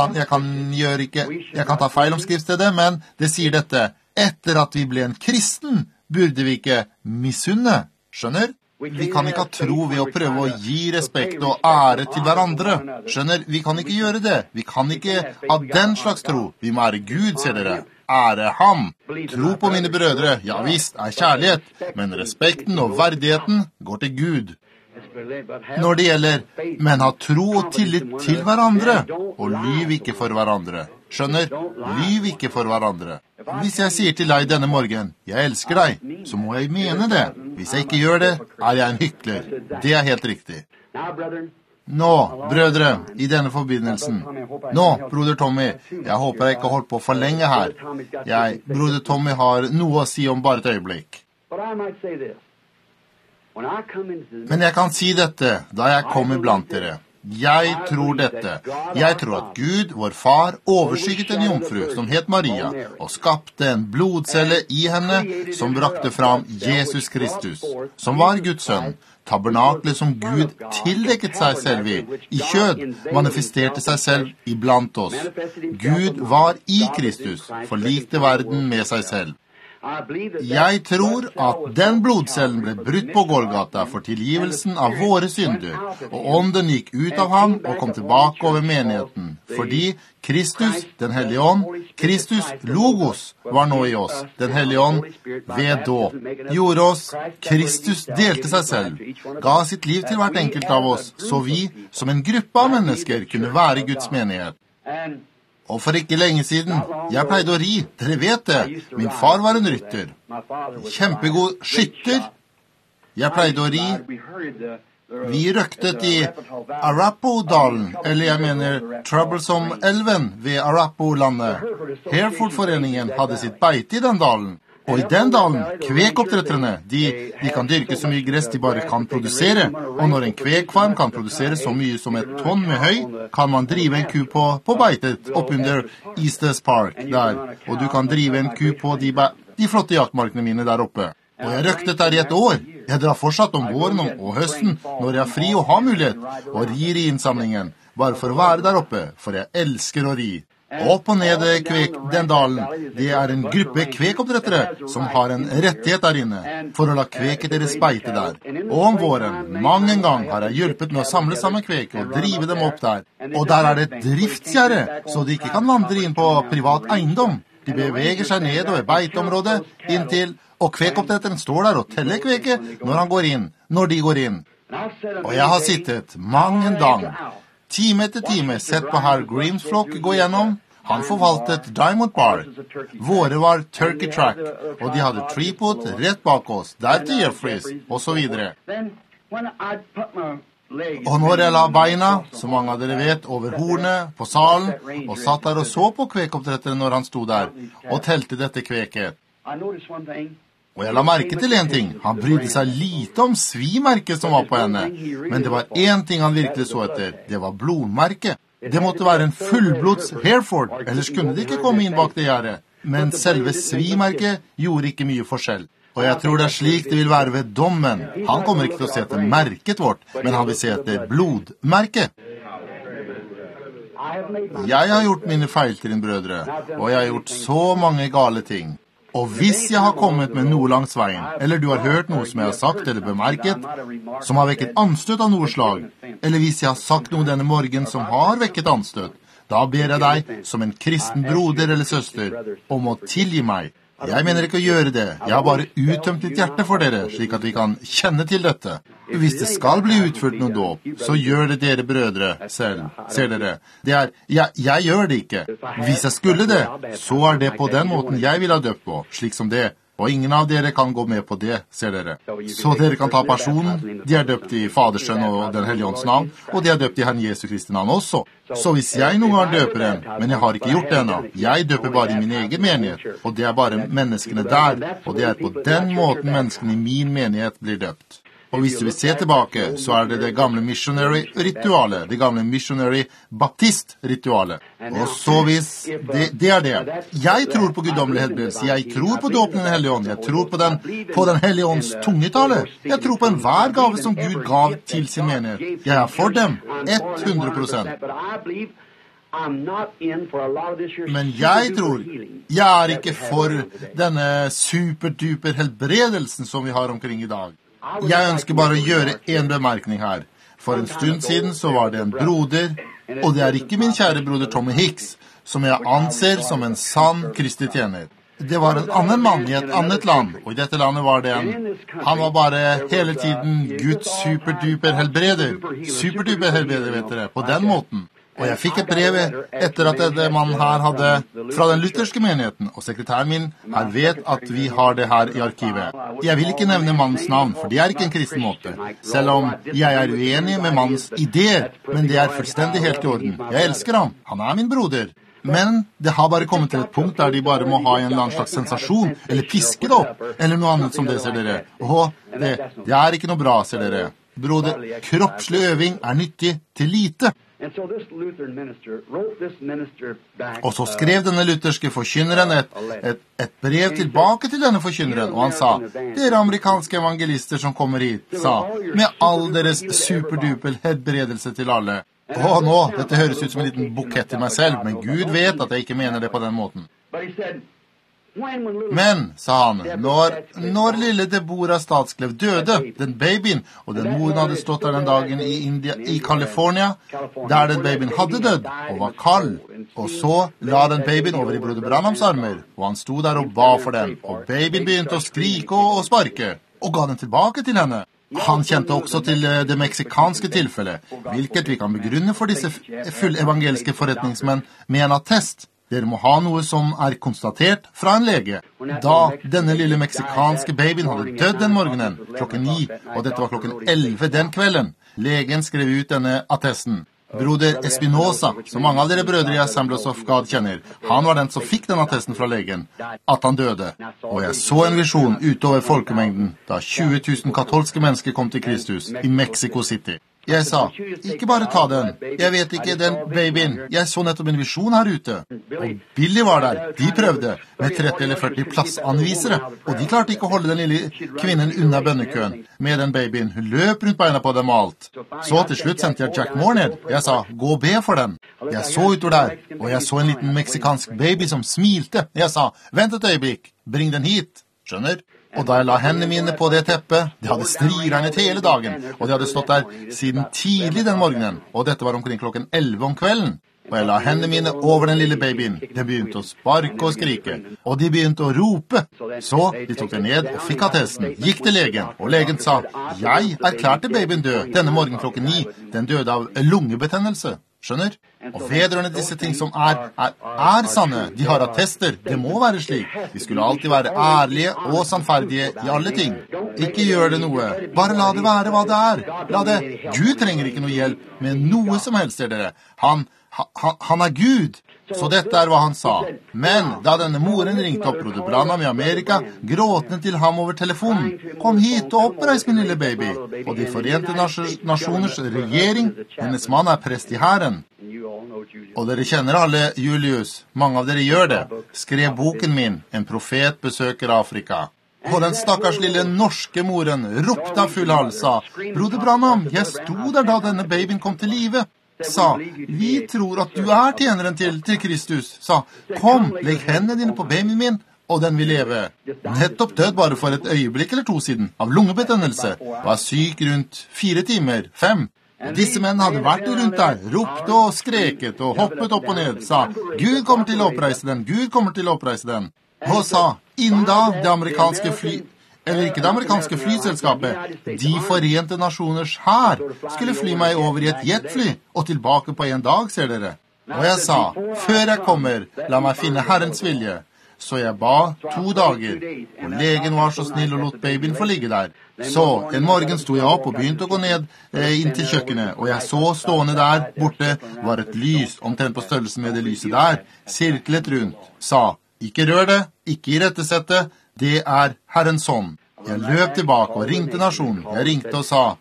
jeg kan ta feil om skriftstedet, men det sier dette, etter at vi ble en kristen, burde vi ikke misunne, skjønner? Vi kan ikke ha tro ved å prøve å gi respekt og ære til hverandre, skjønner? Vi kan ikke gjøre det. Vi kan ikke ha den slags tro. Vi må ære Gud, ser dere. Ære ham. Tro på mine brødre, ja visst, er kjærlighet, men respekten og verdigheten går til Gud. Når det gjelder, men ha tro og tillit til hverandre, og lyv ikke for hverandre. Skjønner? Lyv ikke for hverandre. Hvis jeg sier til deg denne morgen, jeg elsker deg, så må jeg mene det. Hvis jeg ikke gjør det, er jeg en hykler. Det er helt riktig. Nå, brødre, i denne forbindelsen. Nå, broder Tommy, jeg håper jeg ikke holdt på for lenge her. Broder Tommy har noe å si om bare et øyeblikk. Men jeg kan si dette da jeg kom iblant dere. Jeg tror dette. Jeg tror at Gud, vår far, overskygget en jomfru som het Maria, og skapte en blodcelle i henne som brakte fram Jesus Kristus, som var Guds sønn. Tabernaklet som Gud tildekket seg selv i kjød, manifesterte seg selv iblant oss. Gud var i Kristus, forlikte verden med seg selv. Jeg tror at den blodcellen ble brutt på Golgata for tilgivelsen av våre synder, og ånden gikk ut av ham og kom tilbake over menigheten, fordi Kristus, den hellige ånd, Kristus, Logos, var nå i oss, den hellige ånd, ved dåp, gjorde oss, Kristus delte seg selv, ga sitt liv til hvert enkelt av oss, så vi, som en gruppe av mennesker, kunne være Guds menighet. Og for ikke lenge siden, jeg pleide å ri, dere vet det, min far var en rytter, kjempegod skytter. Jeg pleide å ri, Vi røktet i Arapaho-dalen, eller jeg mener Troublesome-elven ved Arapaho-landet. Hereford-foreningen hadde sitt beite i den dalen. Og i den dalen, kvekoppdretterne, de kan dyrke så mye gress de bare kan produsere. Og når en kvekfarm kan produsere så mye som 1 tonn med høy, kan man drive en ku på beitet oppunder Eastes Park der. Og du kan drive en ku på de flotte jaktmarkene mine der oppe. Og jeg røktet der i 1 år. Jeg drar fortsatt om våren og høsten, når jeg er fri og har mulighet, og rir i innsamlingen, bare for å være der oppe, for jeg elsker å ri. Opp og ned den dalen, det er en gruppe kvekoppdrettere som har en rettighet der inne for å la kveket deres beite der. Og om våren, mange gang har jeg hjulpet med å samle sammen kvek og drive dem opp der. Og der er det et driftsgjerde, så de ikke kan vandre inn på privat eiendom. De beveger seg nedover beiteområdet inntil, og kvekoppdretteren står der og teller kveket når de går inn. Og jeg har sittet mange dager, time etter time, sett på herr Grims flokk gå gjennom. Han forvaltet Diamond Bar. Våre var Turkey Track, og de hadde Treepot rett bak oss, der til Jeffries, og så videre. Og når jeg la beina, som mange av dere vet, over hornet, på salen, og satt der og så på kvekoppdretteren når han sto der, og telte dette kveket. Og jeg la merke til en ting. Han brydde seg lite om svimerket som var på henne. Men det var en ting han virkelig så etter. Det var blodmerket. Det måtte være en fullblods Hereford, ellers kunne de ikke komme inn bak det gjerdet. Men selve svimerket gjorde ikke mye forskjell. Og jeg tror det er slik det vil være ved dommen. Han kommer ikke til å se etter merket vårt, men han vil se etter blodmerket. Jeg har gjort mine feiltrinn, brødre, og jeg har gjort så mange gale ting. Og hvis jeg har kommet med noe langs veien, eller du har hørt noe som jeg har sagt eller bemerket, som har vekket anstøt av noe slag, eller hvis jeg har sagt noe denne morgen som har vekket anstøt, da ber jeg deg, som en kristen broder eller søster, om å tilgi meg. Jeg mener ikke å gjøre det. Jeg har bare uttømt mitt hjerte for dere, slik at vi kan kjenne til dette. Hvis det skal bli utført noe dåp, så gjør det dere brødre selv. Ser dere? Jeg gjør det ikke. Hvis jeg skulle det, så er det på den måten jeg vil ha døpt på, slik som det. Og ingen av dere kan gå med på det, ser dere. Så dere kan ta personen. De er døpt i Faders, Sønn og Den hellige ånds navn, og de er døpt i Herren Jesu Kristi navn også. Så hvis jeg noen gang døper en, men jeg har ikke gjort det ennå, jeg døper bare i min egen menighet, og det er bare menneskene der, og det er på den måten menneskene i min menighet blir døpt. Og hvis du vil se tilbake, så er det gamle missionary-ritualet, det gamle missionary-baptist-ritualet. Og så hvis det er det. Jeg tror på guddommelig helbredelse, jeg tror på dåpen i Den hellige ånd, jeg tror på den hellige ånds tungetale. Jeg tror på enhver gave som Gud gav til sin menighet. Jeg er for dem, 100%. Men jeg er ikke for denne superduper helbredelsen som vi har omkring i dag. Jeg ønsker bare å gjøre en bemerkning her. For en stund siden så var det en broder, og det er ikke min kjære broder Tommy Hicks, som jeg anser som en sann Kristi tjener. Det var en annen mann i et annet land, og i dette landet var det han var bare hele tiden Guds superduper helbreder. Superduper helbreder, vet dere, på den måten. Og jeg fikk et brev etter at denne mannen her hadde fra den lutherske menigheten, og sekretæren min her vet at vi har det her i arkivet. Jeg vil ikke nevne mannens navn, for det er ikke en kristen måte, selv om jeg er uenig med mannens ideer, men det er fullstendig helt i orden. Jeg elsker ham, han er min broder. Men det har bare kommet til et punkt der de bare må ha en eller annen slags sensasjon, eller piske det opp, eller noe annet som det, ser dere. Og det er ikke noe bra, ser dere. Broder, kroppslig øving er nyttig til lite. Og så skrev denne lutherske forkynneren et brev tilbake til denne forkynneren, og han sa, dere amerikanske evangelister som kommer hit, sa, med all deres superduper helbredelse til alle. Nå, dette høres ut som en liten bukett til meg selv, men Gud vet at jeg ikke mener det på den måten. Men, sa han, når lille Deborah Statsklev døde, den babyen, og den moren hadde stått der den dagen i California, der den babyen hadde dødd, og var kald, og så la den babyen over i broder Branhams armer, og han sto der og ba for den, og babyen begynte å skrike og sparke, og ga den tilbake til henne. Han kjente også til det meksikanske tilfellet, hvilket vi kan begrunne for disse fullevangeliske forretningsmenn med en attest. Dere må ha noe som er konstatert fra en lege. Da denne lille meksikanske babyen hadde dødd den morgenen, klokken 9, og dette var klokken 11 den kvelden, Legen skrev ut denne attesten. Broder Espinosa, som mange av dere brødre i Assemblies of God kjenner, han var den som fikk den attesten fra legen, at han døde. Og jeg så en visjon utover folkemengden, da 20 000 katolske mennesker kom til Kristus i Mexico City. Jeg sa, ikke bare ta den. Jeg vet ikke, den babyen. Jeg så nettopp en visjon her ute. Og Billy var der. De prøvde med 30 eller 40 plassanvisere. Og de klarte ikke å holde den lille kvinnen unna bønnekøen med den babyen. Hun løp rundt beina på dem og alt. Så til slutt sendte jeg Jack Moore ned. Jeg sa, gå og be for den. Jeg så utover der, og jeg så en liten meksikansk baby som smilte. Jeg sa, vent et øyeblikk. Bring den hit. Skjønner? Og da jeg la hendene mine på det teppet, de hadde striregnet hele dagen, og de hadde stått der siden tidlig den morgenen, og dette var omkring klokken 11 om kvelden. Og jeg la hendene mine over den lille babyen. De begynte å sparke og skrike, og de begynte å rope. Så de tok den ned og fikk attesten, gikk til legen, og legen sa, jeg erklærte babyen død denne morgen klokken 9. Den døde av lungebetennelse. Skjønner? Og vedrørende disse ting som er sanne, de har attester, det må være slik. De skulle alltid være ærlige og sannferdige i alle ting. Ikke gjør det noe, bare la det være hva det er. La det, Gud trenger ikke noe hjelp med noe som helst, ser dere. Han er Gud. Så dette er hva han sa. Men da denne moren ringte opp broder Branham i Amerika, gråtende til ham over telefonen. Kom hit og oppreis min lille baby. Og de forente nasjoners regjering, hennes mann er prest i hæren. Og dere kjenner alle Julius, mange av dere gjør det, skrev boken min, En profet besøker Afrika. Og den stakkars lille norske moren ropte av full hals, sa, broder Branham, jeg sto der da denne babyen kom til live. Sa, vi tror at du er tjeneren til Kristus. Sa, kom, legg hendene dine på babyen min, og den vil leve. Nettopp død bare for et øyeblikk eller 2 siden, av lungebetennelse, var syk rundt 4 timer, 5. Og disse menn hadde vært rundt der, ropte og skreket og hoppet opp og ned, sa, Gud kommer til å oppreise den, Gud kommer til å oppreise den. Og sa, innen da det amerikanske eller ikke det amerikanske flyselskapet, de forente nasjoners hær, skulle fly meg over i et jetfly, og tilbake på en dag, ser dere. Og jeg sa, før jeg kommer, la meg finne Herrens vilje. Så jeg ba 2 dager, og legen var så snill og lot babyen få ligge der. Så en morgen sto jeg opp og begynte å gå ned inn til kjøkkenet, og jeg så stående der borte var et lys, omtrent på størrelsen med det lyset der, sirklet rundt, sa, ikke rør det, ikke irettesette, det er Herrens ånd. Jeg løp tilbake og ringte nasjonen. Jeg ringte og sa,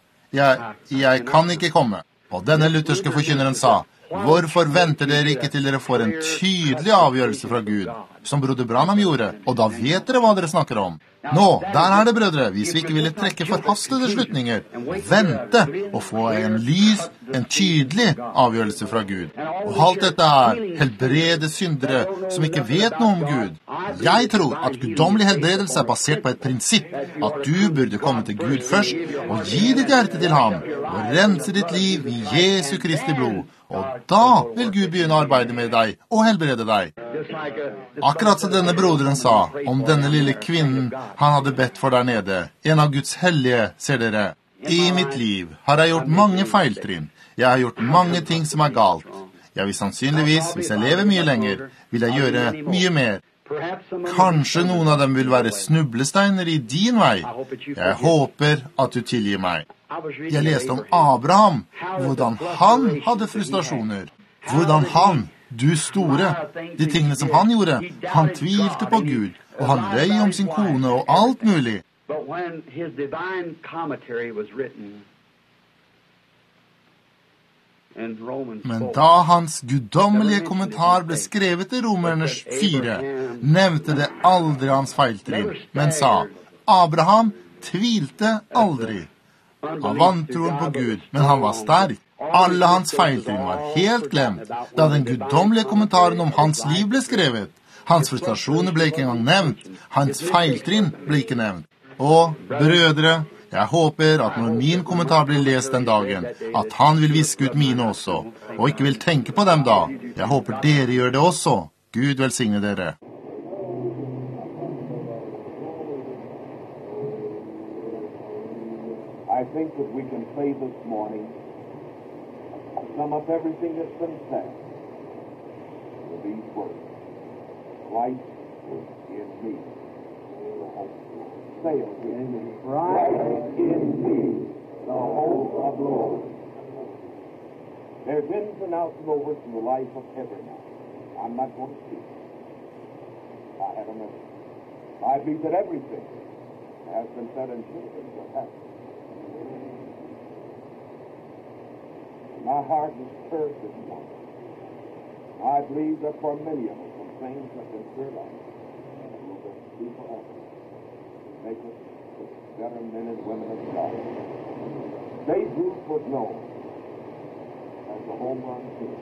jeg kan ikke komme. Og denne lutherske forkynneren sa, hvorfor venter dere ikke til dere får en tydelig avgjørelse fra Gud, som broder Branham gjorde, og da vet dere hva dere snakker om? Nå, der er det, brødre, hvis vi ikke ville trekke forhastede slutninger, vente og få en tydelig avgjørelse fra Gud. Og alt dette er helbrede syndere som ikke vet noe om Gud. Jeg tror at guddommelig helbredelse er basert på et prinsipp, at du burde komme til Gud først og gi ditt hjerte til ham, og rense ditt liv i Jesu Kristi blod. Og da vil Gud begynne å arbeide med deg og helbrede deg. Akkurat som denne broderen sa om denne lille kvinnen han hadde bedt for der nede, en av Guds hellige, ser dere. I mitt liv har jeg gjort mange feiltrinn. Jeg har gjort mange ting som er galt. Jeg vil sannsynligvis, hvis jeg lever mye lenger, vil jeg gjøre mye mer. Kanskje noen av dem vil være snublesteiner i din vei. Jeg håper at du tilgir meg. Jeg leste om Abraham, hvordan han hadde frustrasjoner. Hvordan han, du store, de tingene som han gjorde, han tvilte på Gud, og han løy om sin kone og alt mulig. Men da hans guddommelige kommentar ble skrevet i Romernes 4, nevnte det aldri hans feiltrinn, men sa, Abraham tvilte aldri. Han vantroen på Gud, men han var sterk. Alle hans feiltrinn var helt glemt, da den guddommelige kommentaren om hans liv ble skrevet. Hans frustrasjoner ble ikke engang nevnt. Hans feiltrinn ble ikke nevnt. Og, brødre, jeg håper at når min kommentar blir lest den dagen, at han vil viske ut mine også, og ikke vil tenke på dem da. Jeg håper dere gjør det også. Gud velsigne dere. I think that we can say this morning, sum up everything that's been said with these words. Christ is in me. The hope. Say it again. Christ in me. the hope of glory. There's ins and outs and overs in the life of every man. I'm not going to speak. I have a message. I believe that everything has been said and should what happened. My heart is stirred this morning. I believe that for many of us, some things have been stirred up. And will be forever. Make us better men and women of God. Babe Ruth was known as the home run king.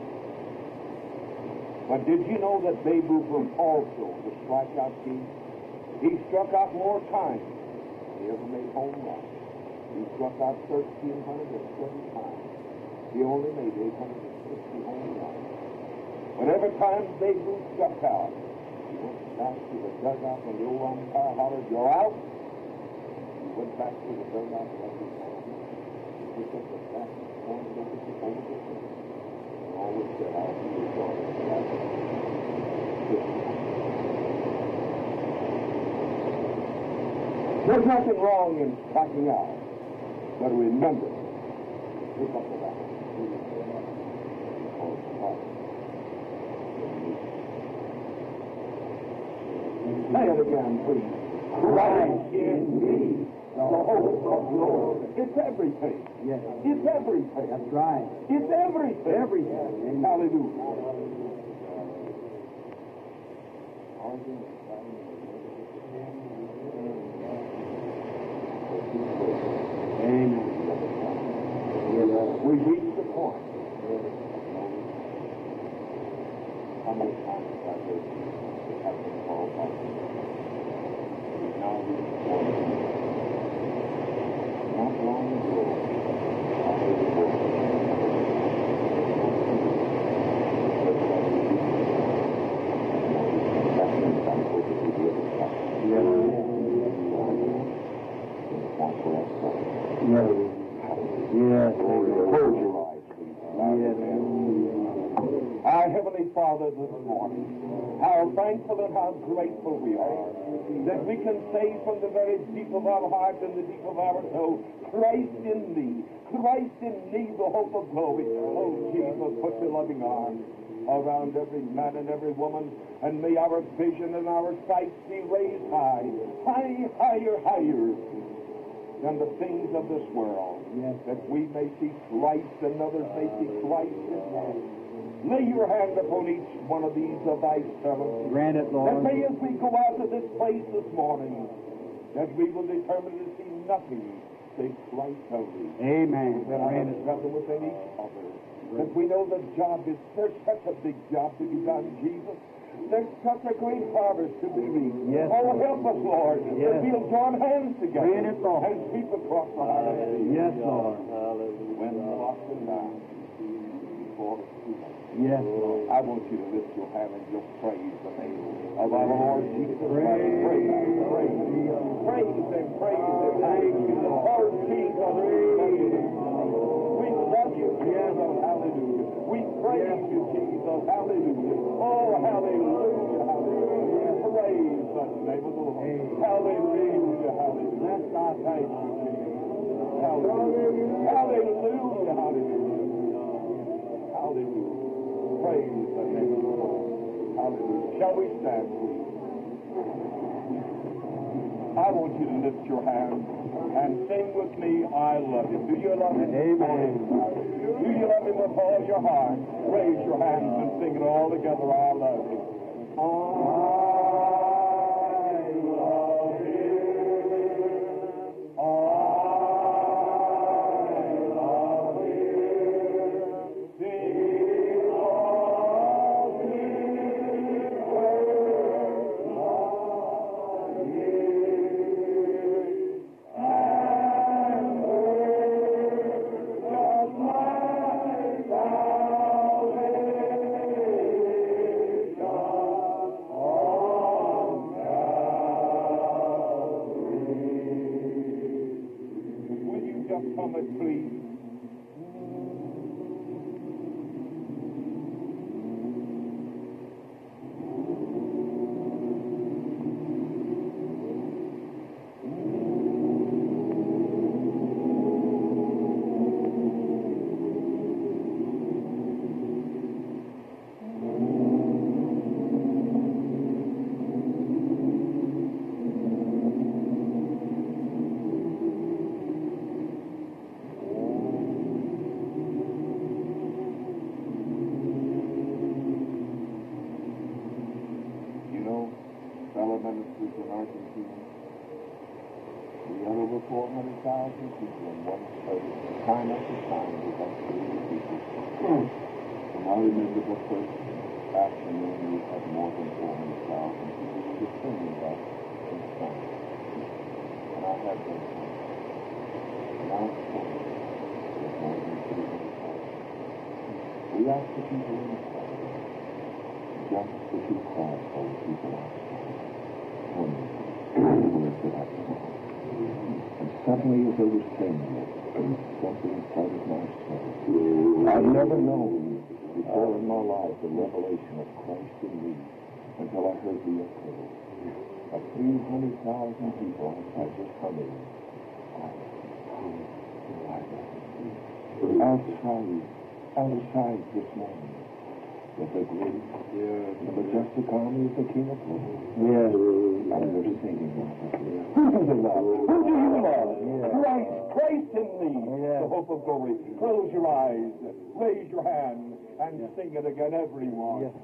But did you know that Babe Ruth was also the strikeout king? He struck out more times than he ever made home runs. He struck out 1,307 times. He only made 860 home runs. But every time Babe Ruth struck out, he went back to the dugout when the old umpire hollered, "You're out." He went back to the dugout and left his hand. He picked up the bat and pointed over the field. And always said, "I'll be your daughter." There's nothing wrong in striking out, but remember, pick up the bat. Say it again, please. Christ in me, the hope of glory. It's everything. Yes. It's everything. That's right. It's everything. Everything. Hallelujah. Amen. We reach the point. How many times have I heard you have been called by you? We've now reached the point. Not long ago, I heard a voice. Yes. Close your eyes, please. Our Heavenly Father, this morning, how thankful and how grateful we are that we can say from the very deep of our heart and the deep of our soul, Christ in me, the hope of glory. Oh, Jesus, put your loving arms around every man and every woman, and may our vision and our sight be raised high, higher than the things of this world, that we may see Christ and others may see Christ in us. Lay your hand upon each one of these of thy servants. Grant it, Lord. And may as we go out of this place this morning, that we will determine to see nothing save Christ only. Amen. That our brother within each other. That we know the job is, there's such a big job to be done, Jesus. There's such a great harvest to be reaped. Yes. Oh, help us, Lord, Yes. that we'll join hands together Grant it, Lord. and sweep across the heart of the sea. Yes, Lord. When the lost and down before it's too late. Yes, Lord. I want you to lift your hand and just praise the name of our Lord Jesus Christ. Praise. Praise Him. Thank you, Lord Jesus. We love you, Jesus. Hallelujah. We praise you, Jesus. Hallelujah. Oh, hallelujah. Hallelujah. Praise the name of the Lord. Hallelujah. Hallelujah. Thank you, Jesus. Hallelujah. Hallelujah. Hallelujah. Hallelujah. Praise the name of the Lord. Hallelujah. Shall we stand, please? I want you to lift your hand and sing with me, I love you. Do you love him? Amen. Do you love him with all your heart? Raise your hands and sing it all together, I love him. I love him. Come, please. ministers in Argentina. We had over 400,000 people in one place. Time after time, we got 30 people. And I remember the first afternoon we had more than 400,000 people. We were singing that in song. And I had those songs. Now it's full. There's more than 300,000. We asked the people inside just to keep quiet for the people outside. Where did I go? And suddenly, as I was saying it, something inside of my soul. I'd never known before in my life the revelation of Christ in me until I heard the echo of 300,000 people outside just humming. Outside this morning, with the great, the majestic army of the King of Glory. Yes. And they're singing like that. Who do you love? Who do you love? Christ, Christ in me, the hope of glory. Close your eyes, raise your hand, and sing it again, everyone. Yes.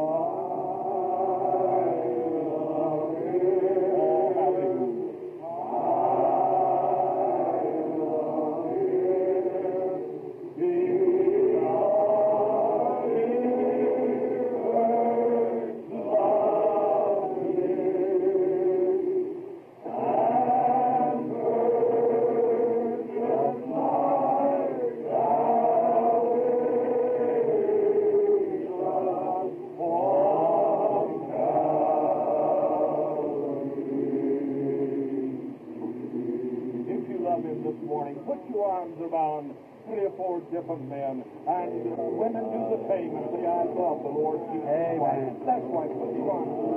Around 3 or 4 different men, and women do the same and say, I love the Lord Jesus Christ. That's why put your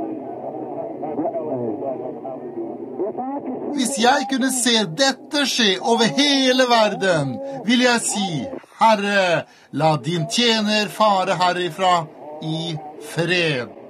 arms. Hvis jeg kunne se dette skje over hele verden, vil jeg si, Herre, la din tjener fare herifra i fred.